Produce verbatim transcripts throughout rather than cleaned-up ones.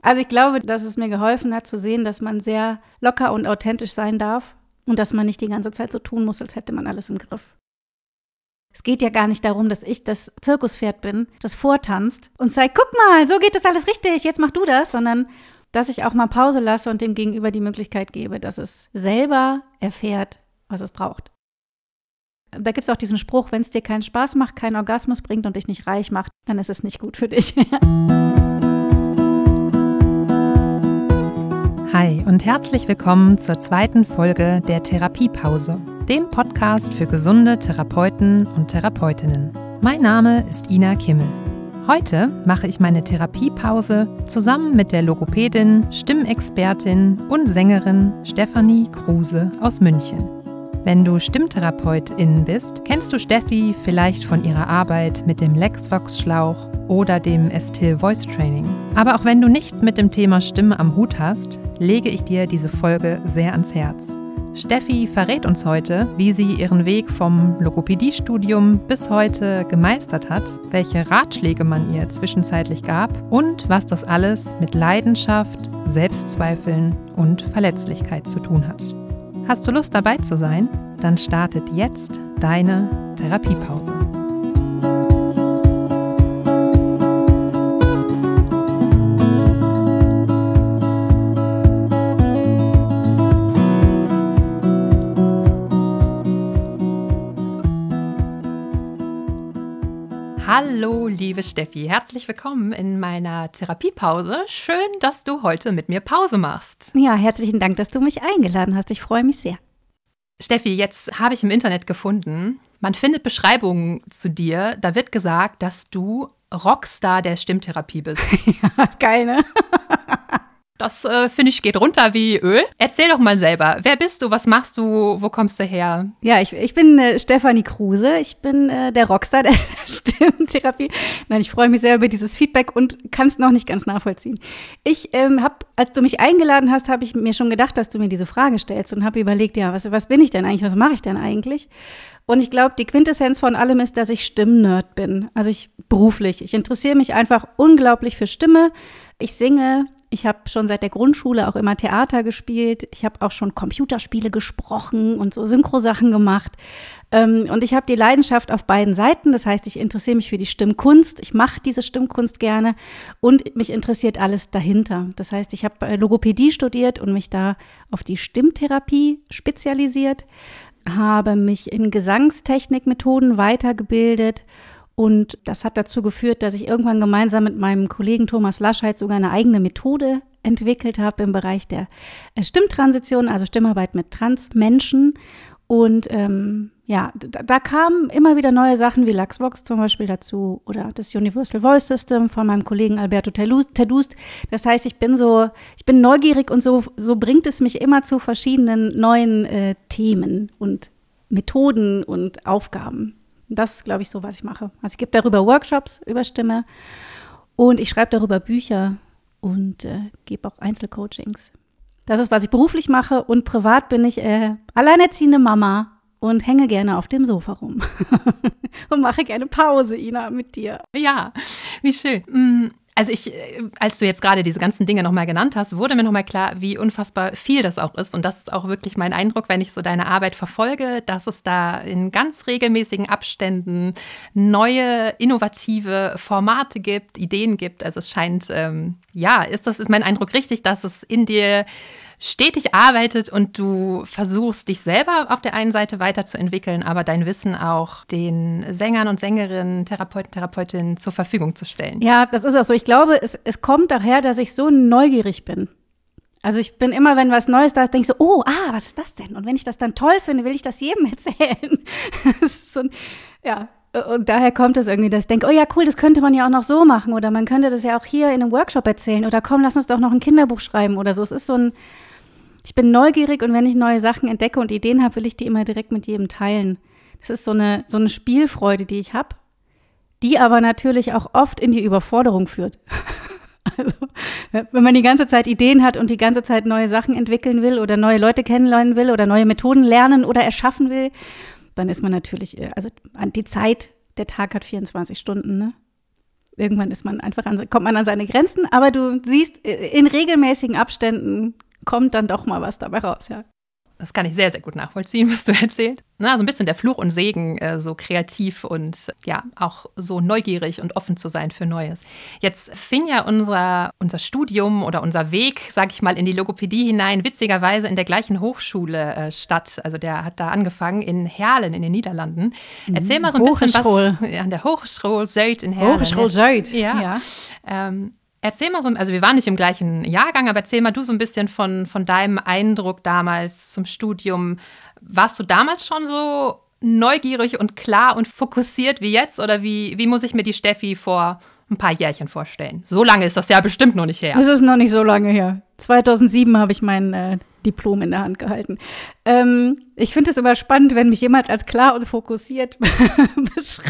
Also ich glaube, dass es mir geholfen hat zu sehen, dass man sehr locker und authentisch sein darf und dass man nicht die ganze Zeit so tun muss, als hätte man alles im Griff. Es geht ja gar nicht darum, dass ich das Zirkuspferd bin, das vortanzt und zeigt, guck mal, so geht das alles richtig, jetzt mach du das, sondern dass ich auch mal Pause lasse und dem Gegenüber die Möglichkeit gebe, dass es selber erfährt, was es braucht. Da gibt es auch diesen Spruch, wenn es dir keinen Spaß macht, keinen Orgasmus bringt und dich nicht reich macht, dann ist es nicht gut für dich. Hi und herzlich willkommen zur zweiten Folge der Therapiepause, dem Podcast für gesunde Therapeuten und Therapeutinnen. Mein Name ist Ina Kimmel. Heute mache ich meine Therapiepause zusammen mit der Logopädin, Stimmexpertin und Sängerin Stefanie Kruse aus München. Wenn du Stimmtherapeutin bist, kennst du Steffi vielleicht von ihrer Arbeit mit dem Lexvox-Schlauch oder dem Estill Voice Training. Aber auch wenn du nichts mit dem Thema Stimme am Hut hast, lege ich dir diese Folge sehr ans Herz. Steffi verrät uns heute, wie sie ihren Weg vom Logopädiestudium bis heute gemeistert hat, welche Ratschläge man ihr zwischenzeitlich gab und was das alles mit Leidenschaft, Selbstzweifeln und Verletzlichkeit zu tun hat. Hast du Lust dabei zu sein? Dann startet jetzt deine Therapiepause. Hallo, liebe Steffi, herzlich willkommen in meiner Therapiepause. Schön, dass du heute mit mir Pause machst. Ja, herzlichen Dank, dass du mich eingeladen hast. Ich freue mich sehr. Steffi, jetzt habe ich im Internet gefunden, man findet Beschreibungen zu dir, da wird gesagt, dass du Rockstar der Stimmtherapie bist. Ja, geil, ne? Das, äh, finde ich, geht runter wie Öl. Erzähl doch mal selber, wer bist du, was machst du, wo kommst du her? Ja, ich, ich bin äh, Stefanie Kruse, ich bin äh, der Rockstar der Stimmtherapie. Nein, ich freue mich sehr über dieses Feedback und kann es noch nicht ganz nachvollziehen. Ich ähm, habe, als du mich eingeladen hast, habe ich mir schon gedacht, dass du mir diese Frage stellst und habe überlegt, ja, was, was bin ich denn eigentlich, was mache ich denn eigentlich? Und ich glaube, die Quintessenz von allem ist, dass ich Stimmnerd bin, also ich beruflich. Ich interessiere mich einfach unglaublich für Stimme, ich singe. Ich habe schon seit der Grundschule auch immer Theater gespielt. Ich habe auch schon Computerspiele gesprochen und so Synchrosachen gemacht. Ähm, und ich habe die Leidenschaft auf beiden Seiten. Das heißt, ich interessiere mich für die Stimmkunst. Ich mache diese Stimmkunst gerne. Und mich interessiert alles dahinter. Das heißt, ich habe Logopädie studiert und mich da auf die Stimmtherapie spezialisiert. Habe mich in Gesangstechnikmethoden weitergebildet. Und das hat dazu geführt, dass ich irgendwann gemeinsam mit meinem Kollegen Thomas Laschheit sogar eine eigene Methode entwickelt habe im Bereich der Stimmtransition, also Stimmarbeit mit Transmenschen. Und ähm, ja, da, da kamen immer wieder neue Sachen wie Lexvox zum Beispiel dazu oder das Universal Voice System von meinem Kollegen Alberto Tedust. Das heißt, ich bin so, ich bin neugierig und so, so bringt es mich immer zu verschiedenen neuen äh, Themen und Methoden und Aufgaben. Das ist, glaube ich, so, was ich mache. Also ich gebe darüber Workshops über Stimme und ich schreibe darüber Bücher und äh, gebe auch Einzelcoachings. Das ist, was ich beruflich mache und privat bin ich äh, alleinerziehende Mama und hänge gerne auf dem Sofa rum und mache gerne Pause, Ina, mit dir. Ja, wie schön. Also ich, als du jetzt gerade diese ganzen Dinge nochmal genannt hast, wurde mir nochmal klar, wie unfassbar viel das auch ist. Und das ist auch wirklich mein Eindruck, wenn ich so deine Arbeit verfolge, dass es da in ganz regelmäßigen Abständen neue, innovative Formate gibt, Ideen gibt. Also es scheint, ähm, ja, ist das ist mein Eindruck richtig, dass es in dir stetig arbeitet und du versuchst, dich selber auf der einen Seite weiterzuentwickeln, aber dein Wissen auch den Sängern und Sängerinnen, Therapeuten, Therapeutinnen zur Verfügung zu stellen. Ja, das ist auch so. Ich glaube, es, es kommt daher, dass ich so neugierig bin. Also ich bin immer, wenn was Neues da ist, denke ich so, oh, ah, was ist das denn? Und wenn ich das dann toll finde, will ich das jedem erzählen. Das ist so ein, ja, und daher kommt es irgendwie, dass ich denke, oh ja, cool, das könnte man ja auch noch so machen oder man könnte das ja auch hier in einem Workshop erzählen oder komm, lass uns doch noch ein Kinderbuch schreiben oder so. Es ist so ein Ich bin neugierig und wenn ich neue Sachen entdecke und Ideen habe, will ich die immer direkt mit jedem teilen. Das ist so eine, so eine Spielfreude, die ich habe, die aber natürlich auch oft in die Überforderung führt. Also, wenn man die ganze Zeit Ideen hat und die ganze Zeit neue Sachen entwickeln will oder neue Leute kennenlernen will oder neue Methoden lernen oder erschaffen will, dann ist man natürlich, also die Zeit, der Tag hat vierundzwanzig Stunden, ne? irgendwann ist man einfach an, kommt man an seine Grenzen, aber du siehst, in regelmäßigen Abständen kommt dann doch mal was dabei raus, ja. Das kann ich sehr, sehr gut nachvollziehen, was du erzählst. Na, so ein bisschen der Fluch und Segen, äh, so kreativ und ja, auch so neugierig und offen zu sein für Neues. Jetzt fing ja unser, unser Studium oder unser Weg, sag ich mal, in die Logopädie hinein, witzigerweise in der gleichen Hochschule äh, statt. Also der hat da angefangen in Herlen in den Niederlanden. Erzähl mal so ein bisschen was ja, an der Hochschule Zuid in Herlen. Hochschule Zuid, ja. ja. Ähm, Erzähl mal so, also wir waren nicht im gleichen Jahrgang, aber erzähl mal du so ein bisschen von, von deinem Eindruck damals zum Studium. Warst du damals schon so neugierig und klar und fokussiert wie jetzt? Oder wie, wie muss ich mir die Steffi vor ein paar Jährchen vorstellen? So lange ist das ja bestimmt noch nicht her. Das ist noch nicht so lange her. zweitausendsieben habe ich mein äh, Diplom in der Hand gehalten. Ähm, ich finde es immer spannend, wenn mich jemand als klar und fokussiert beschreibt.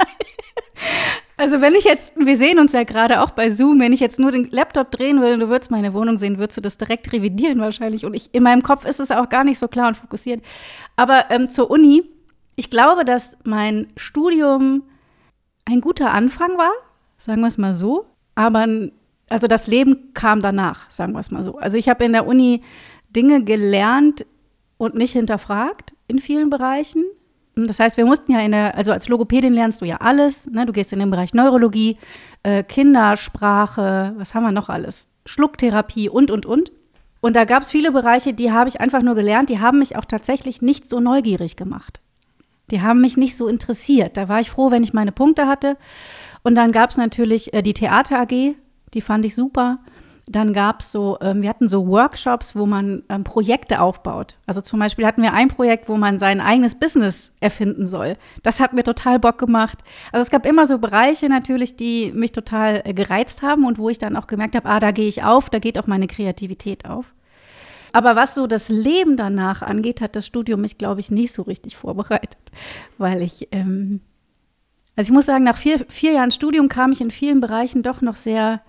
Also wenn ich jetzt, wir sehen uns ja gerade auch bei Zoom, wenn ich jetzt nur den Laptop drehen würde und du würdest meine Wohnung sehen, würdest du das direkt revidieren wahrscheinlich. Und ich, in meinem Kopf ist es auch gar nicht so klar und fokussiert. Aber ähm, zur Uni, ich glaube, dass mein Studium ein guter Anfang war, sagen wir es mal so. Aber also das Leben kam danach, sagen wir es mal so. Also ich habe in der Uni Dinge gelernt und nicht hinterfragt in vielen Bereichen. Das heißt, wir mussten ja in der, also als Logopädin lernst du ja alles, ne? Du gehst in den Bereich Neurologie, äh, Kindersprache, was haben wir noch alles? Schlucktherapie und, und, und. Und da gab es viele Bereiche, die habe ich einfach nur gelernt, die haben mich auch tatsächlich nicht so neugierig gemacht. Die haben mich nicht so interessiert. Da war ich froh, wenn ich meine Punkte hatte. Und dann gab es natürlich äh, die Theater A G, die fand ich super. Dann gab es so, ähm, wir hatten so Workshops, wo man ähm, Projekte aufbaut. Also zum Beispiel hatten wir ein Projekt, wo man sein eigenes Business erfinden soll. Das hat mir total Bock gemacht. Also es gab immer so Bereiche natürlich, die mich total äh, gereizt haben und wo ich dann auch gemerkt habe, ah, da gehe ich auf, da geht auch meine Kreativität auf. Aber was so das Leben danach angeht, hat das Studium mich, glaube ich, nicht so richtig vorbereitet. Weil ich, ähm, also ich muss sagen, nach vier, vier Jahren Studium kam ich in vielen Bereichen doch noch sehr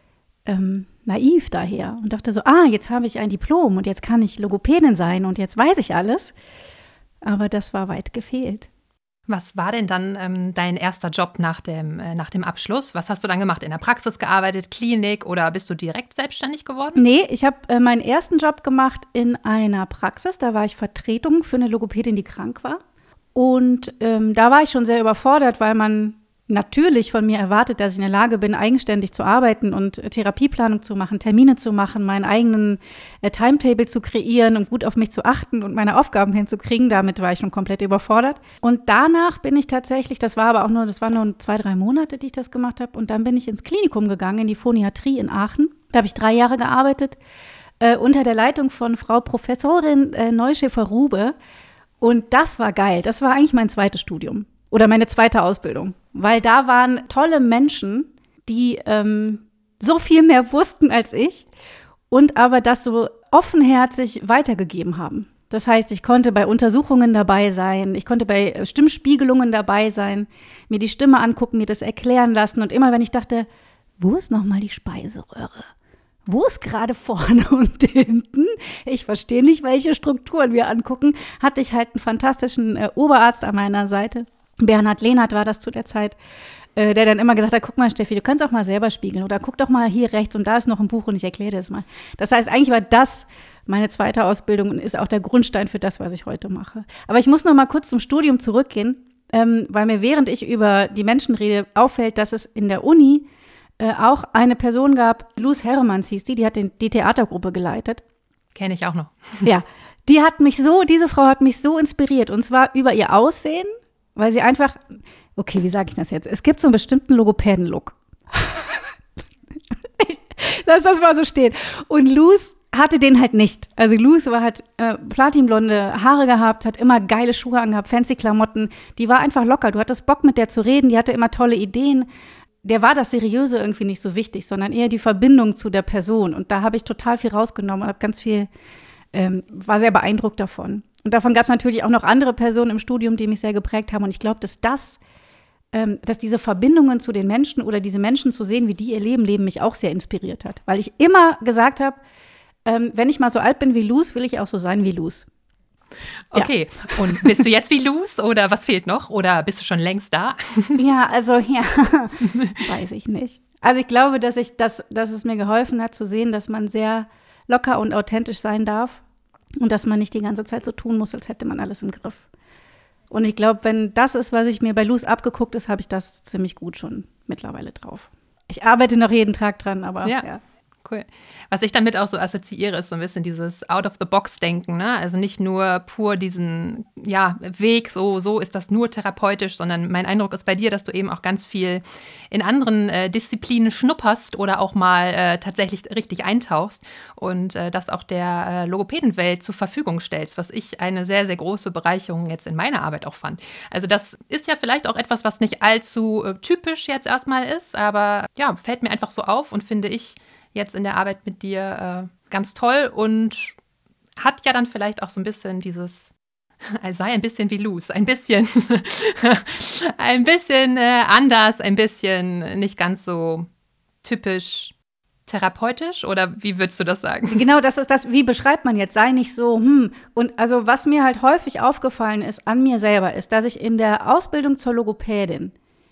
ähm, naiv daher und dachte so, ah, jetzt habe ich ein Diplom und jetzt kann ich Logopädin sein und jetzt weiß ich alles. Aber das war weit gefehlt. Was war denn dann ähm, dein erster Job nach dem, äh, nach dem Abschluss? Was hast du dann gemacht? In der Praxis gearbeitet, Klinik oder bist du direkt selbstständig geworden? Nee, ich habe äh, meinen ersten Job gemacht in einer Praxis. Da war ich Vertretung für eine Logopädin, die krank war. Und ähm, da war ich schon sehr überfordert, weil man natürlich von mir erwartet, dass ich in der Lage bin, eigenständig zu arbeiten und Therapieplanung zu machen, Termine zu machen, meinen eigenen äh, Timetable zu kreieren und gut auf mich zu achten und meine Aufgaben hinzukriegen. Damit war ich schon komplett überfordert. Und danach bin ich tatsächlich, das war aber auch nur, das waren nur zwei, drei Monate, die ich das gemacht habe. Und dann bin ich ins Klinikum gegangen, in die Phoniatrie in Aachen. Da habe ich drei Jahre gearbeitet, äh, unter der Leitung von Frau Professorin äh, Neuschäfer-Rube. Und das war geil. Das war eigentlich mein zweites Studium oder meine zweite Ausbildung. Weil da waren tolle Menschen, die ähm, so viel mehr wussten als ich und aber das so offenherzig weitergegeben haben. Das heißt, ich konnte bei Untersuchungen dabei sein, ich konnte bei Stimmspiegelungen dabei sein, mir die Stimme angucken, mir das erklären lassen. Und immer wenn ich dachte, wo ist nochmal die Speiseröhre? Wo ist gerade vorne und hinten? Ich verstehe nicht, welche Strukturen wir angucken. Hatte ich halt einen fantastischen äh, Oberarzt an meiner Seite. Bernhard Lehnert war das zu der Zeit, äh, der dann immer gesagt hat, guck mal Steffi, du kannst auch mal selber spiegeln oder guck doch mal hier rechts und da ist noch ein Buch und ich erkläre dir das mal. Das heißt, eigentlich war das meine zweite Ausbildung und ist auch der Grundstein für das, was ich heute mache. Aber ich muss noch mal kurz zum Studium zurückgehen, ähm, weil mir während ich über die Menschen rede, auffällt, dass es in der Uni äh, auch eine Person gab, Luz Herremanns hieß die, die hat den, die Theatergruppe geleitet. Kenne ich auch noch. Ja, die hat mich so, diese Frau hat mich so inspiriert und zwar über ihr Aussehen, weil sie einfach, okay, wie sage ich das jetzt? Es gibt so einen bestimmten Logopäden-Look. Lass das mal so stehen. Und Luz hatte den halt nicht. Also Luz war, hat äh, platinblonde Haare gehabt, hat immer geile Schuhe angehabt, fancy Klamotten. Die war einfach locker. Du hattest Bock, mit der zu reden. Die hatte immer tolle Ideen. Der war das Seriöse irgendwie nicht so wichtig, sondern eher die Verbindung zu der Person. Und da habe ich total viel rausgenommen und habe ganz viel, ähm, war sehr beeindruckt davon. Und davon gab es natürlich auch noch andere Personen im Studium, die mich sehr geprägt haben. Und ich glaube, dass das, ähm, dass diese Verbindungen zu den Menschen oder diese Menschen zu sehen, wie die ihr Leben leben, mich auch sehr inspiriert hat. Weil ich immer gesagt habe, ähm, wenn ich mal so alt bin wie Luz, will ich auch so sein wie Luz. Okay, ja. Und bist du jetzt wie Luz oder was fehlt noch? Oder bist du schon längst da? Ja, also ja, weiß ich nicht. Also ich glaube, dass, ich, dass, dass es mir geholfen hat zu sehen, dass man sehr locker und authentisch sein darf und dass man nicht die ganze Zeit so tun muss, als hätte man alles im Griff. Und ich glaube, wenn das ist, was ich mir bei Luz abgeguckt ist, habe ich das ziemlich gut schon mittlerweile drauf. Ich arbeite noch jeden Tag dran, aber ja. ja. Cool. Was ich damit auch so assoziiere, ist so ein bisschen dieses Out-of-the-Box-Denken, ne? Also nicht nur pur diesen ja, Weg, so, so ist das nur therapeutisch, sondern mein Eindruck ist bei dir, dass du eben auch ganz viel in anderen äh, Disziplinen schnupperst oder auch mal äh, tatsächlich richtig eintauchst und äh, das auch der äh, Logopädenwelt zur Verfügung stellst, was ich eine sehr, sehr große Bereicherung jetzt in meiner Arbeit auch fand. Also das ist ja vielleicht auch etwas, was nicht allzu äh, typisch jetzt erstmal ist, aber ja, fällt mir einfach so auf und finde ich jetzt in der Arbeit mit dir äh, ganz toll und hat ja dann vielleicht auch so ein bisschen dieses, also sei ein bisschen wie Luz, ein bisschen, ein bisschen äh, anders, ein bisschen nicht ganz so typisch therapeutisch oder wie würdest du das sagen? Genau, das ist das, wie beschreibt man jetzt, sei nicht so, hm. Und also was mir halt häufig aufgefallen ist an mir selber, ist, dass ich in der Ausbildung zur Logopädin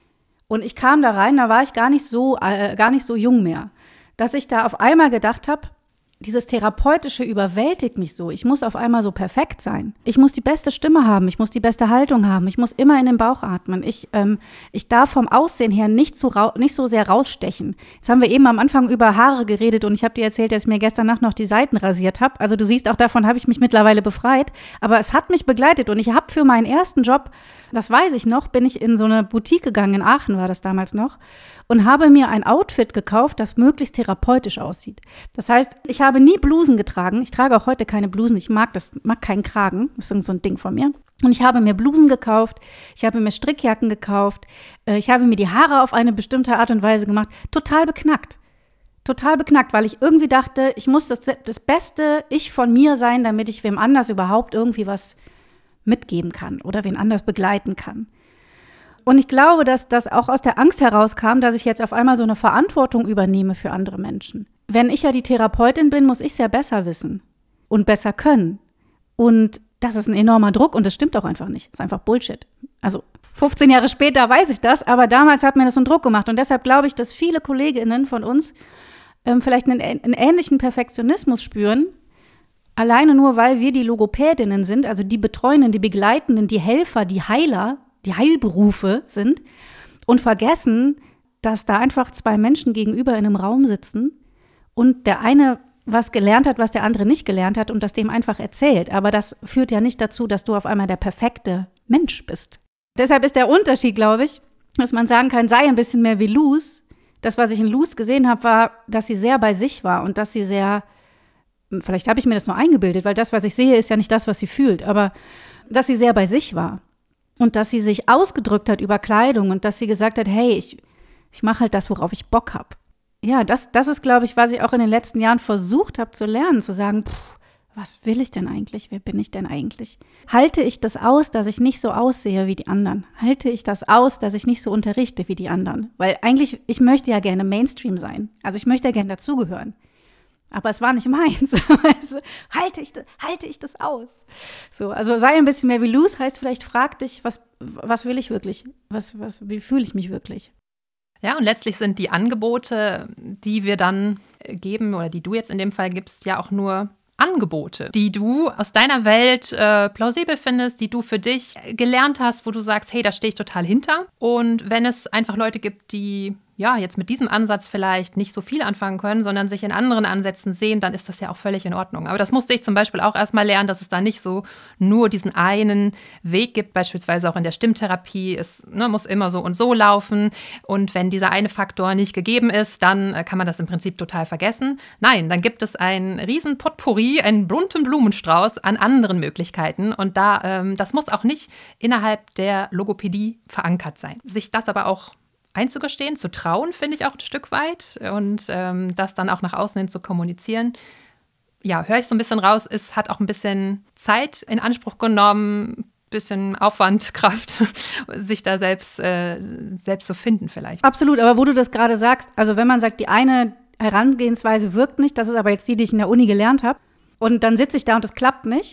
und ich kam da rein, da war ich gar nicht so, äh, gar nicht so jung mehr, dass ich da auf einmal gedacht habe, dieses Therapeutische überwältigt mich so. Ich muss auf einmal so perfekt sein. Ich muss die beste Stimme haben, ich muss die beste Haltung haben, ich muss immer in den Bauch atmen. Ich, ähm, ich darf vom Aussehen her nicht so, ra- nicht so sehr rausstechen. Jetzt haben wir eben am Anfang über Haare geredet und ich habe dir erzählt, dass ich mir gestern Nacht noch die Seiten rasiert habe. Also du siehst, auch davon habe ich mich mittlerweile befreit. Aber es hat mich begleitet und ich habe für meinen ersten Job, das weiß ich noch, bin ich in so eine Boutique gegangen, in Aachen war das damals noch, und habe mir ein Outfit gekauft, das möglichst therapeutisch aussieht. Das heißt, ich habe nie Blusen getragen. Ich trage auch heute keine Blusen. Ich mag das, mag keinen Kragen. Das ist so ein Ding von mir. Und ich habe mir Blusen gekauft. Ich habe mir Strickjacken gekauft. Ich habe mir die Haare auf eine bestimmte Art und Weise gemacht. Total beknackt. Total beknackt, weil ich irgendwie dachte, ich muss das, das beste Ich von mir sein, damit ich wem anders überhaupt irgendwie was mitgeben kann oder wen anders begleiten kann. Und ich glaube, dass das auch aus der Angst herauskam, dass ich jetzt auf einmal so eine Verantwortung übernehme für andere Menschen. Wenn ich ja die Therapeutin bin, muss ich es ja besser wissen und besser können. Und das ist ein enormer Druck und das stimmt auch einfach nicht. Das ist einfach Bullshit. Also fünfzehn Jahre später weiß ich das, aber damals hat mir das so einen Druck gemacht. Und deshalb glaube ich, dass viele KollegInnen von uns ähm, vielleicht einen, einen ähnlichen Perfektionismus spüren, alleine nur, weil wir die Logopädinnen sind, also die Betreuenden, die Begleitenden, die Helfer, die Heiler, die Heilberufe sind und vergessen, dass da einfach zwei Menschen gegenüber in einem Raum sitzen und der eine was gelernt hat, was der andere nicht gelernt hat und das dem einfach erzählt. Aber das führt ja nicht dazu, dass du auf einmal der perfekte Mensch bist. Deshalb ist der Unterschied, glaube ich, dass man sagen kann, sei ein bisschen mehr wie Luz. Das, was ich in Luz gesehen habe, war, dass sie sehr bei sich war und dass sie sehr, vielleicht habe ich mir das nur eingebildet, weil das, was ich sehe, ist ja nicht das, was sie fühlt, aber dass sie sehr bei sich war. Und dass sie sich ausgedrückt hat über Kleidung und dass sie gesagt hat, hey, ich, ich mache halt das, worauf ich Bock habe. Ja, das, das ist, glaube ich, was ich auch in den letzten Jahren versucht habe zu lernen, zu sagen, pff, was will ich denn eigentlich? Wer bin ich denn eigentlich? Halte ich das aus, dass ich nicht so aussehe wie die anderen? Halte ich das aus, dass ich nicht so unterrichte wie die anderen? Weil eigentlich, ich möchte ja gerne Mainstream sein. Also ich möchte ja gerne dazugehören. Aber es war nicht meins. Also, halte ich, halte ich das aus? So, also sei ein bisschen mehr wie Luz, heißt vielleicht, frag dich, was, was will ich wirklich? Was, was, wie fühle ich mich wirklich? Ja, und letztlich sind die Angebote, die wir dann geben oder die du jetzt in dem Fall gibst, ja auch nur Angebote, die du aus deiner Welt äh, plausibel findest, die du für dich gelernt hast, wo du sagst, hey, da stehe ich total hinter. Und wenn es einfach Leute gibt, die ja jetzt mit diesem Ansatz vielleicht nicht so viel anfangen können, sondern sich in anderen Ansätzen sehen, dann ist das ja auch völlig in Ordnung. Aber das musste ich zum Beispiel auch erstmal lernen, dass es da nicht so nur diesen einen Weg gibt, beispielsweise auch in der Stimmtherapie. Es ne, muss immer so und so laufen. Und wenn dieser eine Faktor nicht gegeben ist, dann äh, kann man das im Prinzip total vergessen. Nein, dann gibt es ein riesen Potpourri, einen bunten Blumenstrauß an anderen Möglichkeiten. Und da, ähm, das muss auch nicht innerhalb der Logopädie verankert sein. Sich das aber auch einzugestehen, zu trauen, finde ich auch ein Stück weit und ähm, das dann auch nach außen hin zu kommunizieren. Ja, höre ich so ein bisschen raus, es hat auch ein bisschen Zeit in Anspruch genommen, ein bisschen Aufwand, Kraft, sich da selbst, äh, selbst zu finden vielleicht. Absolut, aber wo du das gerade sagst, also wenn man sagt, die eine Herangehensweise wirkt nicht, das ist aber jetzt die, die ich in der Uni gelernt habe und dann sitze ich da und es klappt nicht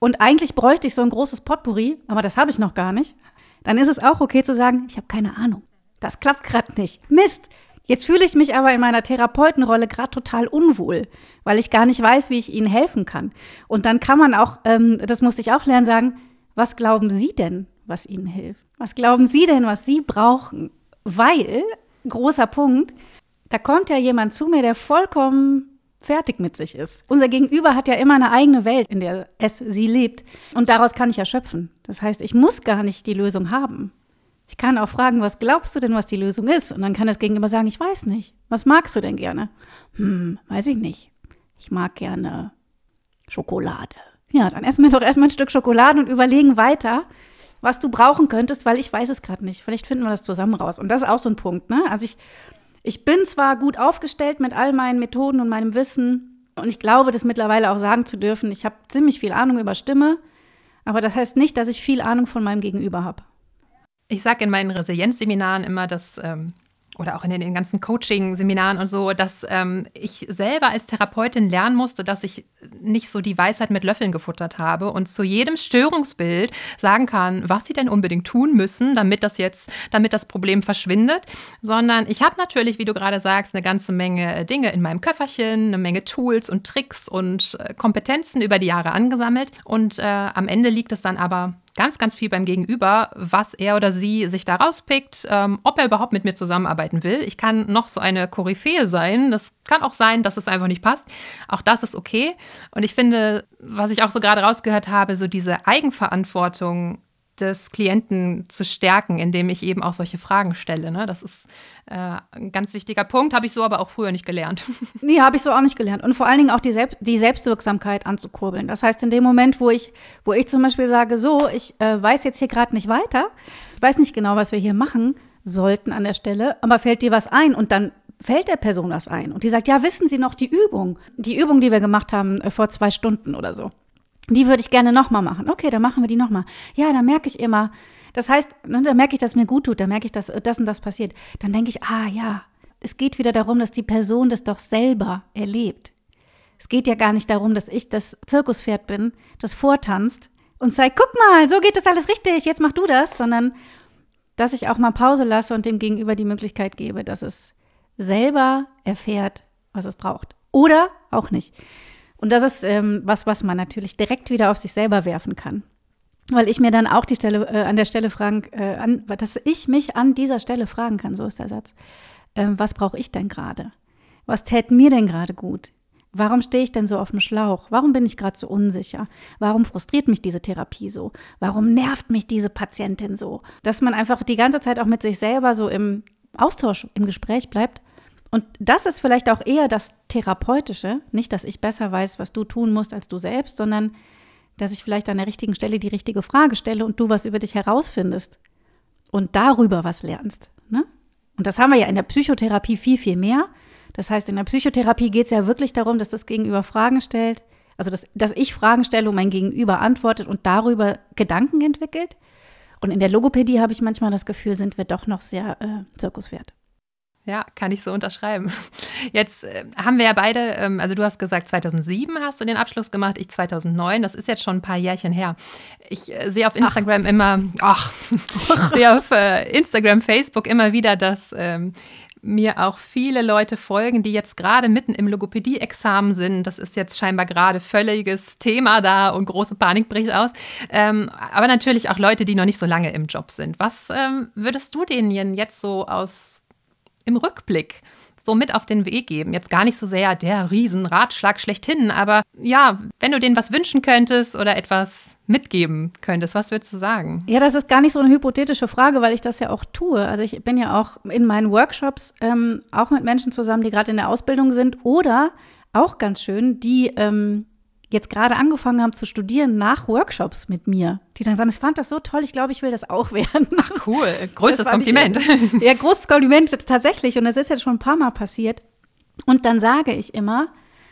und eigentlich bräuchte ich so ein großes Potpourri, aber das habe ich noch gar nicht, dann ist es auch okay zu sagen, ich habe keine Ahnung. Das klappt gerade nicht. Mist! Jetzt fühle ich mich aber in meiner Therapeutenrolle gerade total unwohl, weil ich gar nicht weiß, wie ich Ihnen helfen kann. Und dann kann man auch, ähm, das musste ich auch lernen, sagen, was glauben Sie denn, was Ihnen hilft? Was glauben Sie denn, was Sie brauchen? Weil, großer Punkt, da kommt ja jemand zu mir, der vollkommen fertig mit sich ist. Unser Gegenüber hat ja immer eine eigene Welt, in der es sie lebt. Und daraus kann ich ja schöpfen. Das heißt, ich muss gar nicht die Lösung haben. Ich kann auch fragen, was glaubst du denn, was die Lösung ist? Und dann kann das Gegenüber sagen, ich weiß nicht. Was magst du denn gerne? Hm, weiß ich nicht. Ich mag gerne Schokolade. Ja, dann essen wir doch erstmal ein Stück Schokolade und überlegen weiter, was du brauchen könntest, weil ich weiß es gerade nicht. Vielleicht finden wir das zusammen raus. Und das ist auch so ein Punkt, ne? Also ich, ich bin zwar gut aufgestellt mit all meinen Methoden und meinem Wissen und ich glaube, das mittlerweile auch sagen zu dürfen, ich habe ziemlich viel Ahnung über Stimme, aber das heißt nicht, dass ich viel Ahnung von meinem Gegenüber habe. Ich sage in meinen Resilienzseminaren immer, dass, ähm, oder auch in den, in den ganzen Coaching-Seminaren und so, dass ähm, ich selber als Therapeutin lernen musste, dass ich nicht so die Weisheit mit Löffeln gefuttert habe und zu jedem Störungsbild sagen kann, was sie denn unbedingt tun müssen, damit das jetzt, damit das Problem verschwindet, sondern ich habe natürlich, wie du gerade sagst, eine ganze Menge Dinge in meinem Köfferchen, eine Menge Tools und Tricks und äh, Kompetenzen über die Jahre angesammelt und äh, am Ende liegt es dann aber ganz, ganz viel beim Gegenüber, was er oder sie sich da rauspickt, ähm, ob er überhaupt mit mir zusammenarbeiten will. Ich kann noch so eine Koryphäe sein. Das kann auch sein, dass es einfach nicht passt. Auch das ist okay. Und ich finde, was ich auch so gerade rausgehört habe, so diese Eigenverantwortung des Klienten zu stärken, indem ich eben auch solche Fragen stelle. Ne? Das ist äh, ein ganz wichtiger Punkt, habe ich so aber auch früher nicht gelernt. Nee, habe ich so auch nicht gelernt. Und vor allen Dingen auch die, Selbst- die Selbstwirksamkeit anzukurbeln. Das heißt, in dem Moment, wo ich, wo ich zum Beispiel sage, so, ich äh, weiß jetzt hier gerade nicht weiter, ich weiß nicht genau, was wir hier machen sollten an der Stelle, aber fällt dir was ein? Und dann fällt der Person was ein. Und die sagt, ja, wissen Sie noch die Übung? Die Übung, die wir gemacht haben äh, vor zwei Stunden oder so. Die würde ich gerne nochmal machen. Okay, dann machen wir die nochmal. Ja, da merke ich immer, das heißt, ne, da merke ich, dass es mir gut tut, da merke ich, dass das und das passiert. Dann denke ich, ah ja, es geht wieder darum, dass die Person das doch selber erlebt. Es geht ja gar nicht darum, dass ich das Zirkuspferd bin, das vortanzt und zeigt, guck mal, so geht das alles richtig, jetzt mach du das, sondern dass ich auch mal Pause lasse und dem Gegenüber die Möglichkeit gebe, dass es selber erfährt, was es braucht. Oder auch nicht. Und das ist ähm, was, was man natürlich direkt wieder auf sich selber werfen kann. Weil ich mir dann auch die Stelle, äh, an der Stelle fragen, äh, an, dass ich mich an dieser Stelle fragen kann, so ist der Satz. Ähm, was brauche ich denn gerade? Was täte mir denn gerade gut? Warum stehe ich denn so auf dem Schlauch? Warum bin ich gerade so unsicher? Warum frustriert mich diese Therapie so? Warum nervt mich diese Patientin so? Dass man einfach die ganze Zeit auch mit sich selber so im Austausch, im Gespräch bleibt. Und das ist vielleicht auch eher das Therapeutische, nicht, dass ich besser weiß, was du tun musst als du selbst, sondern dass ich vielleicht an der richtigen Stelle die richtige Frage stelle und du was über dich herausfindest und darüber was lernst. Ne? Und das haben wir ja in der Psychotherapie viel, viel mehr. Das heißt, in der Psychotherapie geht es ja wirklich darum, dass das Gegenüber Fragen stellt, also dass, dass ich Fragen stelle und mein Gegenüber antwortet und darüber Gedanken entwickelt. Und in der Logopädie habe ich manchmal das Gefühl, sind wir doch noch sehr äh, Zirkuswert. Ja, kann ich so unterschreiben. Jetzt äh, haben wir ja beide, ähm, also du hast gesagt, zweitausendsieben hast du den Abschluss gemacht, ich zweitausendneun, das ist jetzt schon ein paar Jährchen her. Ich äh, sehe auf Instagram ach. immer, ach, ich sehe auf äh, Instagram, Facebook immer wieder, dass ähm, mir auch viele Leute folgen, die jetzt gerade mitten im Logopädie-Examen sind. Das ist jetzt scheinbar gerade völliges Thema da und große Panik bricht aus. Ähm, aber natürlich auch Leute, die noch nicht so lange im Job sind. Was ähm, würdest du denen jetzt so aus im Rückblick so mit auf den Weg geben? Jetzt gar nicht so sehr der Riesenratschlag schlechthin, aber ja, wenn du denen was wünschen könntest oder etwas mitgeben könntest, was würdest du sagen? Ja, das ist gar nicht so eine hypothetische Frage, weil ich das ja auch tue. Also ich bin ja auch in meinen Workshops ähm, auch mit Menschen zusammen, die gerade in der Ausbildung sind oder auch ganz schön, die ähm, jetzt gerade angefangen haben zu studieren nach Workshops mit mir, die dann sagen, ich fand das so toll, ich glaube, ich will das auch werden. Ach cool, größtes Kompliment. Ich, ja, großes Kompliment tatsächlich und das ist jetzt schon ein paar Mal passiert. Und dann sage ich immer,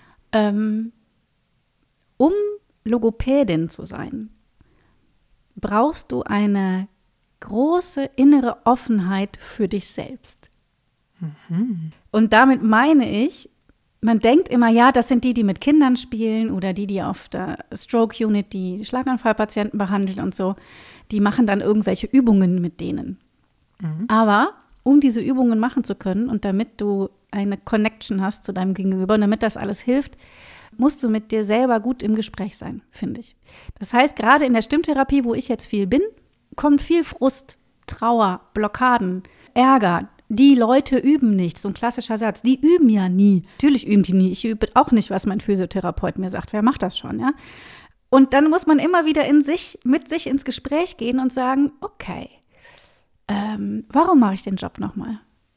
ähm, um Logopädin zu sein, brauchst du eine große innere Offenheit für dich selbst. Mhm. Und damit meine ich, man denkt immer, ja, das sind die, die mit Kindern spielen oder die, die auf der Stroke Unit die Schlaganfallpatienten behandeln und so. Die machen dann irgendwelche Übungen mit denen. Mhm. Aber um diese Übungen machen zu können und damit du eine Connection hast zu deinem Gegenüber und damit das alles hilft, musst du mit dir selber gut im Gespräch sein, finde ich. Das heißt, gerade in der Stimmtherapie, wo ich jetzt viel bin, kommt viel Frust, Trauer, Blockaden, Ärger. Die Leute üben nicht, so ein klassischer Satz. Die üben ja nie. Natürlich üben die nie. Ich übe auch nicht, was mein Physiotherapeut mir sagt. Wer macht das schon, ja? Und dann muss man immer wieder in sich, mit sich ins Gespräch gehen und sagen, okay, ähm, warum mache ich den Job nochmal?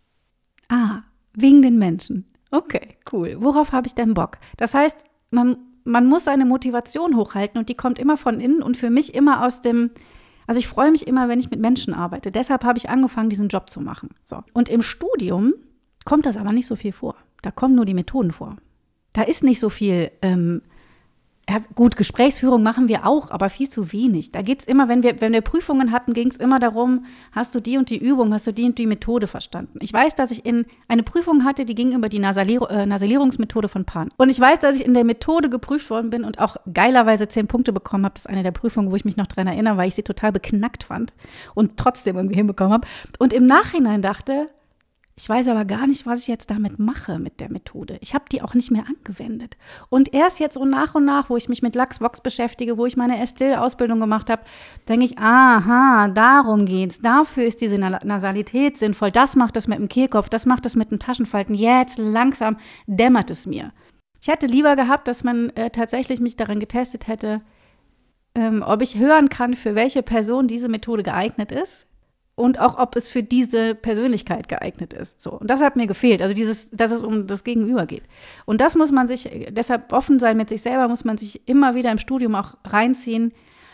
Ah, wegen den Menschen. Okay, cool. Worauf habe ich denn Bock? Das heißt, man, man muss seine Motivation hochhalten und die kommt immer von innen und für mich immer aus dem, also ich freue mich immer, wenn ich mit Menschen arbeite. Deshalb habe ich angefangen, diesen Job zu machen. So. Und im Studium kommt das aber nicht so viel vor. Da kommen nur die Methoden vor. Da ist nicht so viel, ähm, ja, gut, Gesprächsführung machen wir auch, aber viel zu wenig. Da geht es immer, wenn wir, wenn wir Prüfungen hatten, ging es immer darum, hast du die und die Übung, hast du die und die Methode verstanden. Ich weiß, dass ich in eine Prüfung hatte, die ging über die Nasalier- äh, Nasalierungsmethode von Pan. Und ich weiß, dass ich in der Methode geprüft worden bin und auch geilerweise zehn Punkte bekommen habe. Das ist eine der Prüfungen, wo ich mich noch dran erinnere, weil ich sie total beknackt fand und trotzdem irgendwie hinbekommen habe. Und im Nachhinein dachte, ich weiß aber gar nicht, was ich jetzt damit mache mit der Methode. Ich habe die auch nicht mehr angewendet. Und erst jetzt so nach und nach, wo ich mich mit Lachs-Vox beschäftige, wo ich meine Estill-Ausbildung gemacht habe, denke ich, aha, darum geht's. Dafür ist diese Nasalität sinnvoll. Das macht das mit dem Kehlkopf, das macht das mit den Taschenfalten. Jetzt langsam dämmert es mir. Ich hätte lieber gehabt, dass man äh, tatsächlich mich daran getestet hätte, ähm, ob ich hören kann, für welche Person diese Methode geeignet ist. Und auch, ob es für diese Persönlichkeit geeignet ist. So. Und das hat mir gefehlt, also dieses, dass es um das Gegenüber geht. Und das muss man sich, deshalb offen sein mit sich selber, muss man sich immer wieder im Studium auch reinziehen.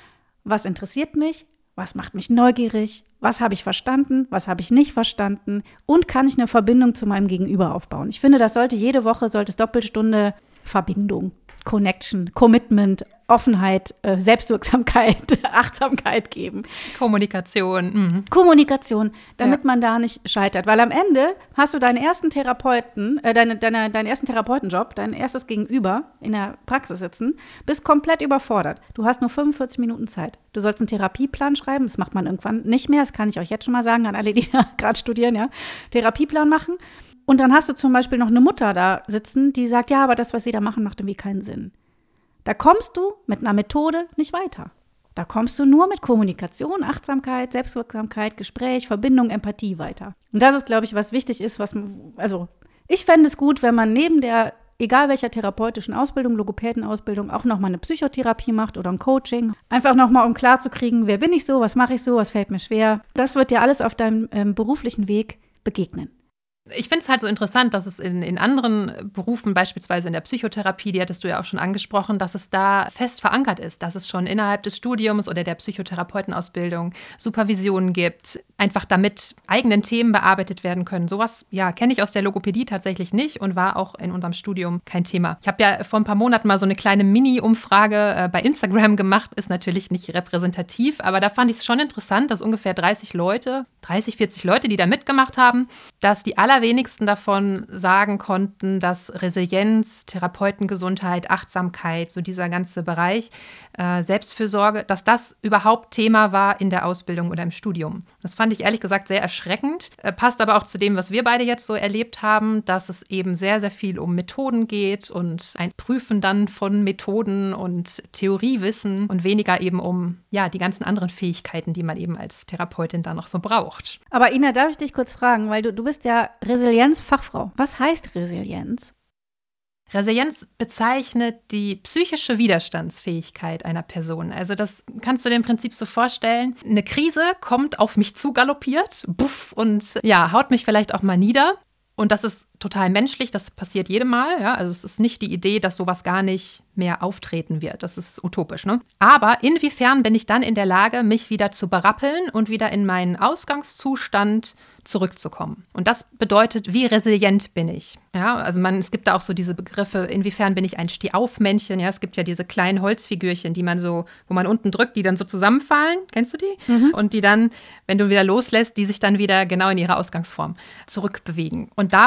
Was interessiert mich? Was macht mich neugierig? Was habe ich verstanden? Was habe ich nicht verstanden? Und kann ich eine Verbindung zu meinem Gegenüber aufbauen? Ich finde, das sollte jede Woche, sollte es Doppelstunde Verbindung, Connection, Commitment, Offenheit, äh, Selbstwirksamkeit, Achtsamkeit geben. Kommunikation. Mhm. Kommunikation, damit ja. man da nicht scheitert. Weil am Ende hast du deinen ersten Therapeuten, äh, deine, deine, deinen ersten Therapeutenjob, dein erstes Gegenüber in der Praxis sitzen, bist komplett überfordert. Du hast nur fünfundvierzig Minuten Zeit. Du sollst einen Therapieplan schreiben, das macht man irgendwann nicht mehr, das kann ich euch jetzt schon mal sagen, an alle, die da gerade studieren, ja. Therapieplan machen. Und dann hast du zum Beispiel noch eine Mutter da sitzen, die sagt, ja, aber das, was sie da machen, macht irgendwie keinen Sinn. Da kommst du mit einer Methode nicht weiter. Da kommst du nur mit Kommunikation, Achtsamkeit, Selbstwirksamkeit, Gespräch, Verbindung, Empathie weiter. Und das ist, glaube ich, was wichtig ist, was, also ich fände es gut, wenn man neben der, egal welcher therapeutischen Ausbildung, Logopädenausbildung, auch nochmal eine Psychotherapie macht oder ein Coaching. Einfach nochmal, um klarzukriegen, wer bin ich so, was mache ich so, was fällt mir schwer. Das wird dir alles auf deinem ähm, beruflichen Weg begegnen. Ich finde es halt so interessant, dass es in, in anderen Berufen, beispielsweise in der Psychotherapie, die hattest du ja auch schon angesprochen, dass es da fest verankert ist, dass es schon innerhalb des Studiums oder der Psychotherapeutenausbildung Supervisionen gibt, einfach damit eigenen Themen bearbeitet werden können. Sowas, ja, kenne ich aus der Logopädie tatsächlich nicht und war auch in unserem Studium kein Thema. Ich habe ja vor ein paar Monaten mal so eine kleine Mini-Umfrage äh, bei Instagram gemacht, ist natürlich nicht repräsentativ, aber da fand ich es schon interessant, dass ungefähr dreißig Leute, dreißig, vierzig Leute, die da mitgemacht haben, dass die aller wenigsten davon sagen konnten, dass Resilienz, Therapeutengesundheit, Achtsamkeit, so dieser ganze Bereich, äh, Selbstfürsorge, dass das überhaupt Thema war in der Ausbildung oder im Studium. Das fand ich ehrlich gesagt sehr erschreckend, äh, passt aber auch zu dem, was wir beide jetzt so erlebt haben, dass es eben sehr, sehr viel um Methoden geht und ein Prüfen dann von Methoden und Theoriewissen und weniger eben um ja, die ganzen anderen Fähigkeiten, die man eben als Therapeutin dann noch so braucht. Aber Ina, darf ich dich kurz fragen, weil du, du bist ja Resilienz-Fachfrau. Was heißt Resilienz? Resilienz bezeichnet die psychische Widerstandsfähigkeit einer Person. Also das kannst du dir im Prinzip so vorstellen. Eine Krise kommt auf mich zu galoppiert, buff, und ja, haut mich vielleicht auch mal nieder. Und das ist total menschlich, das passiert jedem Mal. Ja? Also es ist nicht die Idee, dass sowas gar nicht mehr auftreten wird. Das ist utopisch. Ne? Aber inwiefern bin ich dann in der Lage, mich wieder zu berappeln und wieder in meinen Ausgangszustand zurückzukommen? Und das bedeutet, wie resilient bin ich? Ja, also man, es gibt da auch so diese Begriffe, inwiefern bin ich ein Stehaufmännchen? Ja, es gibt ja diese kleinen Holzfigürchen, die man so, wo man unten drückt, die dann so zusammenfallen. Kennst du die? Mhm. Und die dann, wenn du wieder loslässt, die sich dann wieder genau in ihre Ausgangsform zurückbewegen. Und darum geht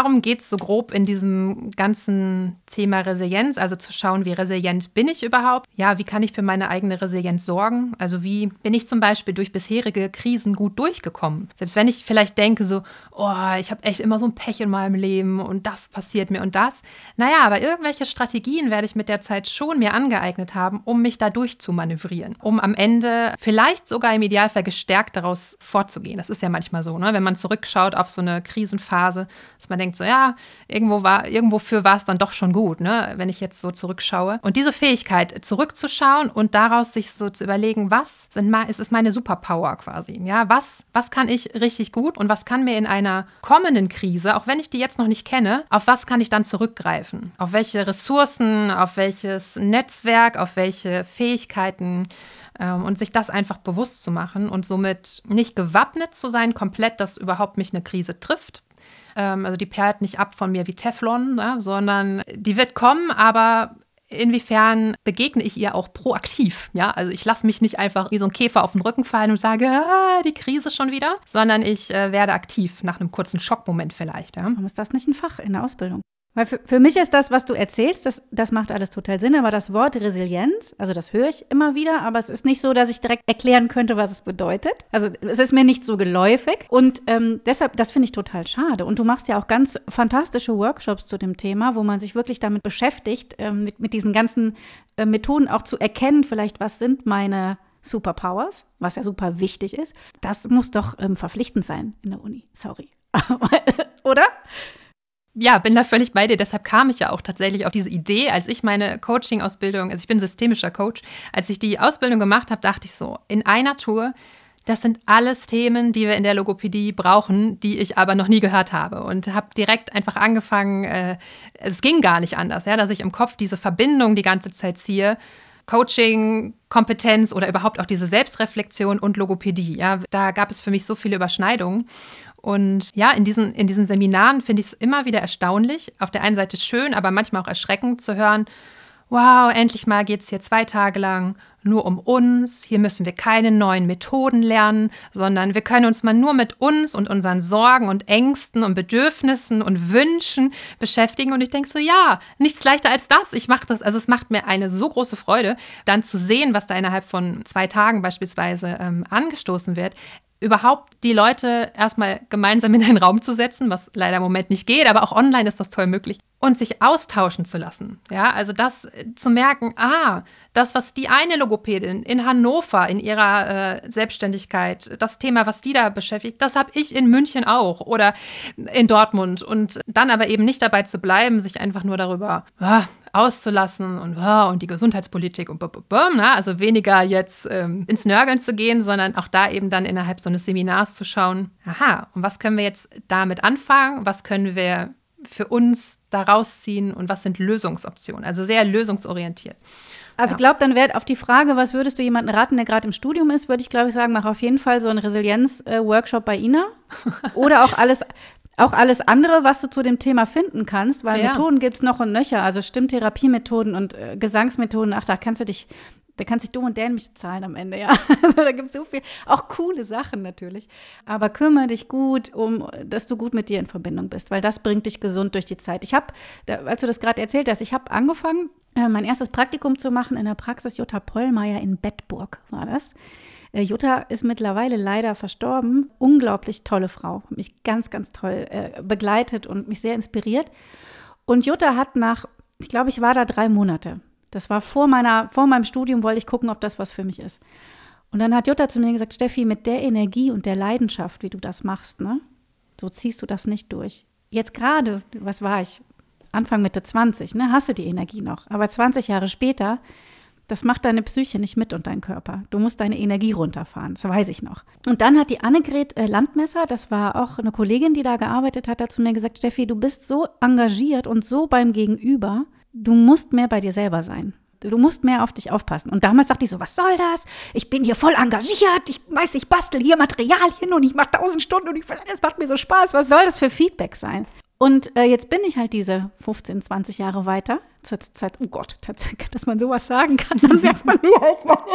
es so grob in diesem ganzen Thema Resilienz, also zu schauen, wie resilient bin ich überhaupt? Ja, wie kann ich für meine eigene Resilienz sorgen? Also wie bin ich zum Beispiel durch bisherige Krisen gut durchgekommen? Selbst wenn ich vielleicht denke so, oh, ich habe echt immer so ein Pech in meinem Leben und das passiert mir und das. Naja, aber irgendwelche Strategien werde ich mit der Zeit schon mir angeeignet haben, um mich da durchzumanövrieren, um am Ende vielleicht sogar im Idealfall gestärkt daraus vorzugehen. Das ist ja manchmal so, ne? Wenn man zurückschaut auf so eine Krisenphase, dass man denkt so, ja, irgendwo war, irgendwofür war es dann doch schon gut, ne? Wenn ich jetzt so zurückschaue. Und diese Fähigkeit, zurückzuschauen und daraus sich so zu überlegen, was sind mal, ist, ist meine Superpower quasi, ja? Was, was kann ich richtig gut und was kann mir in einer kommenden Krise, auch wenn ich die jetzt noch nicht kenne, auf was kann ich dann zurückgreifen? Auf welche Ressourcen, auf welches Netzwerk, auf welche Fähigkeiten, ähm, und sich das einfach bewusst zu machen und somit nicht gewappnet zu sein, komplett, dass überhaupt mich eine Krise trifft. Ähm, also die perlt nicht ab von mir wie Teflon, ne, sondern die wird kommen, aber inwiefern begegne ich ihr auch proaktiv? Ja, also ich lasse mich nicht einfach wie so ein Käfer auf den Rücken fallen und sage, ah, die Krise schon wieder, sondern ich äh, werde aktiv nach einem kurzen Schockmoment vielleicht. Ja. Warum ist das nicht ein Fach in der Ausbildung? Weil für, für mich ist das, was du erzählst, das, das macht alles total Sinn, aber das Wort Resilienz, also das höre ich immer wieder, aber es ist nicht so, dass ich direkt erklären könnte, was es bedeutet. Also es ist mir nicht so geläufig und ähm, deshalb, das finde ich total schade. Und du machst ja auch ganz fantastische Workshops zu dem Thema, wo man sich wirklich damit beschäftigt, ähm, mit, mit diesen ganzen äh, Methoden auch zu erkennen, vielleicht, was sind meine Superpowers, was ja super wichtig ist. Das muss doch ähm, verpflichtend sein in der Uni, sorry. Oder? Ja, bin da völlig bei dir. Deshalb kam ich ja auch tatsächlich auf diese Idee, als ich meine Coaching-Ausbildung, also ich bin systemischer Coach, als ich die Ausbildung gemacht habe, dachte ich so, in einer Tour, das sind alles Themen, die wir in der Logopädie brauchen, die ich aber noch nie gehört habe. Und habe direkt einfach angefangen, äh, es ging gar nicht anders, ja, dass ich im Kopf diese Verbindung die ganze Zeit ziehe. Coaching, Kompetenz oder überhaupt auch diese Selbstreflexion und Logopädie. Ja, da gab es für mich so viele Überschneidungen. Und ja, in diesen, in diesen Seminaren finde ich es immer wieder erstaunlich. Auf der einen Seite schön, aber manchmal auch erschreckend zu hören, wow, endlich mal geht es hier zwei Tage lang nur um uns. Hier müssen wir keine neuen Methoden lernen, sondern wir können uns mal nur mit uns und unseren Sorgen und Ängsten und Bedürfnissen und Wünschen beschäftigen. Und ich denke so, ja, nichts leichter als das. Ich mache das, also es macht mir eine so große Freude, dann zu sehen, was da innerhalb von zwei Tagen beispielsweise ähm, angestoßen wird. Überhaupt die Leute erstmal gemeinsam in einen Raum zu setzen, was leider im Moment nicht geht, aber auch online ist das toll möglich, und sich austauschen zu lassen. Ja, also das zu merken, ah, das, was die eine Logopädin in Hannover in ihrer äh, Selbstständigkeit, das Thema, was die da beschäftigt, das habe ich in München auch oder in Dortmund. Und dann aber eben nicht dabei zu bleiben, sich einfach nur darüber ah, auszulassen und, oh, und die Gesundheitspolitik und bum, na, also weniger jetzt ähm, ins Nörgeln zu gehen, sondern auch da eben dann innerhalb so eines Seminars zu schauen, aha, und was können wir jetzt damit anfangen, was können wir für uns da rausziehen und was sind Lösungsoptionen, also sehr lösungsorientiert. Also ich glaube, dann wäre auf die Frage, was würdest du jemandem raten, der gerade im Studium ist, würde ich, glaube ich, sagen, mach auf jeden Fall so einen Resilienz-Workshop bei Ina oder auch alles Auch alles andere, was du zu dem Thema finden kannst, weil ja. Methoden gibt es noch und nöcher, also Stimmtherapiemethoden und äh, Gesangsmethoden, ach, da kannst du dich, da kannst du dich dumm und dämlich bezahlen am Ende, ja. Also da gibt es so viel, auch coole Sachen natürlich. Aber kümmere dich gut, um, dass du gut mit dir in Verbindung bist, weil das bringt dich gesund durch die Zeit. Ich habe, als du das gerade erzählt hast, ich habe angefangen, äh, mein erstes Praktikum zu machen in der Praxis Jutta Pollmeier in Bedburg, war das. Jutta ist mittlerweile leider verstorben. Unglaublich tolle Frau. Hat mich ganz, ganz toll äh, begleitet und mich sehr inspiriert. Und Jutta hat nach, ich glaube, ich war da drei Monate. Das war vor meiner, vor meinem Studium, wollte ich gucken, ob das was für mich ist. Und dann hat Jutta zu mir gesagt, Steffi, mit der Energie und der Leidenschaft, wie du das machst, ne, so ziehst du das nicht durch. Jetzt gerade, was war ich, Anfang Mitte zwanzig, ne, hast du die Energie noch. Aber zwanzig Jahre später, das macht deine Psyche nicht mit und dein Körper. Du musst deine Energie runterfahren, das weiß ich noch. Und dann hat die Annegret äh, Landmesser, das war auch eine Kollegin, die da gearbeitet hat, hat zu mir gesagt, Steffi, du bist so engagiert und so beim Gegenüber, du musst mehr bei dir selber sein. Du musst mehr auf dich aufpassen. Und damals dachte ich so, was soll das? Ich bin hier voll engagiert, ich weiß, ich bastel hier Materialien und ich mache tausend Stunden und ich, das macht mir so Spaß. Was soll das für Feedback sein? Und äh, jetzt bin ich halt diese fünfzehn, zwanzig Jahre weiter. Zeit, oh Gott, dass man sowas sagen kann, dann merkt man, wie alt man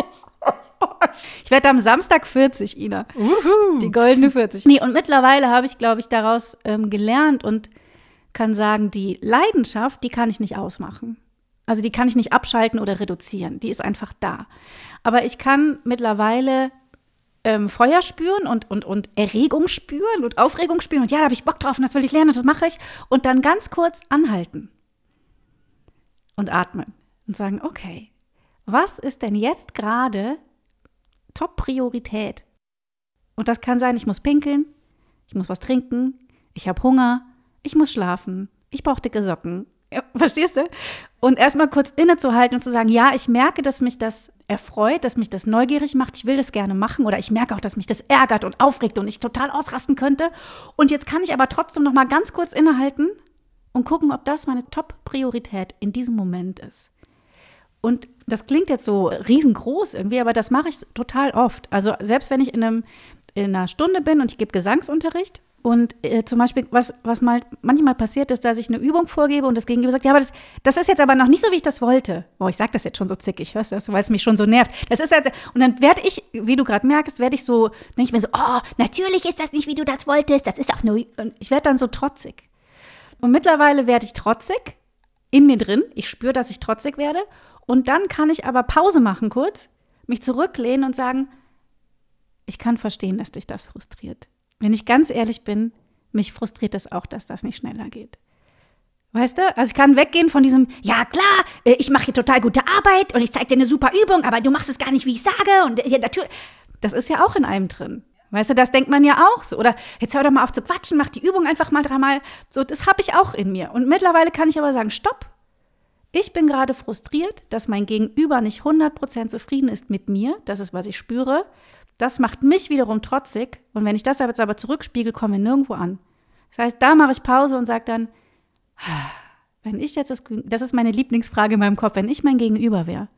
ist. Ich werde am Samstag vierzig, Ina. Uhu. Die goldene vierzig. Nee, und mittlerweile habe ich, glaube ich, daraus ähm, gelernt und kann sagen, die Leidenschaft, die kann ich nicht ausmachen. Also die kann ich nicht abschalten oder reduzieren. Die ist einfach da. Aber ich kann mittlerweile ähm, Feuer spüren und, und, und Erregung spüren und Aufregung spüren. Und ja, da habe ich Bock drauf und das will ich lernen und das mache ich. Und dann ganz kurz anhalten und atmen und sagen, okay, was ist denn jetzt gerade Top-Priorität? Und das kann sein, ich muss pinkeln, ich muss was trinken, ich habe Hunger, ich muss schlafen, ich brauche dicke Socken. Ja, verstehst du? Und erstmal kurz innezuhalten und zu sagen, ja, ich merke, dass mich das erfreut, dass mich das neugierig macht, ich will das gerne machen oder ich merke auch, dass mich das ärgert und aufregt und ich total ausrasten könnte. Und jetzt kann ich aber trotzdem noch mal ganz kurz innehalten und gucken, ob das meine Top-Priorität in diesem Moment ist. Und das klingt jetzt so riesengroß irgendwie, aber das mache ich total oft. Also selbst wenn ich in, einem, in einer Stunde bin und ich gebe Gesangsunterricht und äh, zum Beispiel, was, was mal manchmal passiert ist, dass ich eine Übung vorgebe und das Gegenüber sagt, ja, aber das, das ist jetzt aber noch nicht so, wie ich das wollte. Boah, ich sage das jetzt schon so zickig, hörst du das, weil es mich schon so nervt. Das ist jetzt, und dann werde ich, wie du gerade merkst, werde ich so, denke ich mir so, oh, natürlich ist das nicht, wie du das wolltest, das ist auch nur, und ich werde dann so trotzig. Und mittlerweile werde ich trotzig in mir drin, ich spüre, dass ich trotzig werde. Und dann kann ich aber Pause machen kurz, mich zurücklehnen und sagen, ich kann verstehen, dass dich das frustriert. Wenn ich ganz ehrlich bin, mich frustriert es auch, dass das nicht schneller geht. Weißt du? Also ich kann weggehen von diesem, ja klar, ich mache hier total gute Arbeit und ich zeige dir eine super Übung, aber du machst es gar nicht, wie ich sage. Und ja, natürlich, das ist ja auch in einem drin. Weißt du, das denkt man ja auch so. Oder jetzt hör doch mal auf zu quatschen, mach die Übung einfach mal dreimal. So, das habe ich auch in mir. Und mittlerweile kann ich aber sagen, stopp. Ich bin gerade frustriert, dass mein Gegenüber nicht hundert Prozent zufrieden ist mit mir. Das ist, was ich spüre. Das macht mich wiederum trotzig. Und wenn ich das jetzt aber zurückspiegel, kommen wir nirgendwo an. Das heißt, da mache ich Pause und sage dann, wenn ich jetzt das, das ist meine Lieblingsfrage in meinem Kopf, wenn ich mein Gegenüber wäre,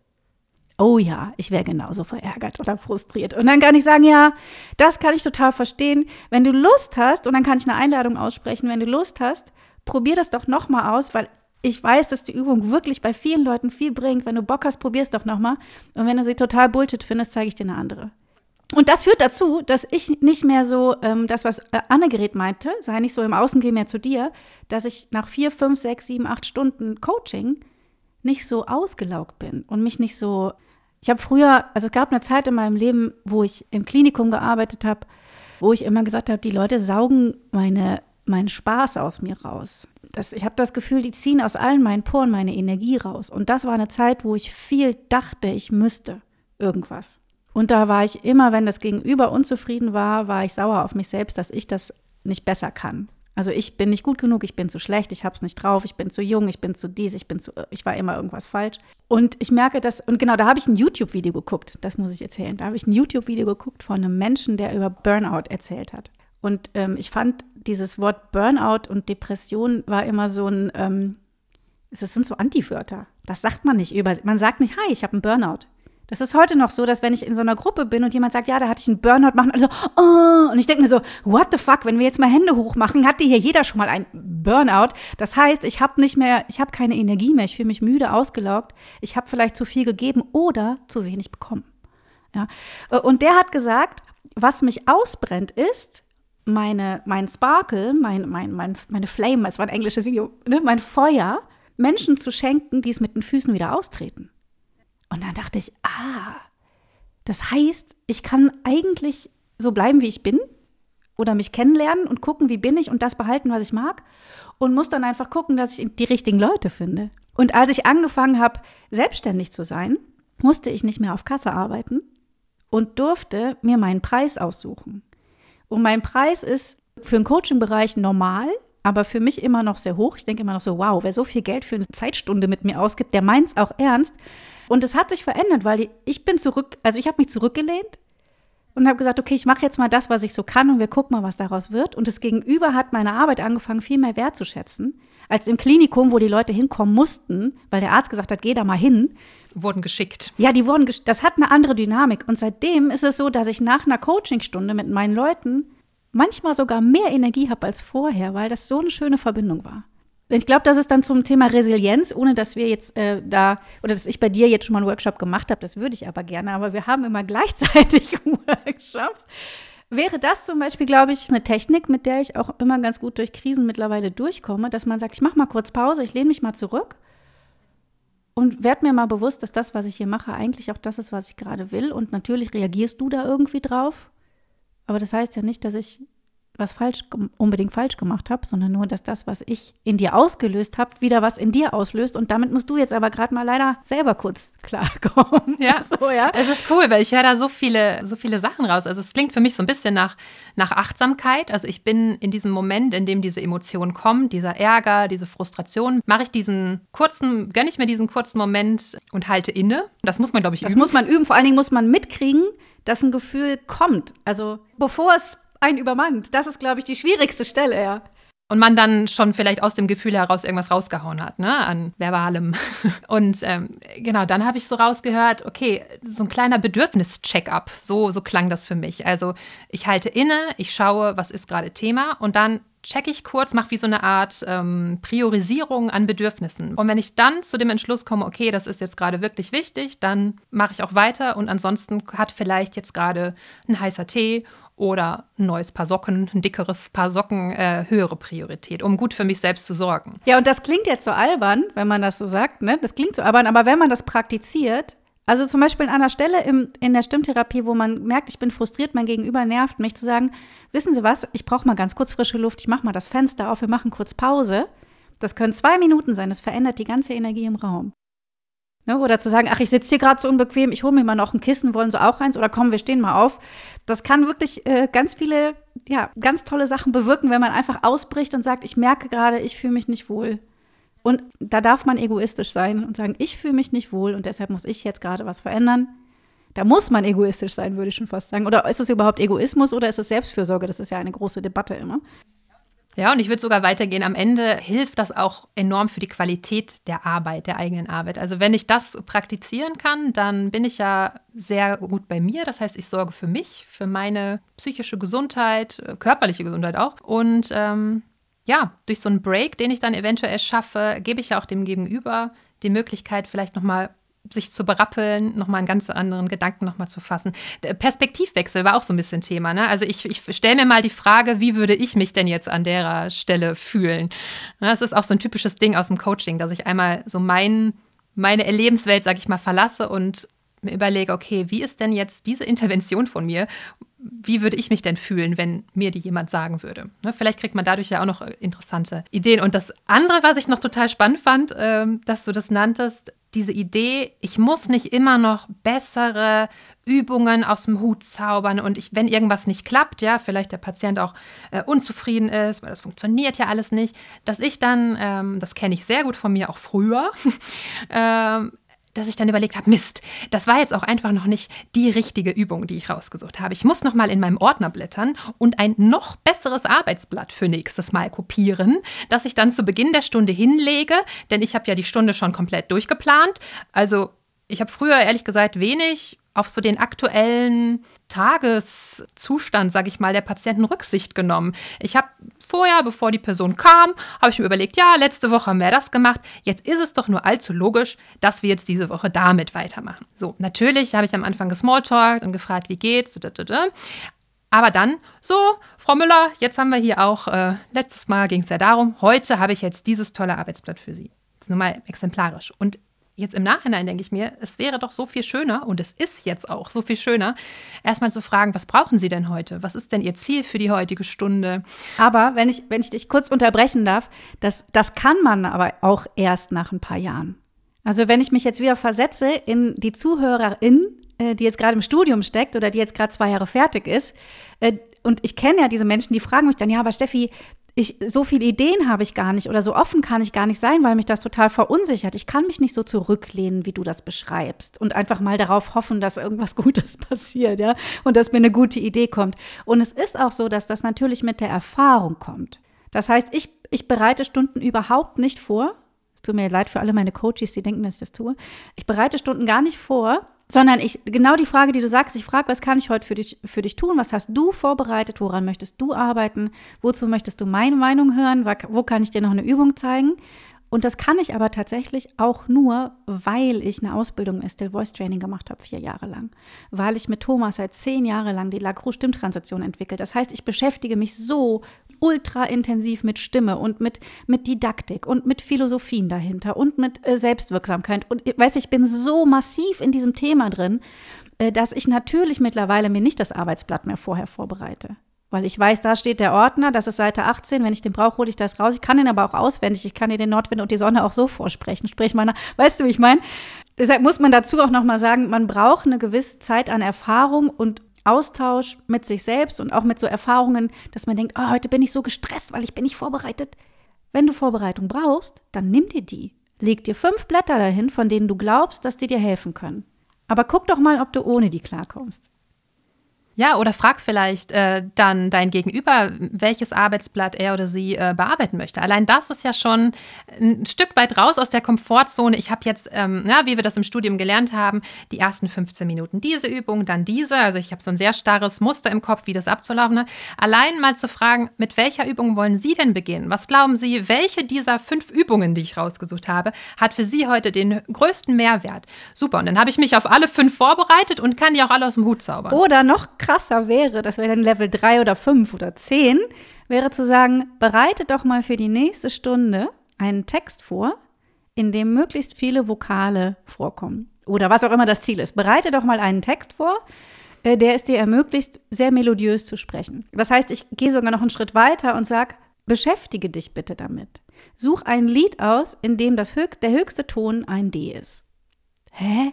oh ja, ich wäre genauso verärgert oder frustriert. Und dann kann ich sagen, ja, das kann ich total verstehen. Wenn du Lust hast, und dann kann ich eine Einladung aussprechen, wenn du Lust hast, probier das doch nochmal aus, weil ich weiß, dass die Übung wirklich bei vielen Leuten viel bringt. Wenn du Bock hast, probier's doch nochmal. Und wenn du sie total Bullshit findest, zeige ich dir eine andere. Und das führt dazu, dass ich nicht mehr so, ähm, das, was äh, Annegret meinte, sei nicht so im Außen, geh mehr zu dir, dass ich nach vier, fünf, sechs, sieben, acht Stunden Coaching nicht so ausgelaugt bin und mich nicht so, ich habe früher, also es gab eine Zeit in meinem Leben, wo ich im Klinikum gearbeitet habe, wo ich immer gesagt habe, die Leute saugen meine, meinen Spaß aus mir raus. Das, ich habe das Gefühl, die ziehen aus allen meinen Poren meine Energie raus. Und das war eine Zeit, wo ich viel dachte, ich müsste irgendwas. Und da war ich immer, wenn das Gegenüber unzufrieden war, war ich sauer auf mich selbst, dass ich das nicht besser kann. Also ich bin nicht gut genug, ich bin zu schlecht, ich habe es nicht drauf, ich bin zu jung, ich bin zu dies, ich bin zu, ich war immer irgendwas falsch. Und ich merke das, und genau, da habe ich ein YouTube-Video geguckt, das muss ich erzählen. Da habe ich ein YouTube-Video geguckt von einem Menschen, der über Burnout erzählt hat. Und ähm, ich fand, dieses Wort Burnout und Depression war immer so ein, ähm, es sind so Antiwörter. Das sagt man nicht über, man sagt nicht, hi, ich habe einen Burnout. Das ist heute noch so, dass wenn ich in so einer Gruppe bin und jemand sagt, ja, da hatte ich einen Burnout, machen alle so, oh, und ich denke mir so, what the fuck, wenn wir jetzt mal Hände hoch machen, hatte hier jeder schon mal einen Burnout. Das heißt, ich habe nicht mehr, ich habe keine Energie mehr, ich fühle mich müde, ausgelaugt, ich habe vielleicht zu viel gegeben oder zu wenig bekommen. Ja. Und der hat gesagt, was mich ausbrennt ist, meine, mein Sparkle, mein, mein, mein, meine Flame, es war ein englisches Video, ne, mein Feuer, Menschen zu schenken, die es mit den Füßen wieder austreten. Und dann dachte ich, ah, das heißt, ich kann eigentlich so bleiben, wie ich bin oder mich kennenlernen und gucken, wie bin ich und das behalten, was ich mag und muss dann einfach gucken, dass ich die richtigen Leute finde. Und als ich angefangen habe, selbstständig zu sein, musste ich nicht mehr auf Kasse arbeiten und durfte mir meinen Preis aussuchen. Und mein Preis ist für den Coaching-Bereich normal, aber für mich immer noch sehr hoch. Ich denke immer noch so, wow, wer so viel Geld für eine Zeitstunde mit mir ausgibt, der meint es auch ernst. Und es hat sich verändert, weil ich bin zurück, also ich habe mich zurückgelehnt und habe gesagt, okay, ich mache jetzt mal das, was ich so kann und wir gucken mal, was daraus wird. Und das Gegenüber hat meine Arbeit angefangen, viel mehr wertzuschätzen, als im Klinikum, wo die Leute hinkommen mussten, weil der Arzt gesagt hat, geh da mal hin. Wurden geschickt. Ja, die wurden geschickt. Das hat eine andere Dynamik. Und seitdem ist es so, dass ich nach einer Coachingstunde mit meinen Leuten manchmal sogar mehr Energie habe als vorher, weil das so eine schöne Verbindung war. Ich glaube, das ist dann zum Thema Resilienz, ohne dass wir jetzt äh, da, oder dass ich bei dir jetzt schon mal einen Workshop gemacht habe, das würde ich aber gerne, aber wir haben immer gleichzeitig Workshops. wäre das zum Beispiel, glaube ich, eine Technik, mit der ich auch immer ganz gut durch Krisen mittlerweile durchkomme, dass man sagt, ich mache mal kurz Pause, ich lehne mich mal zurück und werde mir mal bewusst, dass das, was ich hier mache, eigentlich auch das ist, was ich gerade will. Und natürlich reagierst du da irgendwie drauf, aber das heißt ja nicht, dass ich was falsch, unbedingt falsch gemacht habe, sondern nur, dass das, was ich in dir ausgelöst habe, wieder was in dir auslöst. Und damit musst du jetzt aber gerade mal leider selber kurz klarkommen. Ja, so, ja. Es ist cool, weil ich höre da so viele, so viele Sachen raus. Also es klingt für mich so ein bisschen nach, nach Achtsamkeit. Also ich bin in diesem Moment, in dem diese Emotion kommt, dieser Ärger, diese Frustration, mache ich diesen kurzen, gönne ich mir diesen kurzen Moment und halte inne. Das muss man, glaube ich, üben. Das muss man üben. Vor allen Dingen muss man mitkriegen, dass ein Gefühl kommt. Also bevor es ein übermannt. Das ist, glaube ich, die schwierigste Stelle, ja. Und man dann schon vielleicht aus dem Gefühl heraus irgendwas rausgehauen hat, ne, an Verbalem. Und ähm, genau, dann habe ich so rausgehört, okay, so ein kleiner Bedürfnis-Check-up, so, so klang das für mich. Also ich halte inne, ich schaue, was ist gerade Thema und dann checke ich kurz, mache wie so eine Art ähm, Priorisierung an Bedürfnissen. Und wenn ich dann zu dem Entschluss komme, okay, das ist jetzt gerade wirklich wichtig, dann mache ich auch weiter und ansonsten hat vielleicht jetzt gerade ein heißer Tee oder ein neues Paar Socken, ein dickeres Paar Socken, äh, höhere Priorität, um gut für mich selbst zu sorgen. Ja, und das klingt jetzt so albern, wenn man das so sagt, ne? Das klingt so albern, aber wenn man das praktiziert, also zum Beispiel an einer Stelle im, in der Stimmtherapie, wo man merkt, ich bin frustriert, mein Gegenüber nervt mich, zu sagen, wissen Sie was, ich brauche mal ganz kurz frische Luft, ich mache mal das Fenster auf, wir machen kurz Pause. Das können zwei Minuten sein, das verändert die ganze Energie im Raum. Ne? Oder zu sagen, ach, ich sitze hier gerade so unbequem, ich hole mir mal noch ein Kissen, wollen Sie auch eins? Oder komm, wir stehen mal auf. Das kann wirklich äh, ganz viele, ja, ganz tolle Sachen bewirken, wenn man einfach ausbricht und sagt, ich merke gerade, ich fühle mich nicht wohl. Und da darf man egoistisch sein und sagen, ich fühle mich nicht wohl und deshalb muss ich jetzt gerade was verändern. Da muss man egoistisch sein, würde ich schon fast sagen. Oder ist es überhaupt Egoismus oder ist es Selbstfürsorge? Das ist ja eine große Debatte immer. Ja, und ich würde sogar weitergehen. Am Ende hilft das auch enorm für die Qualität der Arbeit, der eigenen Arbeit. Also wenn ich das praktizieren kann, dann bin ich ja sehr gut bei mir. Das heißt, ich sorge für mich, für meine psychische Gesundheit, körperliche Gesundheit auch. Und ähm, ja, durch so einen Break, den ich dann eventuell schaffe, gebe ich ja auch dem Gegenüber die Möglichkeit, vielleicht nochmal sich zu berappeln, nochmal einen ganz anderen Gedanken nochmal zu fassen. Der Perspektivwechsel war auch so ein bisschen Thema, ne? Also ich, ich stelle mir mal die Frage, wie würde ich mich denn jetzt an der Stelle fühlen? Das ist auch so ein typisches Ding aus dem Coaching, dass ich einmal so mein, meine Erlebenswelt, sag ich mal, verlasse und mir überlege, okay, wie ist denn jetzt diese Intervention von mir? Wie würde ich mich denn fühlen, wenn mir die jemand sagen würde? Ne, vielleicht kriegt man dadurch ja auch noch interessante Ideen. Und das andere, was ich noch total spannend fand, ähm, dass du das nanntest, diese Idee, ich muss nicht immer noch bessere Übungen aus dem Hut zaubern und ich, wenn irgendwas nicht klappt, ja, vielleicht der Patient auch äh, unzufrieden ist, weil das funktioniert ja alles nicht, dass ich dann, ähm, das kenne ich sehr gut von mir auch früher, ähm, dass ich dann überlegt habe, Mist, das war jetzt auch einfach noch nicht die richtige Übung, die ich rausgesucht habe. Ich muss noch mal in meinem Ordner blättern und ein noch besseres Arbeitsblatt für nächstes Mal kopieren, das ich dann zu Beginn der Stunde hinlege, denn ich habe ja die Stunde schon komplett durchgeplant. Also ich habe früher ehrlich gesagt wenig auf so den aktuellen Tageszustand, sage ich mal, der Patienten Rücksicht genommen. Ich habe vorher, bevor die Person kam, habe ich mir überlegt, ja, letzte Woche haben wir das gemacht. Jetzt ist es doch nur allzu logisch, dass wir jetzt diese Woche damit weitermachen. So, natürlich habe ich am Anfang gesmalltalkt und gefragt, wie geht's? Aber dann, so, Frau Müller, jetzt haben wir hier auch, äh, letztes Mal ging es ja darum, heute habe ich jetzt dieses tolle Arbeitsblatt für Sie. Das ist nur mal exemplarisch. Und jetzt im Nachhinein denke ich mir, es wäre doch so viel schöner, und es ist jetzt auch so viel schöner, erstmal zu fragen, was brauchen Sie denn heute? Was ist denn Ihr Ziel für die heutige Stunde? Aber wenn ich, wenn ich dich kurz unterbrechen darf, das, das kann man aber auch erst nach ein paar Jahren. Also wenn ich mich jetzt wieder versetze in die Zuhörerin, die jetzt gerade im Studium steckt oder die jetzt gerade zwei Jahre fertig ist, und ich kenne ja diese Menschen, die fragen mich dann, ja, aber Steffi, Ich, so viele Ideen habe ich gar nicht oder so offen kann ich gar nicht sein, weil mich das total verunsichert. Ich kann mich nicht so zurücklehnen, wie du das beschreibst und einfach mal darauf hoffen, dass irgendwas Gutes passiert, ja, und dass mir eine gute Idee kommt. Und es ist auch so, dass das natürlich mit der Erfahrung kommt. Das heißt, ich, ich bereite Stunden überhaupt nicht vor. Es tut mir leid für alle meine Coaches, die denken, dass ich das tue. Ich bereite Stunden gar nicht vor, sondern ich, genau die Frage, die du sagst, ich frage, was kann ich heute für dich, für dich tun? Was hast du vorbereitet? Woran möchtest du arbeiten? Wozu möchtest du meine Meinung hören? Wo kann ich dir noch eine Übung zeigen? Und das kann ich aber tatsächlich auch nur, weil ich eine Ausbildung im Still Voice Training gemacht habe, vier Jahre lang. Weil ich mit Thomas seit zehn Jahren lang die Lacroix-Stimmtransition entwickelt. Das heißt, ich beschäftige mich so ultra intensiv mit Stimme und mit, mit Didaktik und mit Philosophien dahinter und mit äh, Selbstwirksamkeit. Und weiß ich bin so massiv in diesem Thema drin, äh, dass ich natürlich mittlerweile mir nicht das Arbeitsblatt mehr vorher vorbereite. Weil ich weiß, da steht der Ordner, das ist Seite achtzehn, wenn ich den brauche, hole ich das raus. Ich kann den aber auch auswendig, ich kann dir den Nordwind und die Sonne auch so vorsprechen. Sprich meiner, weißt du, wie ich meine? Deshalb muss man dazu auch nochmal sagen, man braucht eine gewisse Zeit an Erfahrung und Austausch mit sich selbst und auch mit so Erfahrungen, dass man denkt, oh, heute bin ich so gestresst, weil ich bin nicht vorbereitet. Wenn du Vorbereitung brauchst, dann nimm dir die. Leg dir fünf Blätter dahin, von denen du glaubst, dass die dir helfen können. Aber guck doch mal, ob du ohne die klarkommst. Ja, oder frag vielleicht äh, dann dein Gegenüber, welches Arbeitsblatt er oder sie äh, bearbeiten möchte. Allein das ist ja schon ein Stück weit raus aus der Komfortzone. Ich habe jetzt, ähm, ja, wie wir das im Studium gelernt haben, die ersten fünfzehn Minuten diese Übung, dann diese. Also ich habe so ein sehr starres Muster im Kopf, wie das abzulaufen hat. Allein mal zu fragen, mit welcher Übung wollen Sie denn beginnen? Was glauben Sie, welche dieser fünf Übungen, die ich rausgesucht habe, hat für Sie heute den größten Mehrwert? Super, und dann habe ich mich auf alle fünf vorbereitet und kann die auch alle aus dem Hut zaubern. Oder noch krasser wäre, das wäre dann Level drei oder fünf oder zehn, wäre zu sagen, bereitet doch mal für die nächste Stunde einen Text vor, in dem möglichst viele Vokale vorkommen. Oder was auch immer das Ziel ist. Bereite doch mal einen Text vor, äh, der es dir ermöglicht, sehr melodiös zu sprechen. Das heißt, ich gehe sogar noch einen Schritt weiter und sage, beschäftige dich bitte damit. Such ein Lied aus, in dem das höchst, der höchste Ton ein D ist. Hä?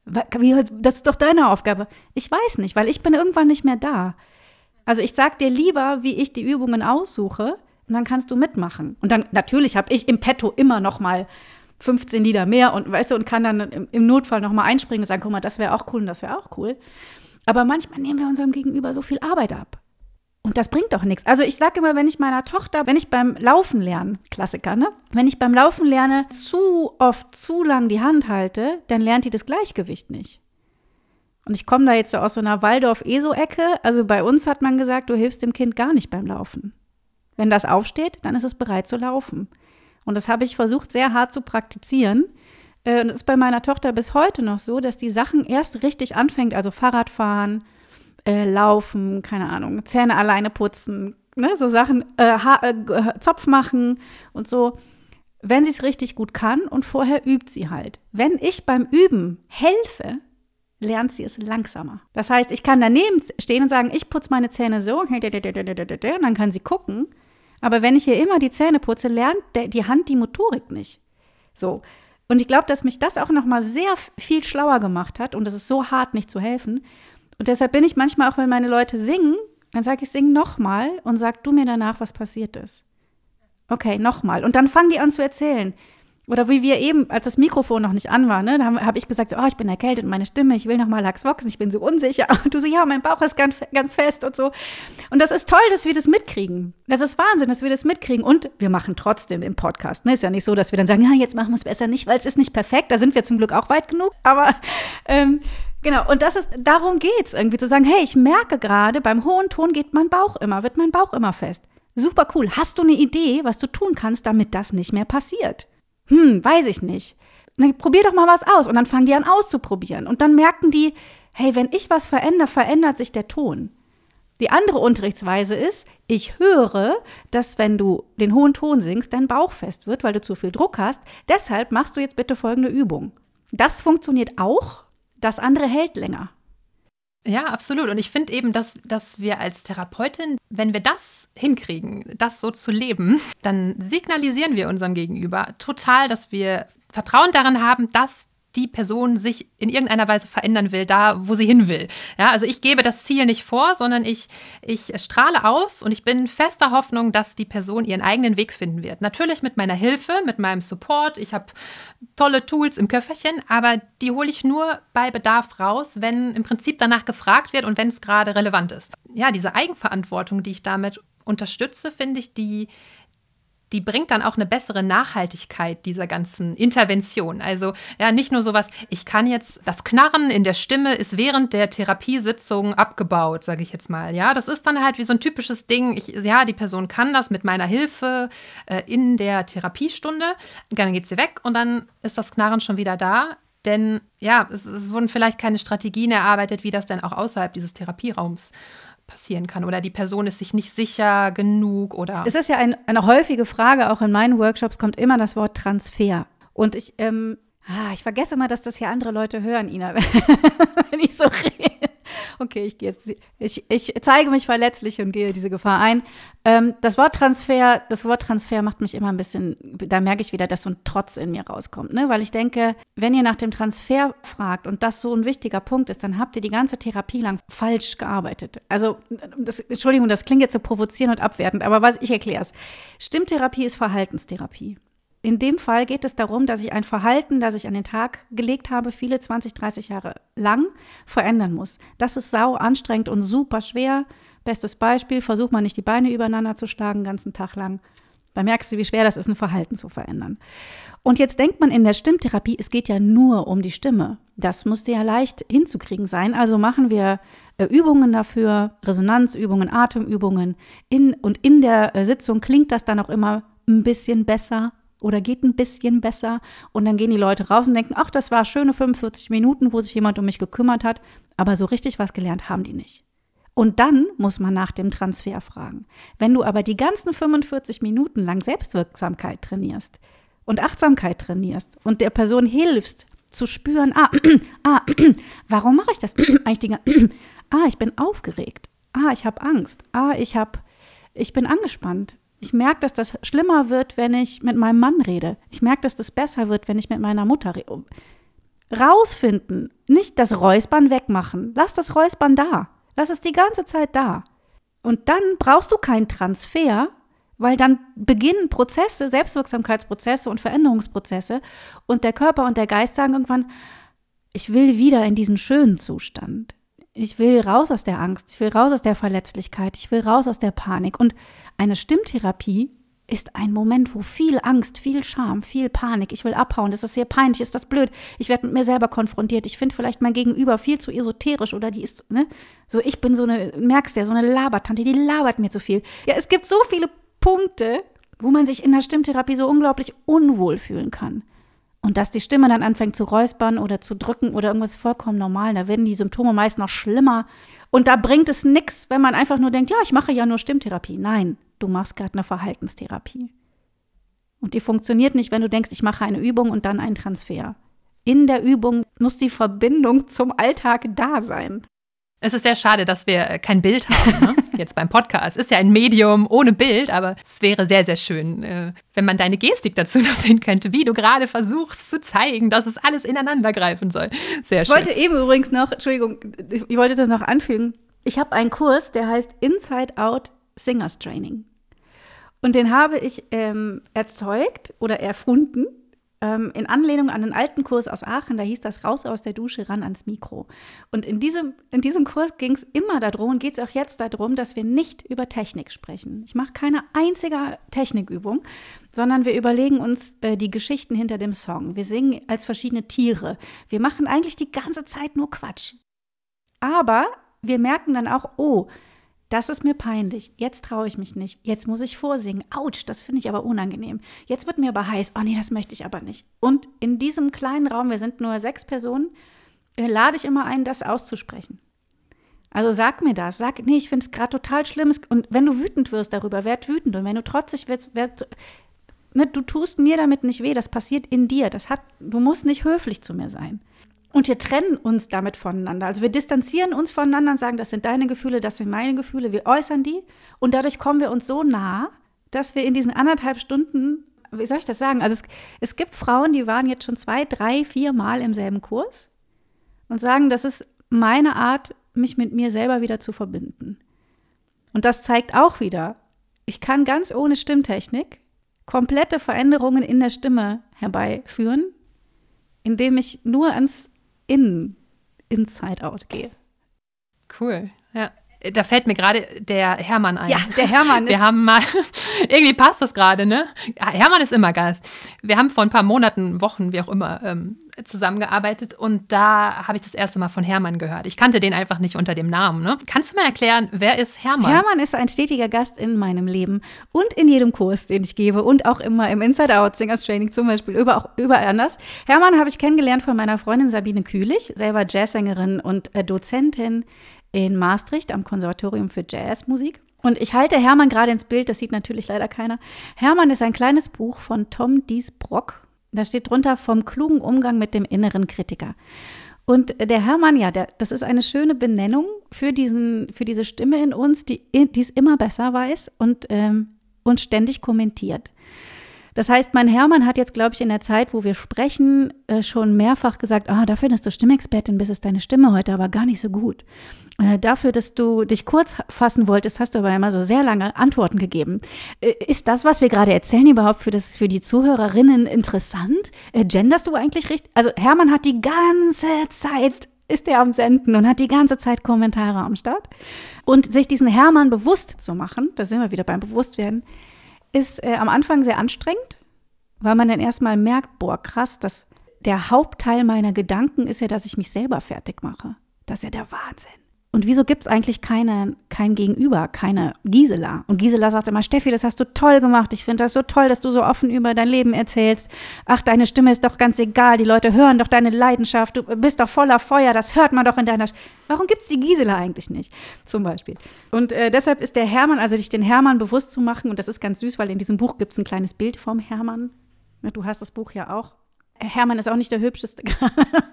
Das ist doch deine Aufgabe. Ich weiß nicht, weil ich bin irgendwann nicht mehr da. Also ich sag dir lieber, wie ich die Übungen aussuche, und dann kannst du mitmachen. Und dann, natürlich habe ich im Petto immer noch mal fünfzehn Lieder mehr und weißt du, und kann dann im, im Notfall noch mal einspringen und sagen, guck mal, das wäre auch cool und das wäre auch cool. Aber manchmal nehmen wir unserem Gegenüber so viel Arbeit ab. Und das bringt doch nichts. Also ich sage immer, wenn ich meiner Tochter, wenn ich beim Laufen lerne, Klassiker, ne? Wenn ich beim Laufen lerne, zu oft, zu lang die Hand halte, dann lernt die das Gleichgewicht nicht. Und ich komme da jetzt so aus so einer Waldorf-E S O-Ecke. Also bei uns hat man gesagt, du hilfst dem Kind gar nicht beim Laufen. Wenn das aufsteht, dann ist es bereit zu laufen. Und das habe ich versucht, sehr hart zu praktizieren. Und es ist bei meiner Tochter bis heute noch so, dass die Sachen erst richtig anfängt, also Fahrradfahren, Äh, laufen, keine Ahnung, Zähne alleine putzen, ne, so Sachen, äh, ha- äh, Zopf machen und so, wenn sie es richtig gut kann und vorher übt sie halt. Wenn ich beim Üben helfe, lernt sie es langsamer. Das heißt, ich kann daneben stehen und sagen, ich putze meine Zähne so, und dann kann sie gucken, aber wenn ich ihr immer die Zähne putze, lernt der, die Hand die Motorik nicht. So. Und ich glaube, dass mich das auch noch mal sehr viel schlauer gemacht hat und es ist so hart, nicht zu helfen. Und deshalb bin ich manchmal auch, wenn meine Leute singen, dann sage ich, sing nochmal und sag du mir danach, was passiert ist. Okay, nochmal. Und dann fangen die an zu erzählen. Oder wie wir eben, als das Mikrofon noch nicht an war, ne, da habe hab ich gesagt, so, oh, ich bin erkältet und meine Stimme, ich will nochmal Lachs wachsen, ich bin so unsicher. Und du so, ja, mein Bauch ist ganz, ganz fest und so. Und das ist toll, dass wir das mitkriegen. Das ist Wahnsinn, dass wir das mitkriegen. Und wir machen trotzdem den Podcast. Ne? Ist ja nicht so, dass wir dann sagen, ja, jetzt machen wir es besser nicht, weil es ist nicht perfekt. Da sind wir zum Glück auch weit genug. Aber ähm, genau, und das ist, darum geht's irgendwie, zu sagen, hey, ich merke gerade, beim hohen Ton geht mein Bauch immer, wird mein Bauch immer fest. Super cool. Hast du eine Idee, was du tun kannst, damit das nicht mehr passiert? Hm, weiß ich nicht. Na, probier doch mal was aus. Und dann fangen die an auszuprobieren. Und dann merken die, hey, wenn ich was verändere, verändert sich der Ton. Die andere Unterrichtsweise ist, ich höre, dass wenn du den hohen Ton singst, dein Bauch fest wird, weil du zu viel Druck hast. Deshalb machst du jetzt bitte folgende Übung. Das funktioniert auch, das andere hält länger. Ja, absolut. Und ich finde eben, dass, dass wir als Therapeutin, wenn wir das hinkriegen, das so zu leben, dann signalisieren wir unserem Gegenüber total, dass wir Vertrauen darin haben, dass die Person sich in irgendeiner Weise verändern will, da, wo sie hin will. Ja, also ich gebe das Ziel nicht vor, sondern ich, ich strahle aus und ich bin fester Hoffnung, dass die Person ihren eigenen Weg finden wird. Natürlich mit meiner Hilfe, mit meinem Support. Ich habe tolle Tools im Köfferchen, aber die hole ich nur bei Bedarf raus, wenn im Prinzip danach gefragt wird und wenn es gerade relevant ist. Ja, diese Eigenverantwortung, die ich damit unterstütze, finde ich, die die bringt dann auch eine bessere Nachhaltigkeit dieser ganzen Intervention. Also ja, nicht nur sowas, ich kann jetzt, das Knarren in der Stimme ist während der Therapiesitzung abgebaut, sage ich jetzt mal. Ja, das ist dann halt wie so ein typisches Ding. Ich, ja, die Person kann das mit meiner Hilfe äh, in der Therapiestunde. Dann geht sie weg und dann ist das Knarren schon wieder da. Denn ja, es, es wurden vielleicht keine Strategien erarbeitet, wie das denn auch außerhalb dieses Therapieraums passieren kann. Oder die Person ist sich nicht sicher genug oder. Es ist ja ein, eine häufige Frage, auch in meinen Workshops kommt immer das Wort Transfer. Und ich, ähm, ah, ich vergesse mal, dass das hier andere Leute hören, Ina, wenn ich so rede. Okay, ich gehe jetzt, ich, ich zeige mich verletzlich und gehe diese Gefahr ein. Ähm, das Wort Transfer, das Wort Transfer macht mich immer ein bisschen, da merke ich wieder, dass so ein Trotz in mir rauskommt, ne? Weil ich denke, wenn ihr nach dem Transfer fragt und das so ein wichtiger Punkt ist, dann habt ihr die ganze Therapie lang falsch gearbeitet. Also, das, Entschuldigung, das klingt jetzt so provozierend und abwertend, aber was, ich erkläre es. Stimmtherapie ist Verhaltenstherapie. In dem Fall geht es darum, dass ich ein Verhalten, das ich an den Tag gelegt habe, viele zwanzig, dreißig Jahre lang, verändern muss. Das ist sau anstrengend und super schwer. Bestes Beispiel, versuch mal nicht die Beine übereinander zu schlagen, den ganzen Tag lang. Da merkst du, wie schwer das ist, ein Verhalten zu verändern. Und jetzt denkt man in der Stimmtherapie, es geht ja nur um die Stimme. Das musste ja leicht hinzukriegen sein. Also machen wir äh, Übungen dafür, Resonanzübungen, Atemübungen. In, und in der äh, Sitzung klingt das dann auch immer ein bisschen besser. Oder geht ein bisschen besser und dann gehen die Leute raus und denken, ach, das war schöne fünfundvierzig Minuten, wo sich jemand um mich gekümmert hat, aber so richtig was gelernt haben die nicht. Und dann muss man nach dem Transfer fragen. Wenn du aber die ganzen fünfundvierzig Minuten lang Selbstwirksamkeit trainierst und Achtsamkeit trainierst und der Person hilfst zu spüren, ah, ah, warum mache ich das eigentlich die ganze ah, ich bin aufgeregt, ah, ich habe Angst, ah, ich habe, ich bin angespannt. Ich merke, dass das schlimmer wird, wenn ich mit meinem Mann rede. Ich merke, dass das besser wird, wenn ich mit meiner Mutter rede. Rausfinden, nicht das Räuspern wegmachen. Lass das Räuspern da. Lass es die ganze Zeit da. Und dann brauchst du keinen Transfer, weil dann beginnen Prozesse, Selbstwirksamkeitsprozesse und Veränderungsprozesse und der Körper und der Geist sagen irgendwann, ich will wieder in diesen schönen Zustand. Ich will raus aus der Angst, ich will raus aus der Verletzlichkeit, ich will raus aus der Panik. Und eine Stimmtherapie ist ein Moment, wo viel Angst, viel Scham, viel Panik, ich will abhauen, das ist sehr peinlich, ist das blöd, ich werde mit mir selber konfrontiert, ich finde vielleicht mein Gegenüber viel zu esoterisch oder die ist, ne, so ich bin so eine, merkst du ja, so eine Labertante, die labert mir zu viel. Ja, es gibt so viele Punkte, wo man sich in der Stimmtherapie so unglaublich unwohl fühlen kann. Und dass die Stimme dann anfängt zu räuspern oder zu drücken oder irgendwas ist vollkommen normal. Da werden die Symptome meist noch schlimmer. Und da bringt es nichts, wenn man einfach nur denkt, ja, ich mache ja nur Stimmtherapie. Nein, du machst gerade eine Verhaltenstherapie. Und die funktioniert nicht, wenn du denkst, ich mache eine Übung und dann einen Transfer. In der Übung muss die Verbindung zum Alltag da sein. Es ist sehr schade, dass wir kein Bild haben, ne? Jetzt beim Podcast. Es ist ja ein Medium ohne Bild, aber es wäre sehr, sehr schön, wenn man deine Gestik dazu noch sehen könnte, wie du gerade versuchst zu zeigen, dass es alles ineinander greifen soll. Sehr ich schön. Ich wollte eben übrigens noch, Entschuldigung, ich wollte das noch anfügen. Ich habe einen Kurs, der heißt Inside Out Singers Training. Und den habe ich ähm, erzeugt oder erfunden, Ähm, in Anlehnung an einen alten Kurs aus Aachen, da hieß das raus aus der Dusche, ran ans Mikro. Und in diesem, in diesem Kurs ging es immer darum und geht es auch jetzt darum, dass wir nicht über Technik sprechen. Ich mache keine einzige Technikübung, sondern wir überlegen uns äh, die Geschichten hinter dem Song. Wir singen als verschiedene Tiere. Wir machen eigentlich die ganze Zeit nur Quatsch. Aber wir merken dann auch, oh, das ist mir peinlich, jetzt traue ich mich nicht, jetzt muss ich vorsingen, Autsch, das finde ich aber unangenehm, jetzt wird mir aber heiß, oh nee, das möchte ich aber nicht. Und in diesem kleinen Raum, wir sind nur sechs Personen, äh, lade ich immer ein, das auszusprechen. Also sag mir das, sag, nee, ich finde es gerade total schlimm und wenn du wütend wirst darüber, werd wütend und wenn du trotzig wirst, werd, ne, du tust mir damit nicht weh, das passiert in dir, das hat, du musst nicht höflich zu mir sein. Und wir trennen uns damit voneinander. Also wir distanzieren uns voneinander und sagen, das sind deine Gefühle, das sind meine Gefühle. Wir äußern die und dadurch kommen wir uns so nah, dass wir in diesen anderthalb Stunden, wie soll ich das sagen? Also es, es gibt Frauen, die waren jetzt schon zwei, drei, vier Mal im selben Kurs und sagen, das ist meine Art, mich mit mir selber wieder zu verbinden. Und das zeigt auch wieder, ich kann ganz ohne Stimmtechnik komplette Veränderungen in der Stimme herbeiführen, indem ich nur ans In, Inside Out gehe. Cool, ja. Da fällt mir gerade der Hermann ein. Ja, der Hermann ist. Wir haben mal, irgendwie passt das gerade, ne? Hermann ist immer Gast. Wir haben vor ein paar Monaten, Wochen, wie auch immer, ähm, zusammengearbeitet und da habe ich das erste Mal von Hermann gehört. Ich kannte den einfach nicht unter dem Namen, ne? Kannst du mal erklären, wer ist Hermann? Hermann ist ein stetiger Gast in meinem Leben und in jedem Kurs, den ich gebe und auch immer im Inside-Out-Singers-Training zum Beispiel, über, auch überall anders. Hermann habe ich kennengelernt von meiner Freundin Sabine Kühlich, selber Jazzsängerin und äh, Dozentin in Maastricht am Konservatorium für Jazzmusik. Und ich halte Hermann gerade ins Bild, das sieht natürlich leider keiner. Hermann ist ein kleines Buch von Tom Diesbrock. Da steht drunter vom klugen Umgang mit dem inneren Kritiker. Und der Hermann, ja, der, das ist eine schöne Benennung für, diesen, für diese Stimme in uns, die es immer besser weiß und, ähm, und ständig kommentiert. Das heißt, mein Hermann hat jetzt, glaube ich, in der Zeit, wo wir sprechen, äh, schon mehrfach gesagt, ah, dafür, dass du Stimmexpertin bist, ist deine Stimme heute aber gar nicht so gut. Äh, dafür, dass du dich kurz fassen wolltest, hast du aber immer so sehr lange Antworten gegeben. Äh, ist das, was wir gerade erzählen, überhaupt für, das, für die Zuhörerinnen interessant? Äh, genderst du eigentlich richtig? Also Hermann hat die ganze Zeit, ist er am Senden und hat die ganze Zeit Kommentare am Start. Und sich diesen Hermann bewusst zu machen, da sind wir wieder beim Bewusstwerden, ist äh, am Anfang sehr anstrengend, weil man dann erstmal merkt, boah, krass, dass der Hauptteil meiner Gedanken ist ja, dass ich mich selber fertig mache. Das ist ja der Wahnsinn. Und wieso gibt es eigentlich keine, kein Gegenüber, keine Gisela? Und Gisela sagt immer, Steffi, das hast du toll gemacht. Ich finde das so toll, dass du so offen über dein Leben erzählst. Ach, deine Stimme ist doch ganz egal. Die Leute hören doch deine Leidenschaft. Du bist doch voller Feuer. Das hört man doch in deiner... Sch- Warum gibt es die Gisela eigentlich nicht? Zum Beispiel. Und äh, deshalb ist der Hermann, also dich den Hermann bewusst zu machen, und das ist ganz süß, weil in diesem Buch gibt es ein kleines Bild vom Hermann. Du hast das Buch ja auch. Hermann ist auch nicht der hübscheste gerade.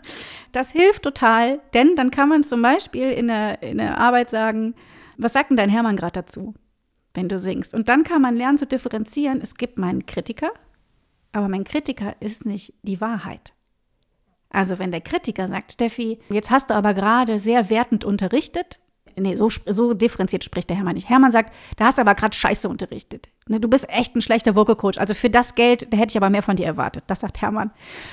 Das hilft total, denn dann kann man zum Beispiel in der, in der Arbeit sagen, was sagt denn dein Hermann gerade dazu, wenn du singst? Und dann kann man lernen zu differenzieren, es gibt meinen Kritiker, aber mein Kritiker ist nicht die Wahrheit. Also wenn der Kritiker sagt, Steffi, jetzt hast du aber gerade sehr wertend unterrichtet, nee, so, so differenziert spricht der Hermann nicht. Hermann sagt, da hast du aber gerade Scheiße unterrichtet. Ne, du bist echt ein schlechter Vocal Coach. Also für das Geld, da hätte ich aber mehr von dir erwartet. Das sagt Hermann.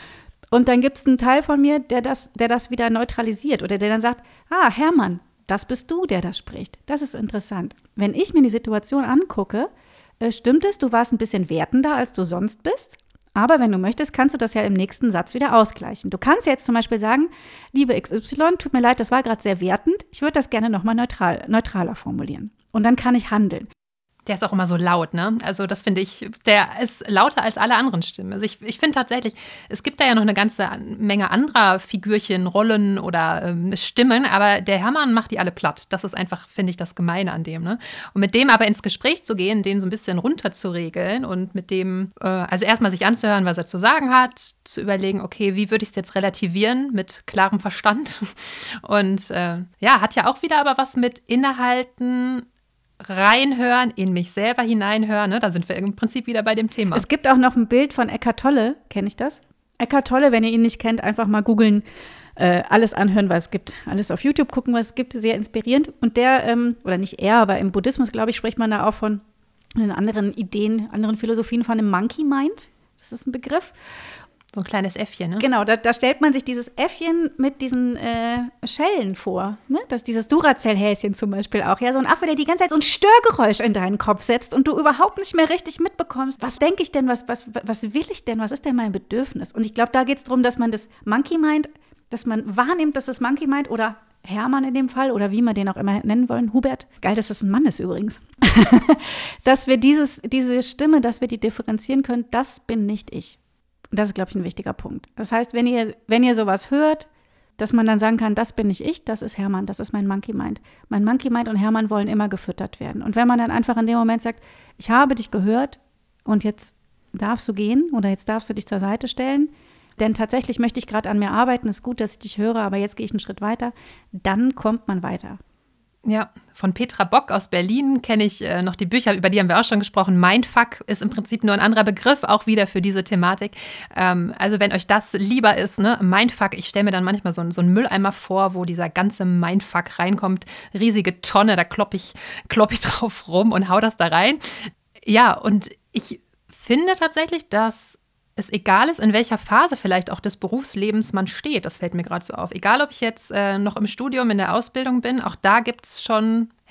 Und dann gibt es einen Teil von mir, der das, der das wieder neutralisiert oder der dann sagt, ah, Hermann, das bist du, der da spricht. Das ist interessant. Wenn ich mir die Situation angucke, äh, stimmt es, du warst ein bisschen wertender, als du sonst bist. Aber wenn du möchtest, kannst du das ja im nächsten Satz wieder ausgleichen. Du kannst jetzt zum Beispiel sagen, liebe X Y, tut mir leid, das war gerade sehr wertend. Ich würde das gerne nochmal neutral, neutraler formulieren. Und dann kann ich handeln. Der ist auch immer so laut, ne? Also das finde ich, der ist lauter als alle anderen Stimmen. Also ich, ich finde tatsächlich, es gibt da ja noch eine ganze Menge anderer Figürchen, Rollen oder ähm, Stimmen, aber der Hermann macht die alle platt. Das ist einfach, finde ich, das Gemeine an dem, ne? Und mit dem aber ins Gespräch zu gehen, den so ein bisschen runterzuregeln und mit dem, äh, also erstmal sich anzuhören, was er zu sagen hat, zu überlegen, okay, wie würde ich es jetzt relativieren mit klarem Verstand? Und äh, ja, hat ja auch wieder aber was mit Innehalten, reinhören, in mich selber hineinhören. Ne? Da sind wir im Prinzip wieder bei dem Thema. Es gibt auch noch ein Bild von Eckhart Tolle. Kenne ich das? Eckhart Tolle, wenn ihr ihn nicht kennt, einfach mal googeln, äh, alles anhören, was es gibt. Alles auf YouTube gucken, was es gibt. Sehr inspirierend. Und der, ähm, oder nicht er, aber im Buddhismus, glaube ich, spricht man da auch von in anderen Ideen, anderen Philosophien von einem Monkey Mind. Das ist ein Begriff. So ein kleines Äffchen, ne? Genau, da, da stellt man sich dieses Äffchen mit diesen äh, Schellen vor. Ne? Das, dieses Duracell-Häschen zum Beispiel auch. Ja, so ein Affe, der die ganze Zeit so ein Störgeräusch in deinen Kopf setzt und du überhaupt nicht mehr richtig mitbekommst. Was denke ich denn? Was, was, was will ich denn? Was ist denn mein Bedürfnis? Und ich glaube, da geht es darum, dass man das Monkey Mind, dass man wahrnimmt, dass das Monkey Mind oder Hermann in dem Fall oder wie wir den auch immer nennen wollen, Hubert, geil, dass das ein Mann ist übrigens, dass wir dieses, diese Stimme, dass wir die differenzieren können, das bin nicht ich. Das ist, glaube ich, ein wichtiger Punkt. Das heißt, wenn ihr, wenn ihr sowas hört, dass man dann sagen kann, das bin nicht ich, das ist Hermann, das ist mein Monkey Mind. Mein Monkey Mind und Hermann wollen immer gefüttert werden. Und wenn man dann einfach in dem Moment sagt, ich habe dich gehört und jetzt darfst du gehen oder jetzt darfst du dich zur Seite stellen, denn tatsächlich möchte ich gerade an mir arbeiten, es ist gut, dass ich dich höre, aber jetzt gehe ich einen Schritt weiter, dann kommt man weiter. Ja, von Petra Bock aus Berlin kenne ich äh, noch die Bücher, über die haben wir auch schon gesprochen. Mindfuck ist im Prinzip nur ein anderer Begriff, auch wieder für diese Thematik. Ähm, also wenn euch das lieber ist, ne, Mindfuck, ich stelle mir dann manchmal so, so einen Mülleimer vor, wo dieser ganze Mindfuck reinkommt. Riesige Tonne, da klopp ich, klopp ich drauf rum und hau das da rein. Ja, und ich finde tatsächlich, dass es egal ist, in welcher Phase vielleicht auch des Berufslebens man steht. Das fällt mir gerade so auf. Egal, ob ich jetzt äh, noch im Studium, in der Ausbildung bin, auch da gibt es schon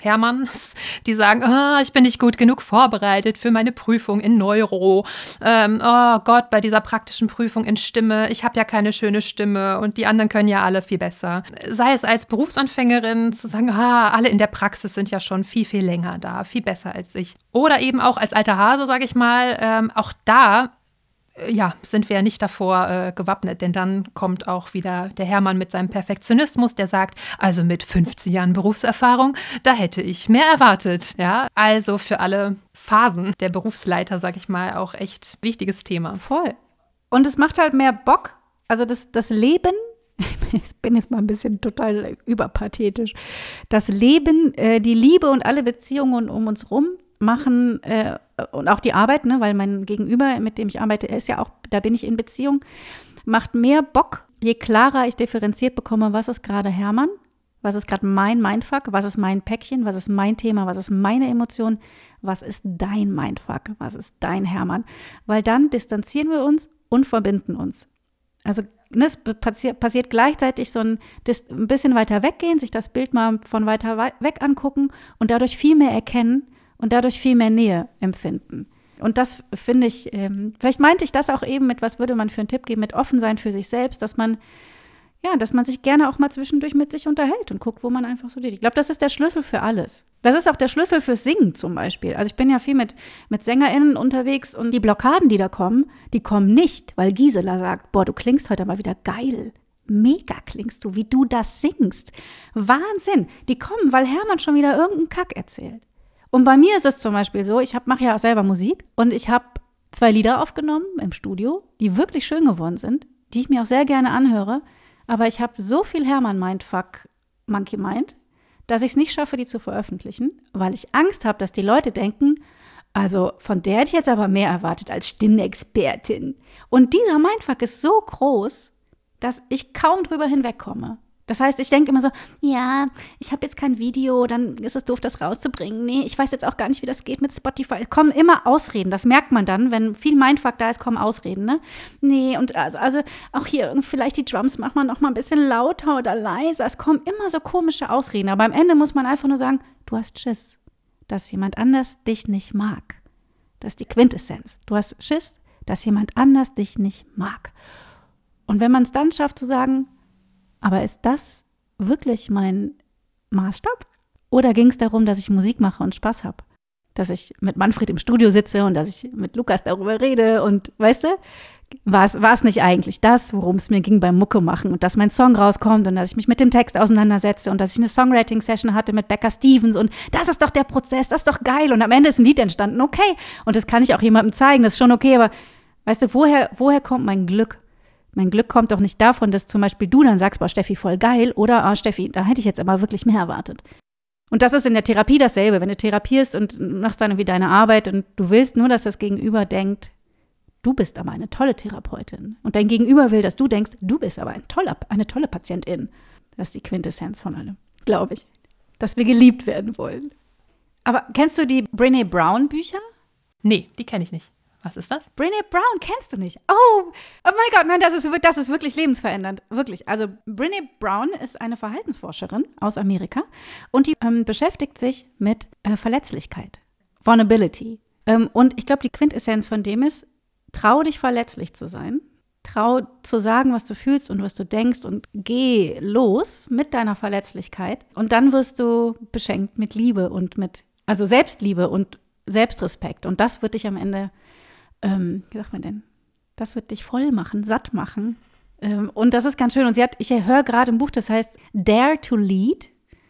Hermanns, die sagen, oh, ich bin nicht gut genug vorbereitet für meine Prüfung in Neuro. Ähm, oh Gott, bei dieser praktischen Prüfung in Stimme, ich habe ja keine schöne Stimme und die anderen können ja alle viel besser. Sei es als Berufsanfängerin zu sagen, ah, alle in der Praxis sind ja schon viel, viel länger da, viel besser als ich. Oder eben auch als alter Hase, sage ich mal, ähm, auch da ja, sind wir ja nicht davor äh, gewappnet, denn dann kommt auch wieder der Hermann mit seinem Perfektionismus, der sagt, also mit fünfzehn Jahren Berufserfahrung, da hätte ich mehr erwartet. Ja, also für alle Phasen der Berufsleiter, sag ich mal, auch echt wichtiges Thema. Voll. Und es macht halt mehr Bock. Also das, das Leben, ich bin jetzt mal ein bisschen total überpathetisch, das Leben, äh, die Liebe und alle Beziehungen um uns rum machen äh, und auch die Arbeit, ne, weil mein Gegenüber, mit dem ich arbeite, ist ja auch, da bin ich in Beziehung, macht mehr Bock, je klarer ich differenziert bekomme, was ist gerade Hermann, was ist gerade mein Mindfuck, was ist mein Päckchen, was ist mein Thema, was ist meine Emotion, was ist dein Mindfuck, was ist dein Hermann, weil dann distanzieren wir uns und verbinden uns. Also ne, es passi- passiert gleichzeitig so ein, ein bisschen weiter weggehen, sich das Bild mal von weiter we- weg angucken und dadurch viel mehr erkennen, und dadurch viel mehr Nähe empfinden. Und das finde ich, ähm, vielleicht meinte ich das auch eben mit, was würde man für einen Tipp geben, mit offen sein für sich selbst, dass man, ja, dass man sich gerne auch mal zwischendurch mit sich unterhält und guckt, wo man einfach so steht. Ich glaube, das ist der Schlüssel für alles. Das ist auch der Schlüssel fürs Singen zum Beispiel. Also ich bin ja viel mit, mit SängerInnen unterwegs und die Blockaden, die da kommen, die kommen nicht, weil Gisela sagt, boah, du klingst heute mal wieder geil. Mega klingst du, wie du das singst. Wahnsinn. Die kommen, weil Hermann schon wieder irgendeinen Kack erzählt. Und bei mir ist es zum Beispiel so, ich mache ja auch selber Musik und ich habe zwei Lieder aufgenommen im Studio, die wirklich schön geworden sind, die ich mir auch sehr gerne anhöre, aber ich habe so viel Hermann-Mindfuck, Monkey Mind, dass ich es nicht schaffe, die zu veröffentlichen, weil ich Angst habe, dass die Leute denken, also von der hätte ich jetzt aber mehr erwartet als Stimmexpertin. Und dieser Mindfuck ist so groß, dass ich kaum drüber hinwegkomme. Das heißt, ich denke immer so, ja, ich habe jetzt kein Video, dann ist es doof, das rauszubringen. Nee, ich weiß jetzt auch gar nicht, wie das geht mit Spotify. Es kommen immer Ausreden, das merkt man dann, wenn viel Mindfuck da ist, kommen Ausreden, ne? Nee, und also, also auch hier, vielleicht die Drums macht man noch mal ein bisschen lauter oder leiser. Es kommen immer so komische Ausreden, aber am Ende muss man einfach nur sagen, du hast Schiss, dass jemand anders dich nicht mag. Das ist die Quintessenz. Du hast Schiss, dass jemand anders dich nicht mag. Und wenn man es dann schafft zu sagen, aber ist das wirklich mein Maßstab? Oder ging es darum, dass ich Musik mache und Spaß habe? Dass ich mit Manfred im Studio sitze und dass ich mit Lukas darüber rede und, weißt du, war es, war es nicht eigentlich das, worum es mir ging beim Mucke machen und dass mein Song rauskommt und dass ich mich mit dem Text auseinandersetze und dass ich eine Songwriting-Session hatte mit Becca Stevens und das ist doch der Prozess, das ist doch geil und am Ende ist ein Lied entstanden, okay. Und das kann ich auch jemandem zeigen, das ist schon okay, aber weißt du, woher, woher kommt mein Glück? Mein Glück kommt doch nicht davon, dass zum Beispiel du dann sagst, boah, Steffi, voll geil, oder, ah, Steffi, da hätte ich jetzt aber wirklich mehr erwartet. Und das ist in der Therapie dasselbe. Wenn du therapierst und machst dann irgendwie deine Arbeit und du willst nur, dass das Gegenüber denkt, du bist aber eine tolle Therapeutin. Und dein Gegenüber will, dass du denkst, du bist aber ein toller, eine tolle Patientin. Das ist die Quintessenz von allem, glaube ich. Dass wir geliebt werden wollen. Aber kennst du die Brené Brown Bücher? Nee, die kenne ich nicht. Was ist das? Brené Brown kennst du nicht. Oh, oh mein Gott, nein, das ist, das ist wirklich lebensverändernd. Wirklich. Also Brené Brown ist eine Verhaltensforscherin aus Amerika und die ähm, beschäftigt sich mit äh, Verletzlichkeit, Vulnerability. Ähm, und ich glaube, die Quintessenz von dem ist, trau dich verletzlich zu sein, trau zu sagen, was du fühlst und was du denkst und geh los mit deiner Verletzlichkeit und dann wirst du beschenkt mit Liebe und mit, also Selbstliebe und Selbstrespekt und das wird dich am Ende Ähm, wie sagt man denn? Das wird dich voll machen, satt machen. Ähm, und das ist ganz schön. Und sie hat, ich höre gerade ein Buch, das heißt Dare to Lead.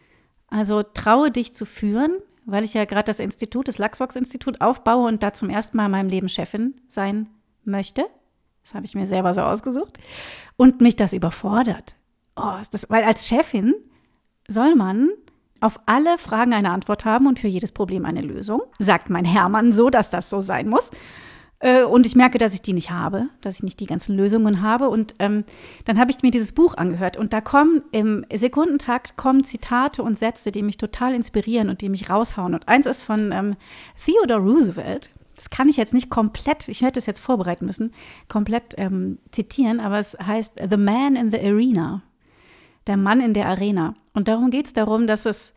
Also traue dich zu führen, weil ich ja gerade das Institut, das Luxvox-Institut aufbaue und da zum ersten Mal in meinem Leben Chefin sein möchte. Das habe ich mir selber so ausgesucht. Und mich das überfordert. Oh, ist das, weil als Chefin soll man auf alle Fragen eine Antwort haben und für jedes Problem eine Lösung. Sagt mein Hermann so, dass das so sein muss. Und ich merke, dass ich die nicht habe, dass ich nicht die ganzen Lösungen habe. Und ähm, dann habe ich mir dieses Buch angehört. Und da kommen im Sekundentakt kommen Zitate und Sätze, die mich total inspirieren und die mich raushauen. Und eins ist von ähm, Theodore Roosevelt. Das kann ich jetzt nicht komplett, ich hätte es jetzt vorbereiten müssen, komplett ähm, zitieren. Aber es heißt The Man in the Arena. Der Mann in der Arena. Und darum geht es darum, dass es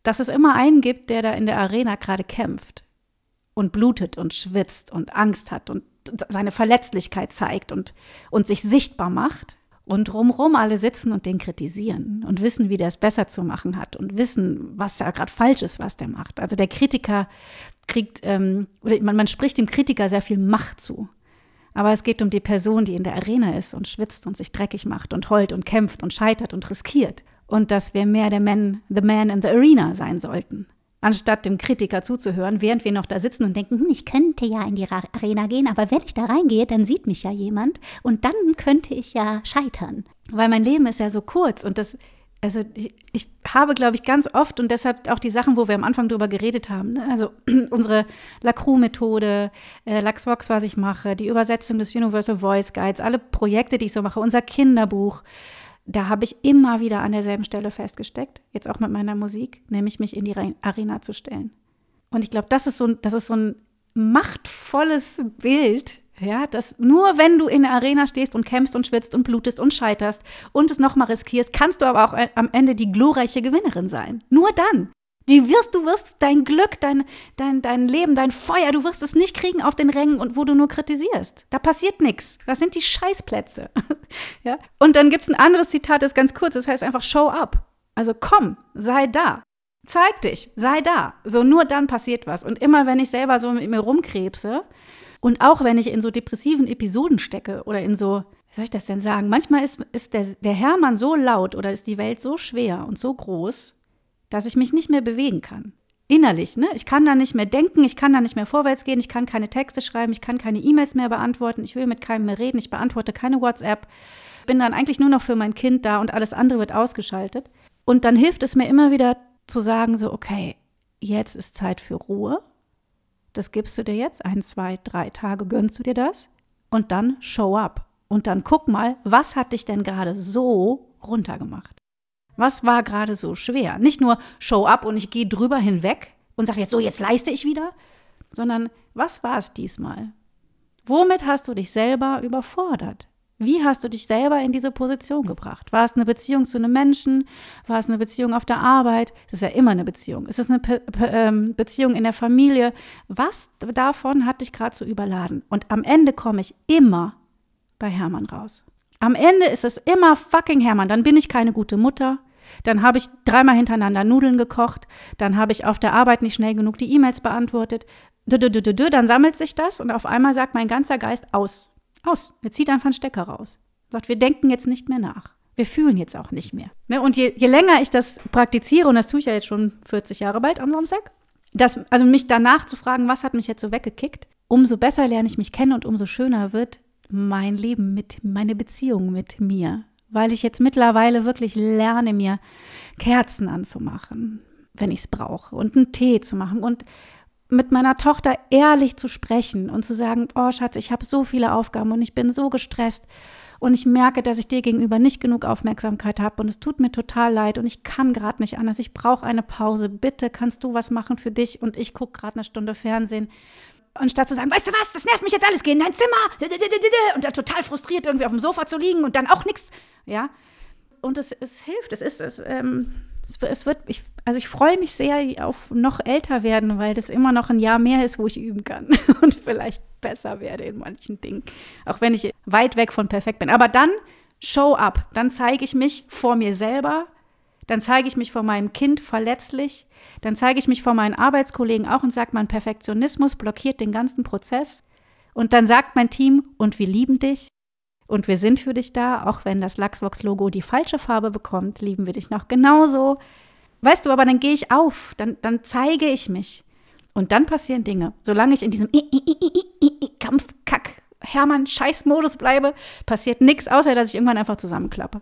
dass es immer einen gibt, der da in der Arena gerade kämpft und blutet und schwitzt und Angst hat und seine Verletzlichkeit zeigt und, und sich sichtbar macht. Und drumherum alle sitzen und den kritisieren und wissen, wie der es besser zu machen hat und wissen, was da gerade falsch ist, was der macht. Also der Kritiker kriegt, ähm, oder man, man spricht dem Kritiker sehr viel Macht zu. Aber es geht um die Person, die in der Arena ist und schwitzt und sich dreckig macht und heult und kämpft und scheitert und riskiert. Und dass wir mehr der Man, the man in the arena sein sollten, anstatt dem Kritiker zuzuhören, während wir noch da sitzen und denken, hm, ich könnte ja in die Arena gehen, aber wenn ich da reingehe, dann sieht mich ja jemand und dann könnte ich ja scheitern. Weil mein Leben ist ja so kurz und das, also ich, ich habe, glaube ich, ganz oft und deshalb auch die Sachen, wo wir am Anfang drüber geredet haben, ne? Also unsere Lacroix-Methode, äh, LaxVox, was ich mache, die Übersetzung des Universal Voice Guides, alle Projekte, die ich so mache, unser Kinderbuch, da habe ich immer wieder an derselben Stelle festgesteckt, jetzt auch mit meiner Musik, nämlich mich in die Arena zu stellen. Und ich glaube, das ist so ein, das ist so ein machtvolles Bild, ja, dass nur wenn du in der Arena stehst und kämpfst und schwitzt und blutest und scheiterst und es nochmal riskierst, kannst du aber auch am Ende die glorreiche Gewinnerin sein. Nur dann. Die wirst, du wirst dein Glück, dein, dein, dein Leben, dein Feuer, du wirst es nicht kriegen auf den Rängen, und wo du nur kritisierst. Da passiert nichts. Das sind die Scheißplätze. Ja? Und dann gibt es ein anderes Zitat, das ist ganz kurz, das heißt einfach show up. Also komm, sei da. Zeig dich, sei da. So, nur dann passiert was. Und immer, wenn ich selber so mit mir rumkrebse und auch wenn ich in so depressiven Episoden stecke oder in so, wie soll ich das denn sagen? Manchmal ist, ist der, der Hermann so laut oder ist die Welt so schwer und so groß, dass ich mich nicht mehr bewegen kann. Innerlich, ne? Ich kann da nicht mehr denken, ich kann da nicht mehr vorwärts gehen, ich kann keine Texte schreiben, ich kann keine E-Mails mehr beantworten, ich will mit keinem mehr reden, ich beantworte keine WhatsApp, bin dann eigentlich nur noch für mein Kind da und alles andere wird ausgeschaltet. Und dann hilft es mir immer wieder zu sagen, so, okay, jetzt ist Zeit für Ruhe. Das gibst du dir jetzt, ein, zwei, drei Tage gönnst du dir das und dann show up. Und dann guck mal, was hat dich denn gerade so runtergemacht? Was war gerade so schwer? Nicht nur show up und ich gehe drüber hinweg und sage jetzt so, jetzt leiste ich wieder, sondern was war es diesmal? Womit hast du dich selber überfordert? Wie hast du dich selber in diese Position gebracht? War es eine Beziehung zu einem Menschen? War es eine Beziehung auf der Arbeit? Es ist ja immer eine Beziehung. Es ist eine Pe- Pe- ähm, Beziehung in der Familie. Was davon hat dich gerade so überladen? Und am Ende komme ich immer bei Hermann raus. Am Ende ist es immer fucking Hermann. Dann bin ich keine gute Mutter. Dann habe ich dreimal hintereinander Nudeln gekocht. Dann habe ich auf der Arbeit nicht schnell genug die E-Mails beantwortet. Dann sammelt sich das und auf einmal sagt mein ganzer Geist aus. Aus. Er zieht einfach einen Stecker raus. Sagt, wir denken jetzt nicht mehr nach. Wir fühlen jetzt auch nicht mehr. Ne? Und je, je länger ich das praktiziere, und das tue ich ja jetzt schon vierzig Jahre bald am Samstag, das, also mich danach zu fragen, was hat mich jetzt so weggekickt, umso besser lerne ich mich kennen und umso schöner wird mein Leben mit, meine Beziehung mit mir. Weil ich jetzt mittlerweile wirklich lerne, mir Kerzen anzumachen, wenn ich es brauche, und einen Tee zu machen und mit meiner Tochter ehrlich zu sprechen und zu sagen, oh Schatz, ich habe so viele Aufgaben und ich bin so gestresst und ich merke, dass ich dir gegenüber nicht genug Aufmerksamkeit habe und es tut mir total leid und ich kann gerade nicht anders, ich brauche eine Pause, bitte kannst du was machen für dich und ich gucke gerade eine Stunde Fernsehen. Und statt zu sagen, weißt du was, das nervt mich jetzt alles, geh in dein Zimmer und dann total frustriert irgendwie auf dem Sofa zu liegen und dann auch nichts, ja. Und es, es hilft, es ist, es, ähm, es, es wird, ich, also ich freue mich sehr auf noch älter werden, weil das immer noch ein Jahr mehr ist, wo ich üben kann und vielleicht besser werde in manchen Dingen, auch wenn ich weit weg von perfekt bin. Aber dann show up, dann zeige ich mich vor mir selber, dann zeige ich mich vor meinem Kind verletzlich, dann zeige ich mich vor meinen Arbeitskollegen auch und sage, mein Perfektionismus blockiert den ganzen Prozess. Und dann sagt mein Team, und wir lieben dich und wir sind für dich da, auch wenn das LaxVox-Logo die falsche Farbe bekommt, lieben wir dich noch genauso. Weißt du, aber dann gehe ich auf, dann, dann zeige ich mich und dann passieren Dinge. Solange ich in diesem Kampf, Kack, Hermann, Scheiß-Modus bleibe, passiert nichts, außer dass ich irgendwann einfach zusammenklappe.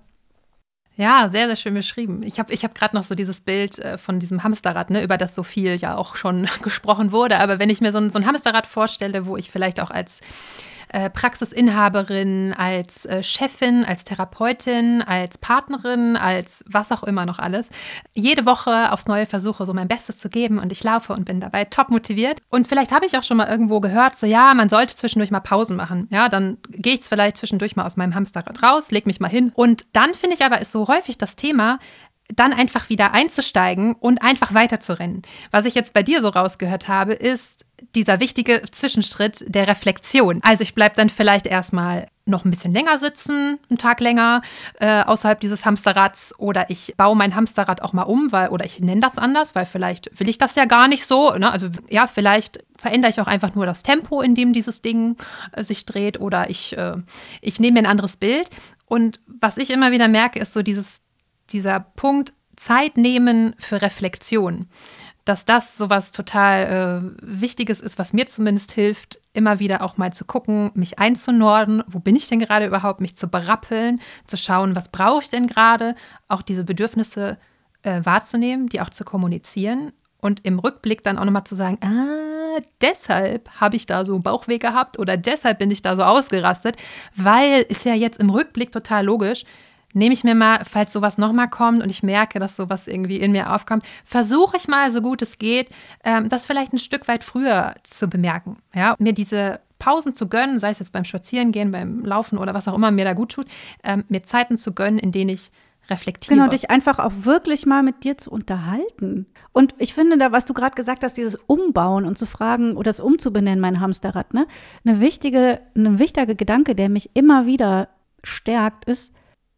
Ja, sehr, sehr schön beschrieben. Ich habe ich hab gerade noch so dieses Bild äh, von diesem Hamsterrad, ne, über das so viel ja auch schon gesprochen wurde. Aber wenn ich mir so ein, so ein Hamsterrad vorstelle, wo ich vielleicht auch als äh, Praxisinhaberin, als äh, Chefin, als Therapeutin, als Partnerin, als was auch immer noch alles, jede Woche aufs Neue versuche, so mein Bestes zu geben und ich laufe und bin dabei top motiviert. Und vielleicht habe ich auch schon mal irgendwo gehört, so ja, man sollte zwischendurch mal Pausen machen. Ja, dann gehe ich vielleicht zwischendurch mal aus meinem Hamsterrad raus, leg mich mal hin. Und dann finde ich aber, ist so häufig das Thema, dann einfach wieder einzusteigen und einfach weiterzurennen. Was ich jetzt bei dir so rausgehört habe, ist dieser wichtige Zwischenschritt der Reflexion. Also ich bleibe dann vielleicht erstmal noch ein bisschen länger sitzen, einen Tag länger, äh, außerhalb dieses Hamsterrads, oder ich baue mein Hamsterrad auch mal um, weil, oder ich nenne das anders, weil vielleicht will ich das ja gar nicht so. Ne? Also ja, vielleicht verändere ich auch einfach nur das Tempo, in dem dieses Ding äh, sich dreht, oder ich, äh, ich nehme mir ein anderes Bild. Und was ich immer wieder merke, ist so dieses, dieser Punkt Zeit nehmen für Reflexion. Dass das sowas total äh, Wichtiges ist, was mir zumindest hilft, immer wieder auch mal zu gucken, mich einzunorden, wo bin ich denn gerade überhaupt, mich zu berappeln, zu schauen, was brauche ich denn gerade, auch diese Bedürfnisse äh, wahrzunehmen, die auch zu kommunizieren und im Rückblick dann auch nochmal zu sagen, ah, deshalb habe ich da so Bauchweh gehabt oder deshalb bin ich da so ausgerastet, weil ist ja jetzt im Rückblick total logisch, nehme ich mir mal, falls sowas nochmal kommt und ich merke, dass sowas irgendwie in mir aufkommt, versuche ich mal, so gut es geht, ähm, das vielleicht ein Stück weit früher zu bemerken. Ja? Mir diese Pausen zu gönnen, sei es jetzt beim Spazierengehen, beim Laufen oder was auch immer mir da gut tut, ähm, mir Zeiten zu gönnen, in denen ich reflektiere. Genau, dich einfach auch wirklich mal mit dir zu unterhalten. Und ich finde da, was du gerade gesagt hast, dieses Umbauen und zu fragen oder das umzubenennen, mein Hamsterrad, ne? Eine wichtige, ein wichtiger Gedanke, der mich immer wieder stärkt, ist,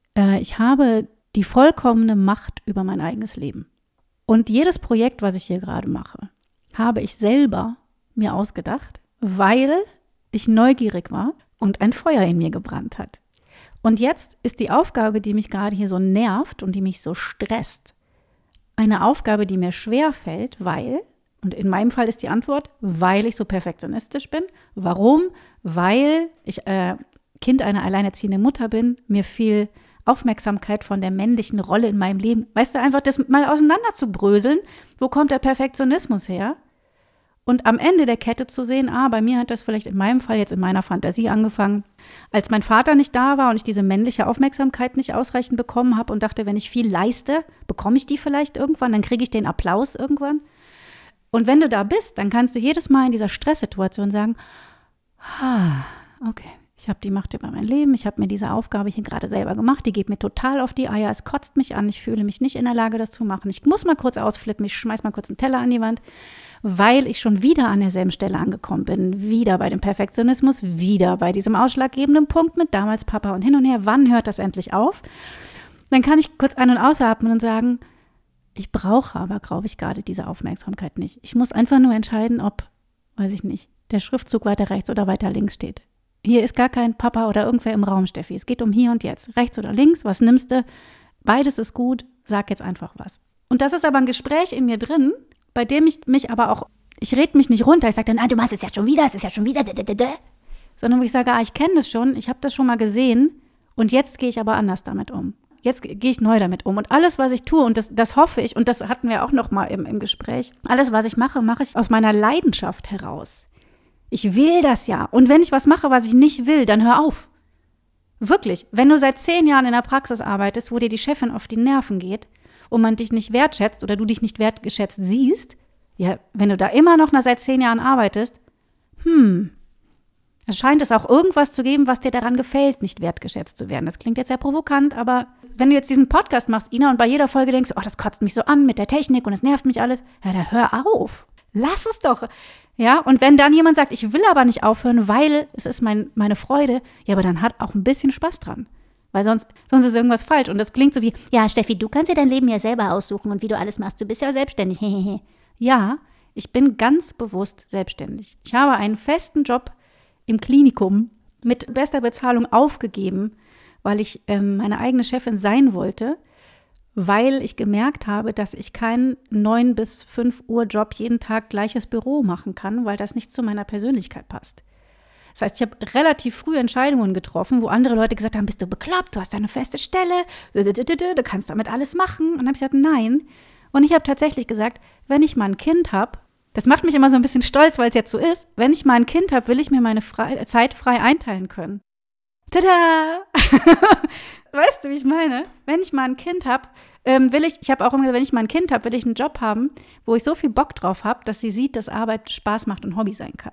ich habe die vollkommene Macht über mein eigenes Leben. Und jedes Projekt, was ich hier gerade mache, habe ich selber mir ausgedacht, weil ich neugierig war und ein Feuer in mir gebrannt hat. Und jetzt ist die Aufgabe, die mich gerade hier so nervt und die mich so stresst, eine Aufgabe, die mir schwer fällt, weil, und in meinem Fall ist die Antwort, weil ich so perfektionistisch bin. Warum? Weil ich äh, Kind einer alleinerziehenden Mutter bin, mir viel Aufmerksamkeit von der männlichen Rolle in meinem Leben. Weißt du, einfach das mal auseinander zu bröseln, wo kommt der Perfektionismus her? Und am Ende der Kette zu sehen, ah, bei mir hat das vielleicht in meinem Fall jetzt in meiner Fantasie angefangen, als mein Vater nicht da war und ich diese männliche Aufmerksamkeit nicht ausreichend bekommen habe und dachte, wenn ich viel leiste, bekomme ich die vielleicht irgendwann, dann kriege ich den Applaus irgendwann. Und wenn du da bist, dann kannst du jedes Mal in dieser Stresssituation sagen, ah, okay. Ich habe die Macht über mein Leben, ich habe mir diese Aufgabe hier gerade selber gemacht, die geht mir total auf die Eier, es kotzt mich an, ich fühle mich nicht in der Lage, das zu machen. Ich muss mal kurz ausflippen, ich schmeiß mal kurz einen Teller an die Wand, weil ich schon wieder an derselben Stelle angekommen bin, wieder bei dem Perfektionismus, wieder bei diesem ausschlaggebenden Punkt mit damals Papa und hin und her, wann hört das endlich auf? Dann kann ich kurz ein- und ausatmen und sagen, ich brauche aber, glaube ich, gerade diese Aufmerksamkeit nicht. Ich muss einfach nur entscheiden, ob, weiß ich nicht, der Schriftzug weiter rechts oder weiter links steht. Hier ist gar kein Papa oder irgendwer im Raum, Steffi. Es geht um hier und jetzt. Rechts oder links, was nimmst du? Beides ist gut, sag jetzt einfach was. Und das ist aber ein Gespräch in mir drin, bei dem ich mich aber auch, ich rede mich nicht runter. Ich sage dann, ah, du machst es ja schon wieder, es ist ja schon wieder, sondern wo ich sage, ah, ich kenne das schon, ich habe das schon mal gesehen und jetzt gehe ich aber anders damit um. Jetzt gehe ich neu damit um. Und alles, was ich tue, und das, das hoffe ich, und das hatten wir auch noch mal im, im Gespräch, alles, was ich mache, mache ich aus meiner Leidenschaft heraus. Ich will das ja. Und wenn ich was mache, was ich nicht will, dann hör auf. Wirklich. Wenn du seit zehn Jahren in der Praxis arbeitest, wo dir die Chefin auf die Nerven geht und man dich nicht wertschätzt oder du dich nicht wertgeschätzt siehst, ja, wenn du da immer noch nach seit zehn Jahren arbeitest, hm, es scheint es auch irgendwas zu geben, was dir daran gefällt, nicht wertgeschätzt zu werden. Das klingt jetzt sehr provokant, aber wenn du jetzt diesen Podcast machst, Ina, und bei jeder Folge denkst, oh, das kotzt mich so an mit der Technik und es nervt mich alles, ja, dann hör auf. Lass es doch. Ja, und wenn dann jemand sagt, ich will aber nicht aufhören, weil es ist mein, meine Freude, ja, aber dann hat auch ein bisschen Spaß dran. Weil sonst, sonst ist irgendwas falsch. Und das klingt so wie, ja, Steffi, du kannst dir dein Leben ja selber aussuchen und wie du alles machst. Du bist ja selbstständig. Ja, ich bin ganz bewusst selbstständig. Ich habe einen festen Job im Klinikum mit bester Bezahlung aufgegeben, weil ich ähm, meine eigene Chefin sein wollte, weil ich gemerkt habe, dass ich keinen neun bis fünf Uhr Job jeden Tag gleiches Büro machen kann, weil das nicht zu meiner Persönlichkeit passt. Das heißt, ich habe relativ früh Entscheidungen getroffen, wo andere Leute gesagt haben, bist du bekloppt, du hast eine feste Stelle, du kannst damit alles machen. Und dann habe ich gesagt, nein. Und ich habe tatsächlich gesagt, wenn ich mal ein Kind habe, das macht mich immer so ein bisschen stolz, weil es jetzt so ist, wenn ich mal ein Kind habe, will ich mir meine frei, Zeit frei einteilen können. Tada! Weißt du, wie ich meine? Wenn ich mal ein Kind habe, ähm, will ich, ich habe auch immer gesagt, wenn ich mal ein Kind habe, will ich einen Job haben, wo ich so viel Bock drauf habe, dass sie sieht, dass Arbeit Spaß macht und Hobby sein kann.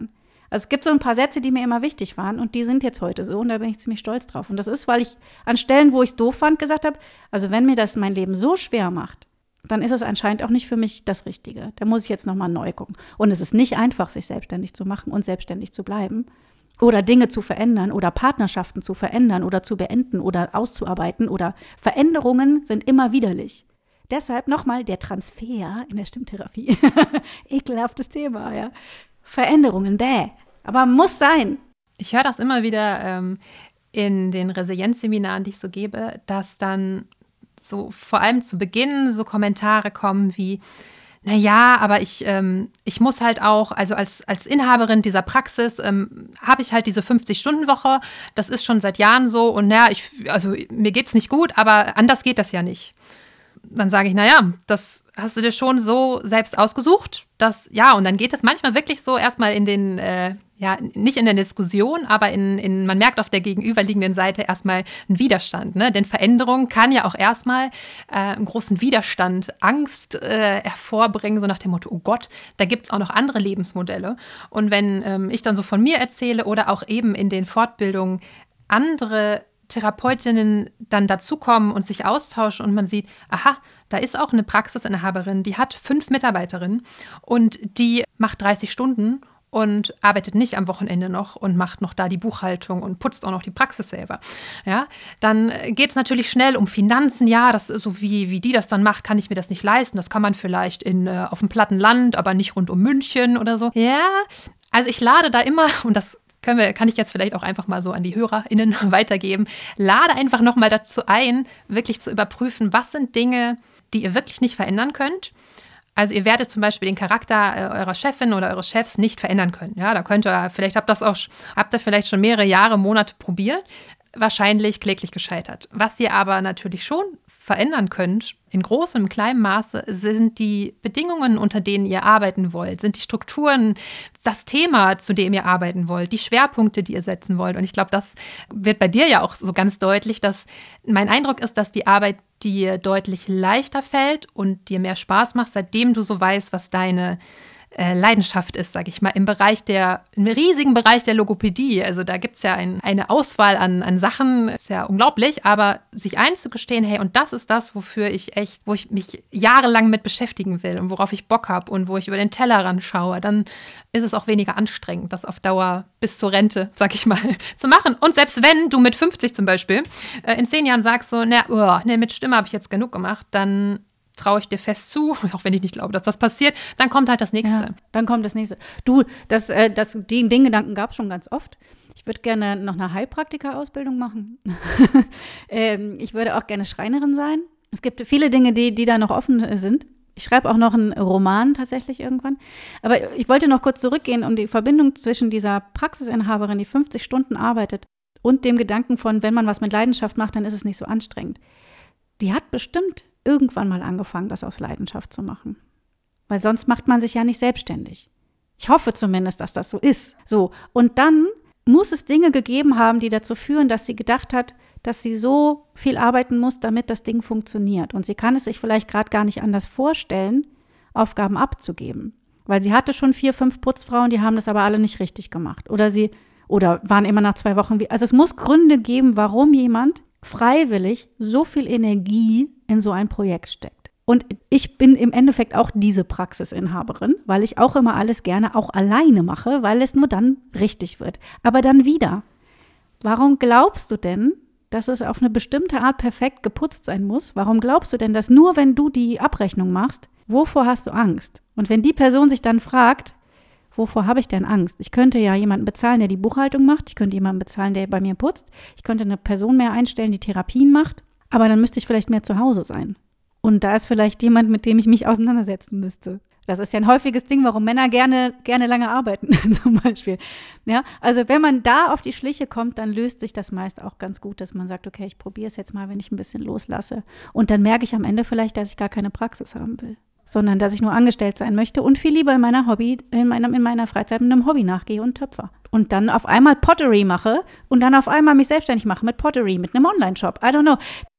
Also es gibt so ein paar Sätze, die mir immer wichtig waren und die sind jetzt heute so und da bin ich ziemlich stolz drauf. Und das ist, weil ich an Stellen, wo ich es doof fand, gesagt habe, also wenn mir das mein Leben so schwer macht, dann ist es anscheinend auch nicht für mich das Richtige. Da muss ich jetzt nochmal neu gucken. Und es ist nicht einfach, sich selbstständig zu machen und selbstständig zu bleiben oder Dinge zu verändern oder Partnerschaften zu verändern oder zu beenden oder auszuarbeiten oder Veränderungen sind immer widerlich. Deshalb nochmal der Transfer in der Stimmtherapie. Ekelhaftes Thema, ja. Veränderungen, bäh. Aber muss sein. Ich höre das immer wieder ähm, in den Resilienzseminaren, die ich so gebe, dass dann so vor allem zu Beginn so Kommentare kommen wie, naja, aber ich, ähm, ich muss halt auch, also als, als Inhaberin dieser Praxis ähm, habe ich halt diese fünfzig-Stunden-Woche. Das ist schon seit Jahren so und naja, ich, also mir geht's nicht gut, aber anders geht das ja nicht. Dann sage ich, naja, das hast du dir schon so selbst ausgesucht, dass, ja, und dann geht es manchmal wirklich so erstmal in den, äh, ja, nicht in der Diskussion, aber in, in, man merkt auf der gegenüberliegenden Seite erstmal einen Widerstand, ne? Denn Veränderung kann ja auch erstmal äh, einen großen Widerstand, Angst äh, hervorbringen, so nach dem Motto, oh Gott, da gibt es auch noch andere Lebensmodelle. Und wenn ähm, ich dann so von mir erzähle oder auch eben in den Fortbildungen andere Therapeutinnen dann dazukommen und sich austauschen und man sieht, aha, da ist auch eine Praxisinhaberin, die hat fünf Mitarbeiterinnen und die macht dreißig Stunden und arbeitet nicht am Wochenende noch und macht noch da die Buchhaltung und putzt auch noch die Praxis selber. Ja, dann geht es natürlich schnell um Finanzen. Ja, das so wie, wie die das dann macht, kann ich mir das nicht leisten. Das kann man vielleicht in, äh, auf dem platten Land, aber nicht rund um München oder so. Ja, also ich lade da immer, und das Können wir, kann ich jetzt vielleicht auch einfach mal so an die HörerInnen weitergeben. Lade einfach nochmal dazu ein, wirklich zu überprüfen, was sind Dinge, die ihr wirklich nicht verändern könnt. Also ihr werdet zum Beispiel den Charakter eurer Chefin oder eures Chefs nicht verändern können. Ja, da könnt ihr, vielleicht habt das auch, habt ihr vielleicht schon mehrere Jahre, Monate probiert. Wahrscheinlich kläglich gescheitert. Was ihr aber natürlich schon verändern könnt, in großem und kleinem Maße, sind die Bedingungen, unter denen ihr arbeiten wollt, sind die Strukturen, das Thema, zu dem ihr arbeiten wollt, die Schwerpunkte, die ihr setzen wollt. Und ich glaube, das wird bei dir ja auch so ganz deutlich, dass mein Eindruck ist, dass die Arbeit dir deutlich leichter fällt und dir mehr Spaß macht, seitdem du so weißt, was deine Leidenschaft ist, sage ich mal, im Bereich der, im riesigen Bereich der Logopädie. Also da gibt es ja ein, eine Auswahl an, an Sachen, ist ja unglaublich, aber sich einzugestehen, hey, und das ist das, wofür ich echt, wo ich mich jahrelang mit beschäftigen will und worauf ich Bock habe und wo ich über den Tellerrand schaue, dann ist es auch weniger anstrengend, das auf Dauer bis zur Rente, sag ich mal, zu machen. Und selbst wenn du mit fünfzig zum Beispiel äh, in zehn Jahren sagst so, na, oh, ne, mit Stimme habe ich jetzt genug gemacht, dann traue ich dir fest zu, auch wenn ich nicht glaube, dass das passiert, dann kommt halt das Nächste. Ja, dann kommt das Nächste. Du, das, äh, das, den, den Gedanken gab es schon ganz oft. Ich würde gerne noch eine Heilpraktika-Ausbildung machen. ähm, ich würde auch gerne Schreinerin sein. Es gibt viele Dinge, die, die da noch offen sind. Ich schreibe auch noch einen Roman tatsächlich irgendwann. Aber ich wollte noch kurz zurückgehen, um die Verbindung zwischen dieser Praxisinhaberin, die fünfzig Stunden arbeitet, und dem Gedanken von, wenn man was mit Leidenschaft macht, dann ist es nicht so anstrengend. Die hat bestimmt irgendwann mal angefangen, das aus Leidenschaft zu machen. Weil sonst macht man sich ja nicht selbstständig. Ich hoffe zumindest, dass das so ist. So, und dann muss es Dinge gegeben haben, die dazu führen, dass sie gedacht hat, dass sie so viel arbeiten muss, damit das Ding funktioniert. Und sie kann es sich vielleicht gerade gar nicht anders vorstellen, Aufgaben abzugeben. Weil sie hatte schon vier, fünf Putzfrauen, die haben das aber alle nicht richtig gemacht. Oder sie, oder waren immer nach zwei Wochen wie. Also es muss Gründe geben, warum jemand freiwillig so viel Energie in so ein Projekt steckt. Und ich bin im Endeffekt auch diese Praxisinhaberin, weil ich auch immer alles gerne auch alleine mache, weil es nur dann richtig wird. Aber dann wieder, warum glaubst du denn, dass es auf eine bestimmte Art perfekt geputzt sein muss? Warum glaubst du denn, dass nur wenn du die Abrechnung machst, wovor hast du Angst? Und wenn die Person sich dann fragt, wovor habe ich denn Angst? Ich könnte ja jemanden bezahlen, der die Buchhaltung macht. Ich könnte jemanden bezahlen, der bei mir putzt. Ich könnte eine Person mehr einstellen, die Therapien macht. Aber dann müsste ich vielleicht mehr zu Hause sein. Und da ist vielleicht jemand, mit dem ich mich auseinandersetzen müsste. Das ist ja ein häufiges Ding, warum Männer gerne, gerne lange arbeiten, zum Beispiel. Ja, also wenn man da auf die Schliche kommt, dann löst sich das meist auch ganz gut, dass man sagt, okay, ich probiere es jetzt mal, wenn ich ein bisschen loslasse. Und dann merke ich am Ende vielleicht, dass ich gar keine Praxis haben will, sondern dass ich nur angestellt sein möchte und viel lieber in meiner Hobby, in meiner, in meiner Freizeit mit einem Hobby nachgehe und töpfer. Und dann auf einmal Pottery mache und dann auf einmal mich selbstständig mache mit Pottery, mit einem Online-Shop. I don't know.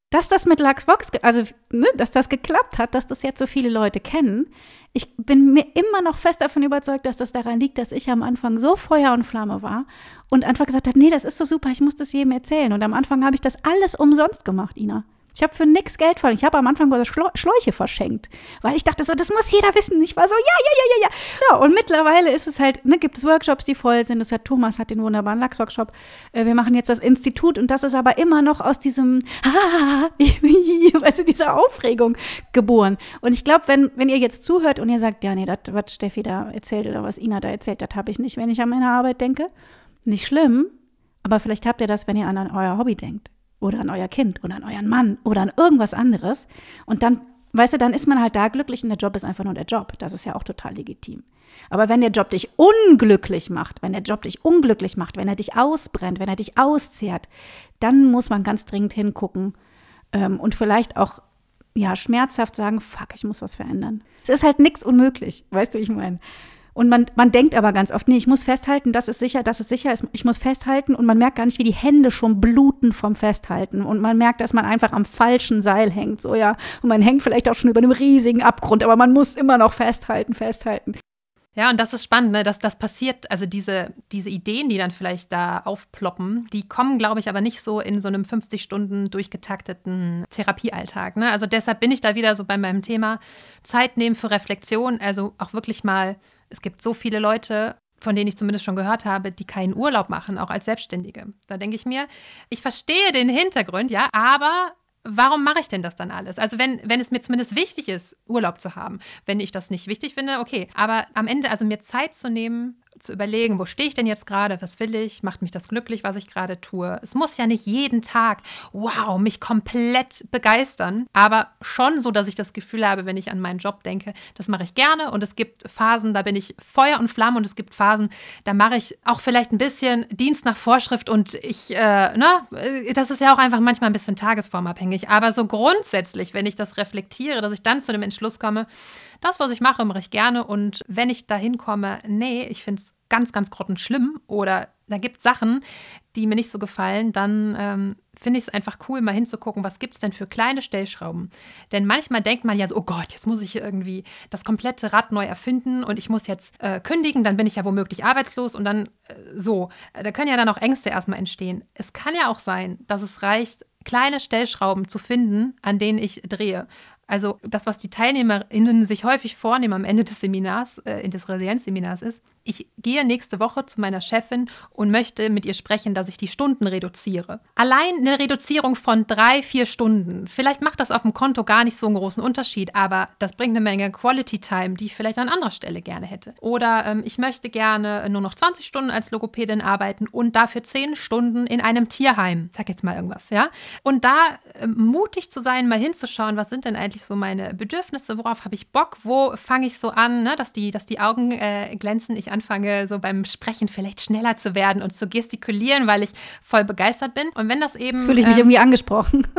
dass das mit LuxVox, also ne, dass das geklappt hat, dass das jetzt so viele Leute kennen. Ich bin mir immer noch fest davon überzeugt, dass das daran liegt, dass ich am Anfang so Feuer und Flamme war und einfach gesagt habe, nee, das ist so super, ich muss das jedem erzählen. Und am Anfang habe ich das alles umsonst gemacht, Ina. Ich habe für nichts Geld verloren. Ich habe am Anfang sogar Schläuche verschenkt, weil ich dachte so, das muss jeder wissen. Ich war so, ja, ja, ja, ja, ja. Ja, und mittlerweile ist es halt, ne, gibt es Workshops, die voll sind. Das hat Thomas hat den wunderbaren Lachs-Workshop. Äh, wir machen jetzt das Institut und das ist aber immer noch aus diesem, ah, weißt du, dieser Aufregung geboren. Und ich glaube, wenn, wenn ihr jetzt zuhört und ihr sagt, ja, nee, das, was Steffi da erzählt oder was Ina da erzählt, das habe ich nicht, wenn ich an meine Arbeit denke. Nicht schlimm, aber vielleicht habt ihr das, wenn ihr an euer Hobby denkt. Oder an euer Kind oder an euren Mann oder an irgendwas anderes. Und dann, weißt du, dann ist man halt da glücklich und der Job ist einfach nur der Job. Das ist ja auch total legitim. Aber wenn der Job dich unglücklich macht, wenn der Job dich unglücklich macht, wenn er dich ausbrennt, wenn er dich auszehrt, dann muss man ganz dringend hingucken ähm, und vielleicht auch ja, schmerzhaft sagen, fuck, ich muss was verändern. Es ist halt nichts unmöglich, weißt du, wie ich meine. Und man, man denkt aber ganz oft, nee, ich muss festhalten, das ist sicher, das ist sicher, ich muss festhalten. Und man merkt gar nicht, wie die Hände schon bluten vom Festhalten. Und man merkt, dass man einfach am falschen Seil hängt. So, ja. Und man hängt vielleicht auch schon über einem riesigen Abgrund, aber man muss immer noch festhalten, festhalten. Ja, und das ist spannend, ne, dass das passiert, also diese, diese Ideen, die dann vielleicht da aufploppen, die kommen, glaube ich, aber nicht so in so einem fünfzig Stunden durchgetakteten Therapiealltag. Ne? Also deshalb bin ich da wieder so bei meinem Thema Zeit nehmen für Reflexion, also auch wirklich mal. Es gibt so viele Leute, von denen ich zumindest schon gehört habe, die keinen Urlaub machen, auch als Selbstständige. Da denke ich mir, ich verstehe den Hintergrund, ja, aber warum mache ich denn das dann alles? Also wenn, wenn es mir zumindest wichtig ist, Urlaub zu haben. Wenn ich das nicht wichtig finde, okay. Aber am Ende, also mir Zeit zu nehmen, zu überlegen, wo stehe ich denn jetzt gerade, was will ich, macht mich das glücklich, was ich gerade tue. Es muss ja nicht jeden Tag, wow, mich komplett begeistern, aber schon so, dass ich das Gefühl habe, wenn ich an meinen Job denke, das mache ich gerne und es gibt Phasen, da bin ich Feuer und Flamme und es gibt Phasen, da mache ich auch vielleicht ein bisschen Dienst nach Vorschrift und ich, äh, ne, das ist ja auch einfach manchmal ein bisschen tagesformabhängig, aber so grundsätzlich, wenn ich das reflektiere, dass ich dann zu dem Entschluss komme, das, was ich mache, mache ich gerne und wenn ich dahin komme, nee, ich finde es ganz, ganz grottenschlimm oder da gibt es Sachen, die mir nicht so gefallen, dann ähm, finde ich es einfach cool, mal hinzugucken, was gibt es denn für kleine Stellschrauben. Denn manchmal denkt man ja so, oh Gott, jetzt muss ich hier irgendwie das komplette Rad neu erfinden und ich muss jetzt äh, kündigen, dann bin ich ja womöglich arbeitslos und dann äh, so. Da können ja dann auch Ängste erstmal entstehen. Es kann ja auch sein, dass es reicht, kleine Stellschrauben zu finden, an denen ich drehe. Also das, was die TeilnehmerInnen sich häufig vornehmen am Ende des Seminars, äh, des Resilienzseminars ist, ich gehe nächste Woche zu meiner Chefin und möchte mit ihr sprechen, dass ich die Stunden reduziere. Allein eine Reduzierung von drei, vier Stunden, vielleicht macht das auf dem Konto gar nicht so einen großen Unterschied, aber das bringt eine Menge Quality Time, die ich vielleicht an anderer Stelle gerne hätte. Oder ähm, ich möchte gerne nur noch zwanzig Stunden als Logopädin arbeiten und dafür zehn Stunden in einem Tierheim. Sag jetzt mal irgendwas, ja? Und da äh, mutig zu sein, mal hinzuschauen, was sind denn eigentlich so meine Bedürfnisse, worauf habe ich Bock, wo fange ich so an, ne, dass die, dass die Augen äh, glänzen, ich anfange so beim Sprechen vielleicht schneller zu werden und zu gestikulieren, weil ich voll begeistert bin. Und wenn das eben... Jetzt fühle ich mich ähm, irgendwie angesprochen.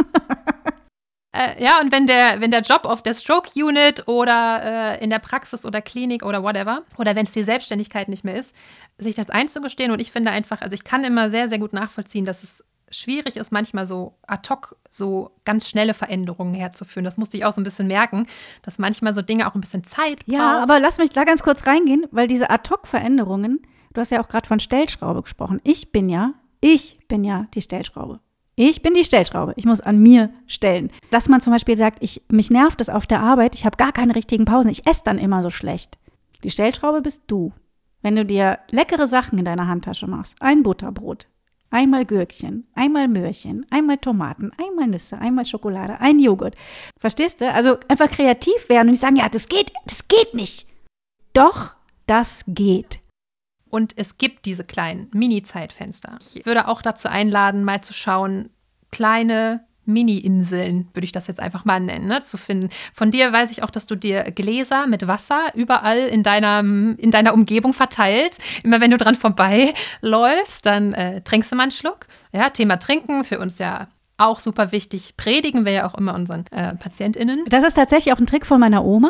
äh, ja, und wenn der, wenn der Job auf der Stroke Unit oder äh, in der Praxis oder Klinik oder whatever, oder wenn es die Selbstständigkeit nicht mehr ist, sich das einzugestehen. Und ich finde einfach, also ich kann immer sehr, sehr gut nachvollziehen, dass es schwierig ist, manchmal so ad hoc so ganz schnelle Veränderungen herzuführen. Das musste ich auch so ein bisschen merken, dass manchmal so Dinge auch ein bisschen Zeit brauchen. Ja, aber lass mich da ganz kurz reingehen, weil diese ad hoc Veränderungen, du hast ja auch gerade von Stellschraube gesprochen. Ich bin ja, ich bin ja die Stellschraube. Ich bin die Stellschraube. Ich muss an mir stellen. Dass man zum Beispiel sagt, ich, mich nervt es auf der Arbeit, ich habe gar keine richtigen Pausen, ich esse dann immer so schlecht. Die Stellschraube bist du. Wenn du dir leckere Sachen in deiner Handtasche machst, ein Butterbrot, einmal Gürkchen, einmal Möhrchen, einmal Tomaten, einmal Nüsse, einmal Schokolade, ein Joghurt. Verstehst du? Also einfach kreativ werden und nicht sagen, ja, das geht, das geht nicht. Doch, das geht. Und es gibt diese kleinen Mini-Zeitfenster. Ich würde auch dazu einladen, mal zu schauen, kleine Mini-Inseln, würde ich das jetzt einfach mal nennen, ne, zu finden. Von dir weiß ich auch, dass du dir Gläser mit Wasser überall in deiner, in deiner Umgebung verteilst. Immer wenn du dran vorbeiläufst, dann äh, trinkst du mal einen Schluck. Ja, Thema Trinken, für uns ja auch super wichtig. Predigen wir ja auch immer unseren äh, PatientInnen. Das ist tatsächlich auch ein Trick von meiner Oma.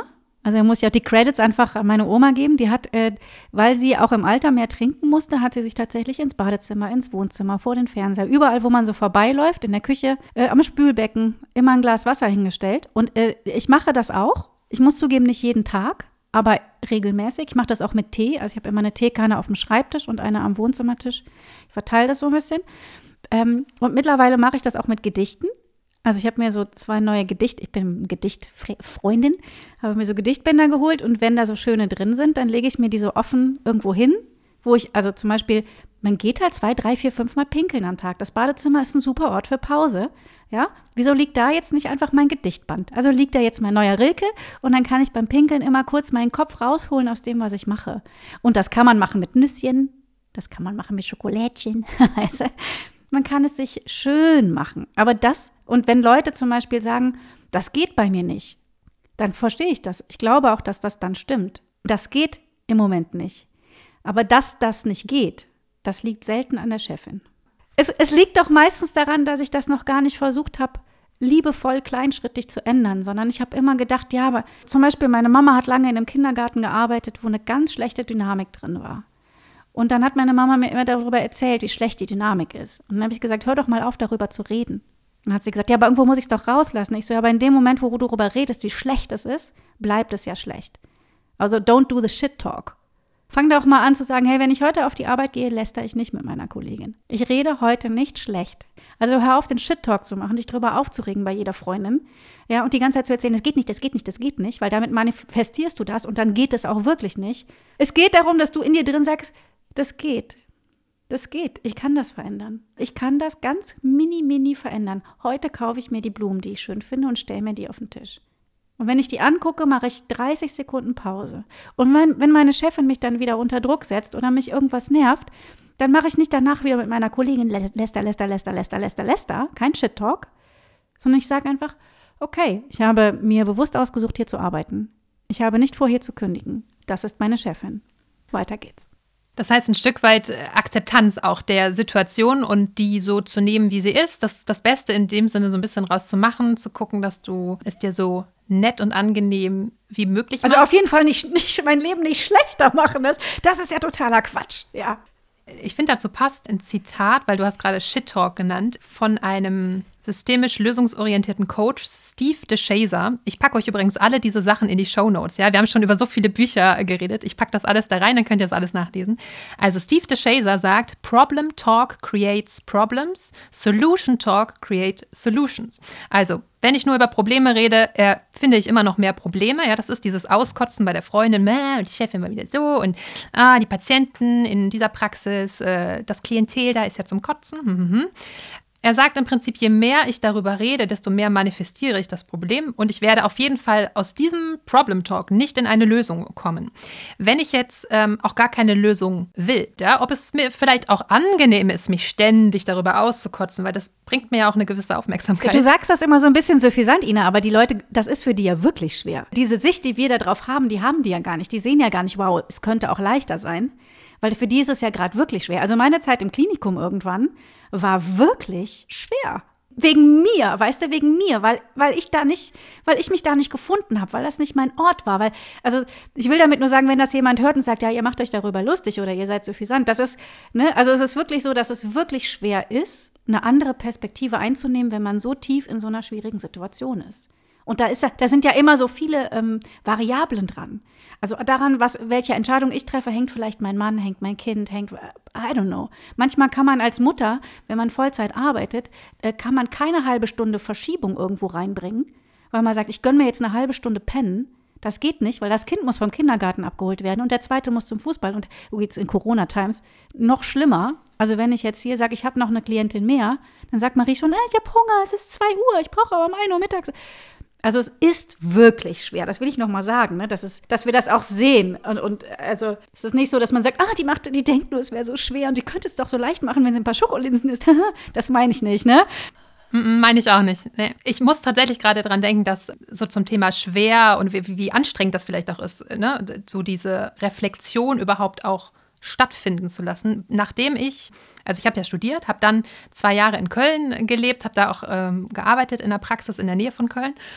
Also muss ich auch die Credits einfach an meine Oma geben. Die hat, äh, weil sie auch im Alter mehr trinken musste, hat sie sich tatsächlich ins Badezimmer, ins Wohnzimmer, vor den Fernseher, überall, wo man so vorbeiläuft, in der Küche, äh, am Spülbecken, immer ein Glas Wasser hingestellt. Und äh, ich mache das auch. Ich muss zugeben, nicht jeden Tag, aber regelmäßig. Ich mache das auch mit Tee. Also ich habe immer eine Teekanne auf dem Schreibtisch und eine am Wohnzimmertisch. Ich verteile das so ein bisschen. Ähm, und mittlerweile mache ich das auch mit Gedichten. Also ich habe mir so zwei neue Gedichte, ich bin Gedichtfreundin, habe mir so Gedichtbänder geholt und wenn da so schöne drin sind, dann lege ich mir die so offen irgendwo hin, wo ich, also zum Beispiel, man geht halt zwei, drei, vier, fünf Mal pinkeln am Tag. Das Badezimmer ist ein super Ort für Pause, ja. Wieso liegt da jetzt nicht einfach mein Gedichtband? Also liegt da jetzt mein neuer Rilke und dann kann ich beim Pinkeln immer kurz meinen Kopf rausholen aus dem, was ich mache. Und das kann man machen mit Nüsschen, das kann man machen mit Schokolädchen, also, man kann es sich schön machen. Aber das, und wenn Leute zum Beispiel sagen, das geht bei mir nicht, dann verstehe ich das. Ich glaube auch, dass das dann stimmt. Das geht im Moment nicht. Aber dass das nicht geht, das liegt selten an der Chefin. Es, es liegt doch meistens daran, dass ich das noch gar nicht versucht habe, liebevoll kleinschrittig zu ändern, sondern ich habe immer gedacht, ja, aber zum Beispiel meine Mama hat lange in einem Kindergarten gearbeitet, wo eine ganz schlechte Dynamik drin war. Und dann hat meine Mama mir immer darüber erzählt, wie schlecht die Dynamik ist. Und dann habe ich gesagt, hör doch mal auf, darüber zu reden. Und dann hat sie gesagt, ja, aber irgendwo muss ich es doch rauslassen. Ich so, ja, aber in dem Moment, wo du darüber redest, wie schlecht es ist, bleibt es ja schlecht. Also don't do the shit talk. Fang doch mal an zu sagen, hey, wenn ich heute auf die Arbeit gehe, lästere ich nicht mit meiner Kollegin. Ich rede heute nicht schlecht. Also hör auf, den Shit-Talk zu machen, dich darüber aufzuregen bei jeder Freundin. Ja, und die ganze Zeit zu erzählen, das geht nicht, das geht nicht, das geht nicht, weil damit manifestierst du das und dann geht es auch wirklich nicht. Es geht darum, dass du in dir drin sagst, das geht. Das geht. Ich kann das verändern. Ich kann das ganz mini, mini verändern. Heute kaufe ich mir die Blumen, die ich schön finde und stelle mir die auf den Tisch. Und wenn ich die angucke, mache ich dreißig Sekunden Pause. Und wenn, wenn meine Chefin mich dann wieder unter Druck setzt oder mich irgendwas nervt, dann mache ich nicht danach wieder mit meiner Kollegin Läster, Läster, Läster, Läster, Läster, Läster, kein Shit-Talk, sondern ich sage einfach, okay, ich habe mir bewusst ausgesucht, hier zu arbeiten. Ich habe nicht vor, hier zu kündigen. Das ist meine Chefin. Weiter geht's. Das heißt, ein Stück weit Akzeptanz auch der Situation und die so zu nehmen, wie sie ist. Das, das Beste in dem Sinne so ein bisschen rauszumachen, zu gucken, dass du es dir so nett und angenehm wie möglich machst. Also auf jeden Fall nicht, nicht mein Leben nicht schlechter machen. Das, das ist ja totaler Quatsch, ja. Ich finde, dazu passt ein Zitat, weil du hast gerade Shit-Talk genannt, von einem systemisch lösungsorientierten Coach, Steve DeShazer. Ich packe euch übrigens alle diese Sachen in die Shownotes. Ja? Wir haben schon über so viele Bücher geredet. Ich packe das alles da rein, dann könnt ihr das alles nachlesen. Also Steve DeShazer sagt, Problem Talk creates problems, Solution Talk creates solutions. Also wenn ich nur über Probleme rede, äh, finde ich immer noch mehr Probleme. Ja, das ist dieses Auskotzen bei der Freundin, äh, die Chefin war wieder so und ah, die Patienten in dieser Praxis, äh, das Klientel da ist ja zum Kotzen. Mhm. Er sagt im Prinzip, je mehr ich darüber rede, desto mehr manifestiere ich das Problem und ich werde auf jeden Fall aus diesem Problem Talk nicht in eine Lösung kommen. Wenn ich jetzt ähm, auch gar keine Lösung will, ja, ob es mir vielleicht auch angenehm ist, mich ständig darüber auszukotzen, weil das bringt mir ja auch eine gewisse Aufmerksamkeit. Du sagst das immer so ein bisschen suffisant, Ina, aber die Leute, das ist für die ja wirklich schwer. Diese Sicht, die wir da drauf haben, die haben die ja gar nicht. Die sehen ja gar nicht, wow, es könnte auch leichter sein. Weil für die ist es ja gerade wirklich schwer. Also meine Zeit im Klinikum irgendwann war wirklich schwer. Wegen mir, weißt du, wegen mir, weil, weil ich da nicht, weil ich mich da nicht gefunden habe, weil das nicht mein Ort war. Weil, also ich will damit nur sagen, wenn das jemand hört und sagt, ja, ihr macht euch darüber lustig oder ihr seid suffisant, das ist, ne, also es ist wirklich so, dass es wirklich schwer ist, eine andere Perspektive einzunehmen, wenn man so tief in so einer schwierigen Situation ist. Und da ist, da sind ja immer so viele ähm, Variablen dran. Also daran, was, welche Entscheidung ich treffe, hängt vielleicht mein Mann, hängt mein Kind, hängt, I don't know. Manchmal kann man als Mutter, wenn man Vollzeit arbeitet, äh, kann man keine halbe Stunde Verschiebung irgendwo reinbringen, weil man sagt, ich gönne mir jetzt eine halbe Stunde pennen. Das geht nicht, weil das Kind muss vom Kindergarten abgeholt werden und der zweite muss zum Fußball. Und jetzt in Corona-Times noch schlimmer. Also wenn ich jetzt hier sage, ich habe noch eine Klientin mehr, dann sagt Marie schon, äh, ich habe Hunger, es ist zwei Uhr, ich brauche aber um ein Uhr mittags. Also es ist wirklich schwer, das will ich noch mal sagen, ne? dass, es, dass wir das auch sehen. Und, und also es ist nicht so, dass man sagt, ah, die macht, die denkt nur, es wäre so schwer und die könnte es doch so leicht machen, wenn sie ein paar Schokolinsen isst. Das meine ich nicht, ne? Meine ich auch nicht. Nee. Ich muss tatsächlich gerade dran denken, dass so zum Thema schwer und wie, wie anstrengend das vielleicht auch ist, ne? So diese Reflexion überhaupt auch stattfinden zu lassen, nachdem ich, also ich habe ja studiert, habe dann zwei Jahre in Köln gelebt, habe da auch ähm, gearbeitet in der Praxis in der Nähe von Köln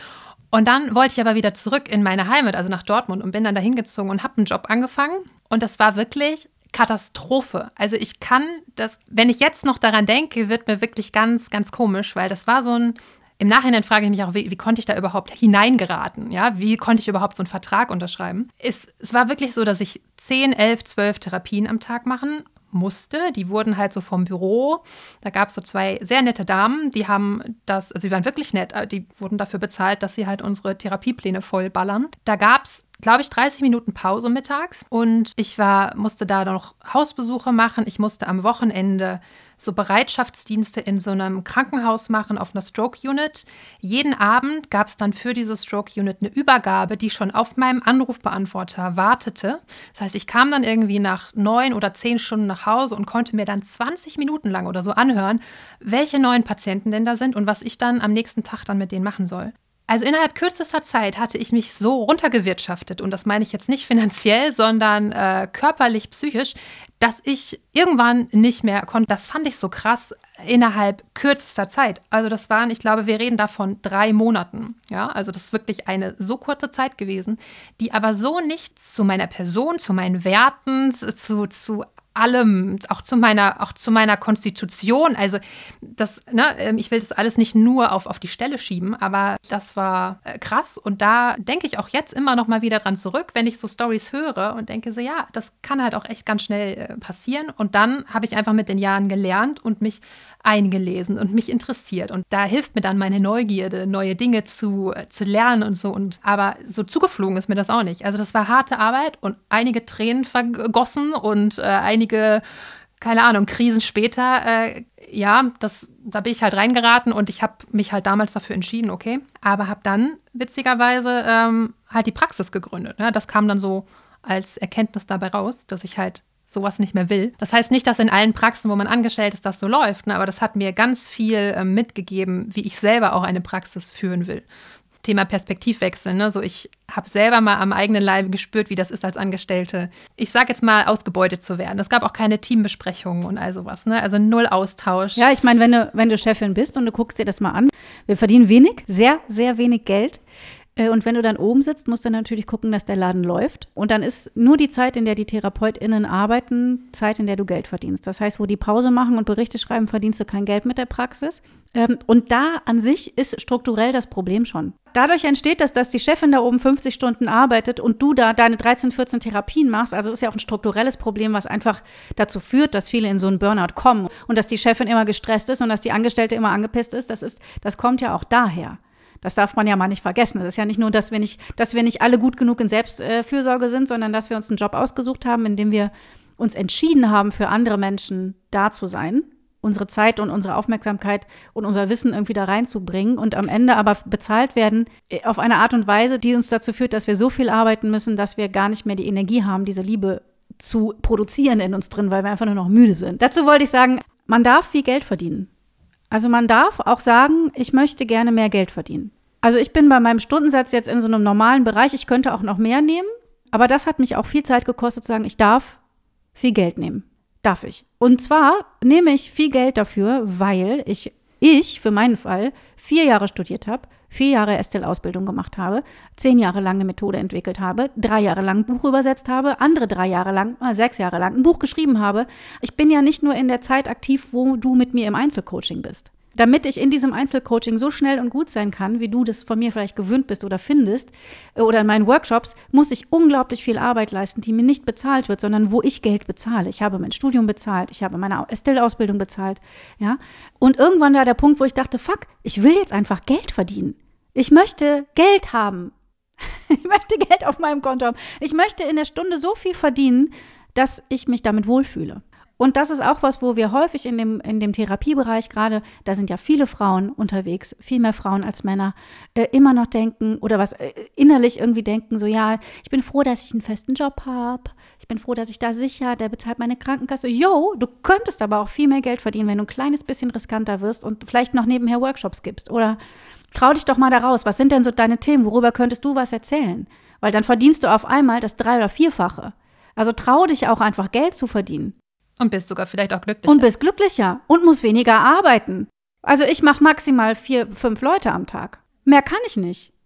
Und dann wollte ich aber wieder zurück in meine Heimat, also nach Dortmund, und bin dann da hingezogen und habe einen Job angefangen. Und das war wirklich Katastrophe. Also ich kann das, wenn ich jetzt noch daran denke, wird mir wirklich ganz, ganz komisch, weil das war so ein, im Nachhinein frage ich mich auch, wie, wie konnte ich da überhaupt hineingeraten? Ja, wie konnte ich überhaupt so einen Vertrag unterschreiben? Es, es war wirklich so, dass ich zehn, elf, zwölf Therapien am Tag machen musste. Die wurden halt so vom Büro, da gab es so zwei sehr nette Damen, die haben das, also die waren wirklich nett, die wurden dafür bezahlt, dass sie halt unsere Therapiepläne vollballern. Da gab es, glaube ich, dreißig Minuten Pause mittags und ich war, musste da noch Hausbesuche machen. Ich musste am Wochenende so Bereitschaftsdienste in so einem Krankenhaus machen auf einer Stroke-Unit. Jeden Abend gab es dann für diese Stroke-Unit eine Übergabe, die schon auf meinem Anrufbeantworter wartete. Das heißt, ich kam dann irgendwie nach neun oder zehn Stunden nach Hause und konnte mir dann zwanzig Minuten lang oder so anhören, welche neuen Patienten denn da sind und was ich dann am nächsten Tag dann mit denen machen soll. Also innerhalb kürzester Zeit hatte ich mich so runtergewirtschaftet, und das meine ich jetzt nicht finanziell, sondern äh, körperlich, psychisch, dass ich irgendwann nicht mehr konnte. Das fand ich so krass innerhalb kürzester Zeit. Also das waren, ich glaube, wir reden da von drei Monaten. Ja, also das ist wirklich eine so kurze Zeit gewesen, die aber so nichts zu meiner Person, zu meinen Werten, zu, zu allem, auch zu meiner, auch zu meiner Konstitution. Also das, ne, ich will das alles nicht nur auf, auf die Stelle schieben, aber das war äh, krass. Und da denke ich auch jetzt immer noch mal wieder dran zurück, wenn ich so Storys höre und denke so, ja, das kann halt auch echt ganz schnell äh, passieren. Und dann habe ich einfach mit den Jahren gelernt und mich eingelesen und mich interessiert. Und da hilft mir dann meine Neugierde, neue Dinge zu, äh, zu lernen und so. Und aber so zugeflogen ist mir das auch nicht. Also das war harte Arbeit und einige Tränen vergossen und äh, einige, keine Ahnung, Krisen später. Äh, ja, das, da bin ich halt reingeraten und ich habe mich halt damals dafür entschieden, okay. Aber habe dann witzigerweise ähm, halt die Praxis gegründet. Ne? Das kam dann so als Erkenntnis dabei raus, dass ich halt sowas nicht mehr will. Das heißt nicht, dass in allen Praxen, wo man angestellt ist, das so läuft, ne? Aber das hat mir ganz viel äh, mitgegeben, wie ich selber auch eine Praxis führen will. Thema Perspektivwechsel, ne? So, ich habe selber mal am eigenen Leibe gespürt, wie das ist als Angestellte. Ich sage jetzt mal, ausgebeutet zu werden. Es gab auch keine Teambesprechungen und all sowas, ne? Also null Austausch. Ja, ich meine, wenn du, wenn du Chefin bist und du guckst dir das mal an, wir verdienen wenig, sehr, sehr wenig Geld. Und wenn du dann oben sitzt, musst du natürlich gucken, dass der Laden läuft. Und dann ist nur die Zeit, in der die TherapeutInnen arbeiten, Zeit, in der du Geld verdienst. Das heißt, wo die Pause machen und Berichte schreiben, verdienst du kein Geld mit der Praxis. Und da an sich ist strukturell das Problem schon. Dadurch entsteht das, dass die Chefin da oben fünfzig Stunden arbeitet und du da deine dreizehn, vierzehn Therapien machst. Also es ist ja auch ein strukturelles Problem, was einfach dazu führt, dass viele in so einen Burnout kommen. Und dass die Chefin immer gestresst ist und dass die Angestellte immer angepisst ist, das ist, das kommt ja auch daher. Das darf man ja mal nicht vergessen. Das ist ja nicht nur, dass wir nicht, dass wir nicht alle gut genug in Selbstfürsorge sind, sondern dass wir uns einen Job ausgesucht haben, in dem wir uns entschieden haben, für andere Menschen da zu sein, unsere Zeit und unsere Aufmerksamkeit und unser Wissen irgendwie da reinzubringen und am Ende aber bezahlt werden auf eine Art und Weise, die uns dazu führt, dass wir so viel arbeiten müssen, dass wir gar nicht mehr die Energie haben, diese Liebe zu produzieren in uns drin, weil wir einfach nur noch müde sind. Dazu wollte ich sagen, man darf viel Geld verdienen. Also man darf auch sagen, ich möchte gerne mehr Geld verdienen. Also ich bin bei meinem Stundensatz jetzt in so einem normalen Bereich, ich könnte auch noch mehr nehmen, aber das hat mich auch viel Zeit gekostet, zu sagen, ich darf viel Geld nehmen. Darf ich. Und zwar nehme ich viel Geld dafür, weil ich, ich für meinen Fall, vier Jahre studiert habe, vier Jahre Estelle-Ausbildung gemacht habe, zehn Jahre lang eine Methode entwickelt habe, drei Jahre lang ein Buch übersetzt habe, andere drei Jahre lang, äh, sechs Jahre lang ein Buch geschrieben habe. Ich bin ja nicht nur in der Zeit aktiv, wo du mit mir im Einzelcoaching bist. Damit ich in diesem Einzelcoaching so schnell und gut sein kann, wie du das von mir vielleicht gewöhnt bist oder findest, oder in meinen Workshops, muss ich unglaublich viel Arbeit leisten, die mir nicht bezahlt wird, sondern wo ich Geld bezahle. Ich habe mein Studium bezahlt, ich habe meine Estelle-Ausbildung bezahlt, ja. Und irgendwann war der Punkt, wo ich dachte, fuck, ich will jetzt einfach Geld verdienen. Ich möchte Geld haben. Ich möchte Geld auf meinem Konto haben. Ich möchte in der Stunde so viel verdienen, dass ich mich damit wohlfühle. Und das ist auch was, wo wir häufig in dem, in dem Therapiebereich gerade, da sind ja viele Frauen unterwegs, viel mehr Frauen als Männer, äh, immer noch denken oder was äh, innerlich irgendwie denken, so ja, ich bin froh, dass ich einen festen Job habe, ich bin froh, dass ich da sicher, der bezahlt meine Krankenkasse. Jo, du könntest aber auch viel mehr Geld verdienen, wenn du ein kleines bisschen riskanter wirst und vielleicht noch nebenher Workshops gibst. Oder trau dich doch mal da raus, was sind denn so deine Themen, worüber könntest du was erzählen? Weil dann verdienst du auf einmal das Drei- oder Vierfache. Also trau dich auch einfach Geld zu verdienen. Und bist sogar vielleicht auch glücklicher. Und bist glücklicher und musst weniger arbeiten. Also ich mache maximal vier, fünf Leute am Tag. Mehr kann ich nicht.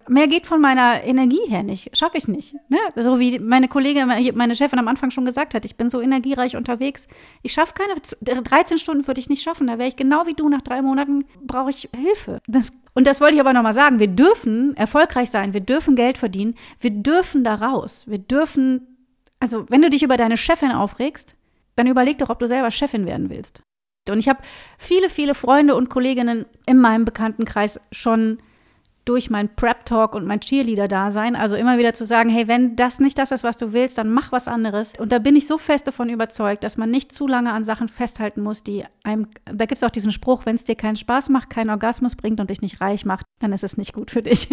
Mehr geht von meiner Energie her nicht, schaffe ich nicht. Ne? So wie meine Kollegin, meine Chefin am Anfang schon gesagt hat, ich bin so energiereich unterwegs. Ich schaffe keine, dreizehn Stunden würde ich nicht schaffen. Da wäre ich genau wie du, nach drei Monaten brauche ich Hilfe. Das, und das wollte ich aber nochmal sagen, wir dürfen erfolgreich sein, wir dürfen Geld verdienen, wir dürfen da raus. Wir dürfen, also wenn du dich über deine Chefin aufregst, dann überleg doch, ob du selber Chefin werden willst. Und ich habe viele, viele Freunde und Kolleginnen in meinem Bekanntenkreis schon durch mein Prep-Talk und mein Cheerleader-Dasein, also immer wieder zu sagen, hey, wenn das nicht das ist, was du willst, dann mach was anderes. Und da bin ich so fest davon überzeugt, dass man nicht zu lange an Sachen festhalten muss, die einem, da gibt es auch diesen Spruch, wenn es dir keinen Spaß macht, keinen Orgasmus bringt und dich nicht reich macht, dann ist es nicht gut für dich.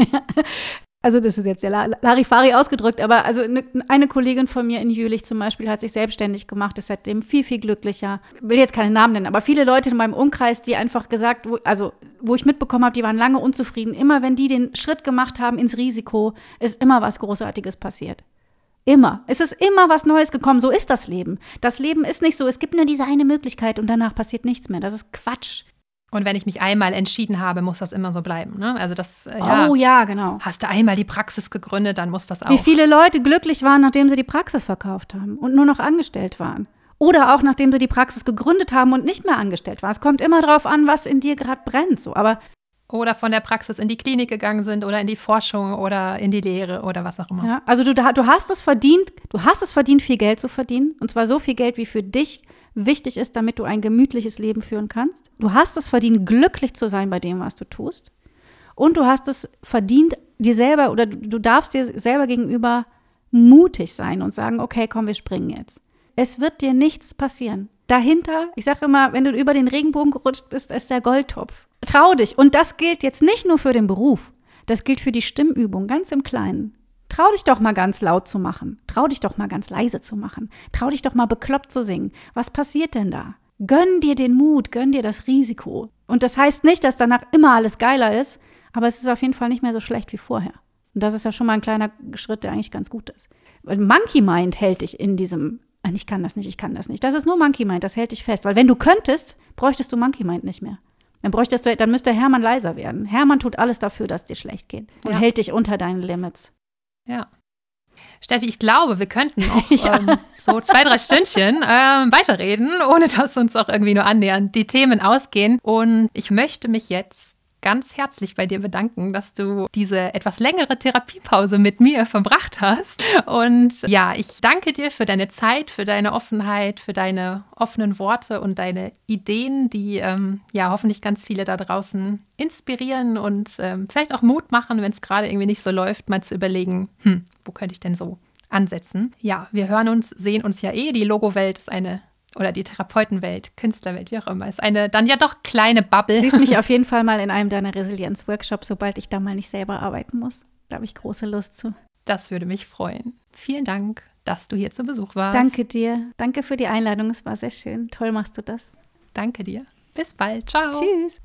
Also das ist jetzt sehr Larifari ausgedrückt, aber also eine, eine Kollegin von mir in Jülich zum Beispiel hat sich selbstständig gemacht, ist seitdem viel, viel glücklicher. Ich will jetzt keinen Namen nennen, aber viele Leute in meinem Umkreis, die einfach gesagt, wo, also wo ich mitbekommen habe, die waren lange unzufrieden. Immer wenn die den Schritt gemacht haben ins Risiko, ist immer was Großartiges passiert. Immer. Es ist immer was Neues gekommen. So ist das Leben. Das Leben ist nicht so, es gibt nur diese eine Möglichkeit und danach passiert nichts mehr. Das ist Quatsch. Und wenn ich mich einmal entschieden habe, muss das immer so bleiben. Ne? Also das, äh, ja, oh ja, genau. Hast du einmal die Praxis gegründet, dann muss das auch. Wie viele Leute glücklich waren, nachdem sie die Praxis verkauft haben und nur noch angestellt waren. Oder auch nachdem sie die Praxis gegründet haben und nicht mehr angestellt waren. Es kommt immer drauf an, was in dir gerade brennt. So. Aber oder von der Praxis in die Klinik gegangen sind oder in die Forschung oder in die Lehre oder was auch immer. Ja, also du, du hast es verdient, du hast es verdient, viel Geld zu verdienen. Und zwar so viel Geld, wie für dich wichtig ist, damit du ein gemütliches Leben führen kannst. Du hast es verdient, glücklich zu sein bei dem, was du tust. Und du hast es verdient, dir selber oder du, du darfst dir selber gegenüber mutig sein und sagen, okay, komm, wir springen jetzt. Es wird dir nichts passieren. Dahinter, ich sage immer, wenn du über den Regenbogen gerutscht bist, ist der Goldtopf. Trau dich. Und das gilt jetzt nicht nur für den Beruf. Das gilt für die Stimmübung, ganz im Kleinen. Trau dich doch mal ganz laut zu machen. Trau dich doch mal ganz leise zu machen. Trau dich doch mal bekloppt zu singen. Was passiert denn da? Gönn dir den Mut, gönn dir das Risiko. Und das heißt nicht, dass danach immer alles geiler ist, aber es ist auf jeden Fall nicht mehr so schlecht wie vorher. Und das ist ja schon mal ein kleiner Schritt, der eigentlich ganz gut ist. Weil Monkey Mind hält dich in diesem, ich kann das nicht, ich kann das nicht. Das ist nur Monkey Mind, das hält dich fest. Weil wenn du könntest, bräuchtest du Monkey Mind nicht mehr. Dann bräuchtest du, dann müsste Hermann leiser werden. Hermann tut alles dafür, dass es dir schlecht geht und ja. hält dich unter deinen Limits. Ja. Steffi, ich glaube, wir könnten auch ja. ähm, so zwei, drei Stündchen ähm, weiterreden, ohne dass uns auch irgendwie nur annähernd die Themen ausgehen. Und ich möchte mich jetzt ganz herzlich bei dir bedanken, dass du diese etwas längere Therapiepause mit mir verbracht hast. Und ja, ich danke dir für deine Zeit, für deine Offenheit, für deine offenen Worte und deine Ideen, die ähm, ja hoffentlich ganz viele da draußen inspirieren und ähm, vielleicht auch Mut machen, wenn es gerade irgendwie nicht so läuft, mal zu überlegen, hm, wo könnte ich denn so ansetzen? Ja, wir hören uns, sehen uns ja eh. Die Logo-Welt ist eine oder die Therapeutenwelt, Künstlerwelt, wie auch immer, ist eine dann ja doch kleine Bubble. Siehst mich auf jeden Fall mal in einem deiner Resilienz-Workshops, sobald ich da mal nicht selber arbeiten muss. Da habe ich große Lust zu. Das würde mich freuen. Vielen Dank, dass du hier zu Besuch warst. Danke dir. Danke für die Einladung. Es war sehr schön. Toll machst du das. Danke dir. Bis bald. Ciao. Tschüss.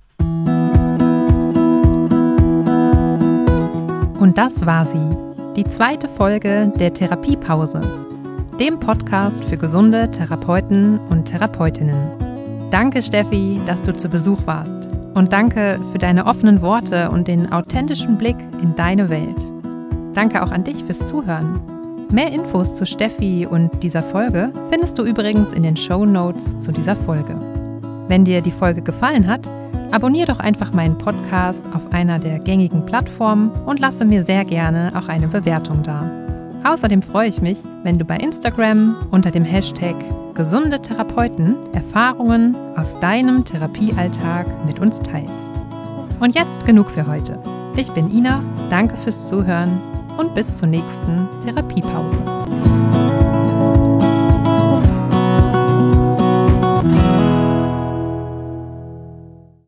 Und das war sie, die zweite Folge der Therapiepause, dem Podcast für gesunde Therapeuten und Therapeutinnen. Danke, Steffi, dass du zu Besuch warst. Und danke für deine offenen Worte und den authentischen Blick in deine Welt. Danke auch an dich fürs Zuhören. Mehr Infos zu Steffi und dieser Folge findest du übrigens in den Shownotes zu dieser Folge. Wenn dir die Folge gefallen hat, abonnier doch einfach meinen Podcast auf einer der gängigen Plattformen und lasse mir sehr gerne auch eine Bewertung da. Außerdem freue ich mich, wenn du bei Instagram unter dem Hashtag gesunde Therapeuten Erfahrungen aus deinem Therapiealltag mit uns teilst. Und jetzt genug für heute. Ich bin Ina, danke fürs Zuhören und bis zur nächsten Therapiepause.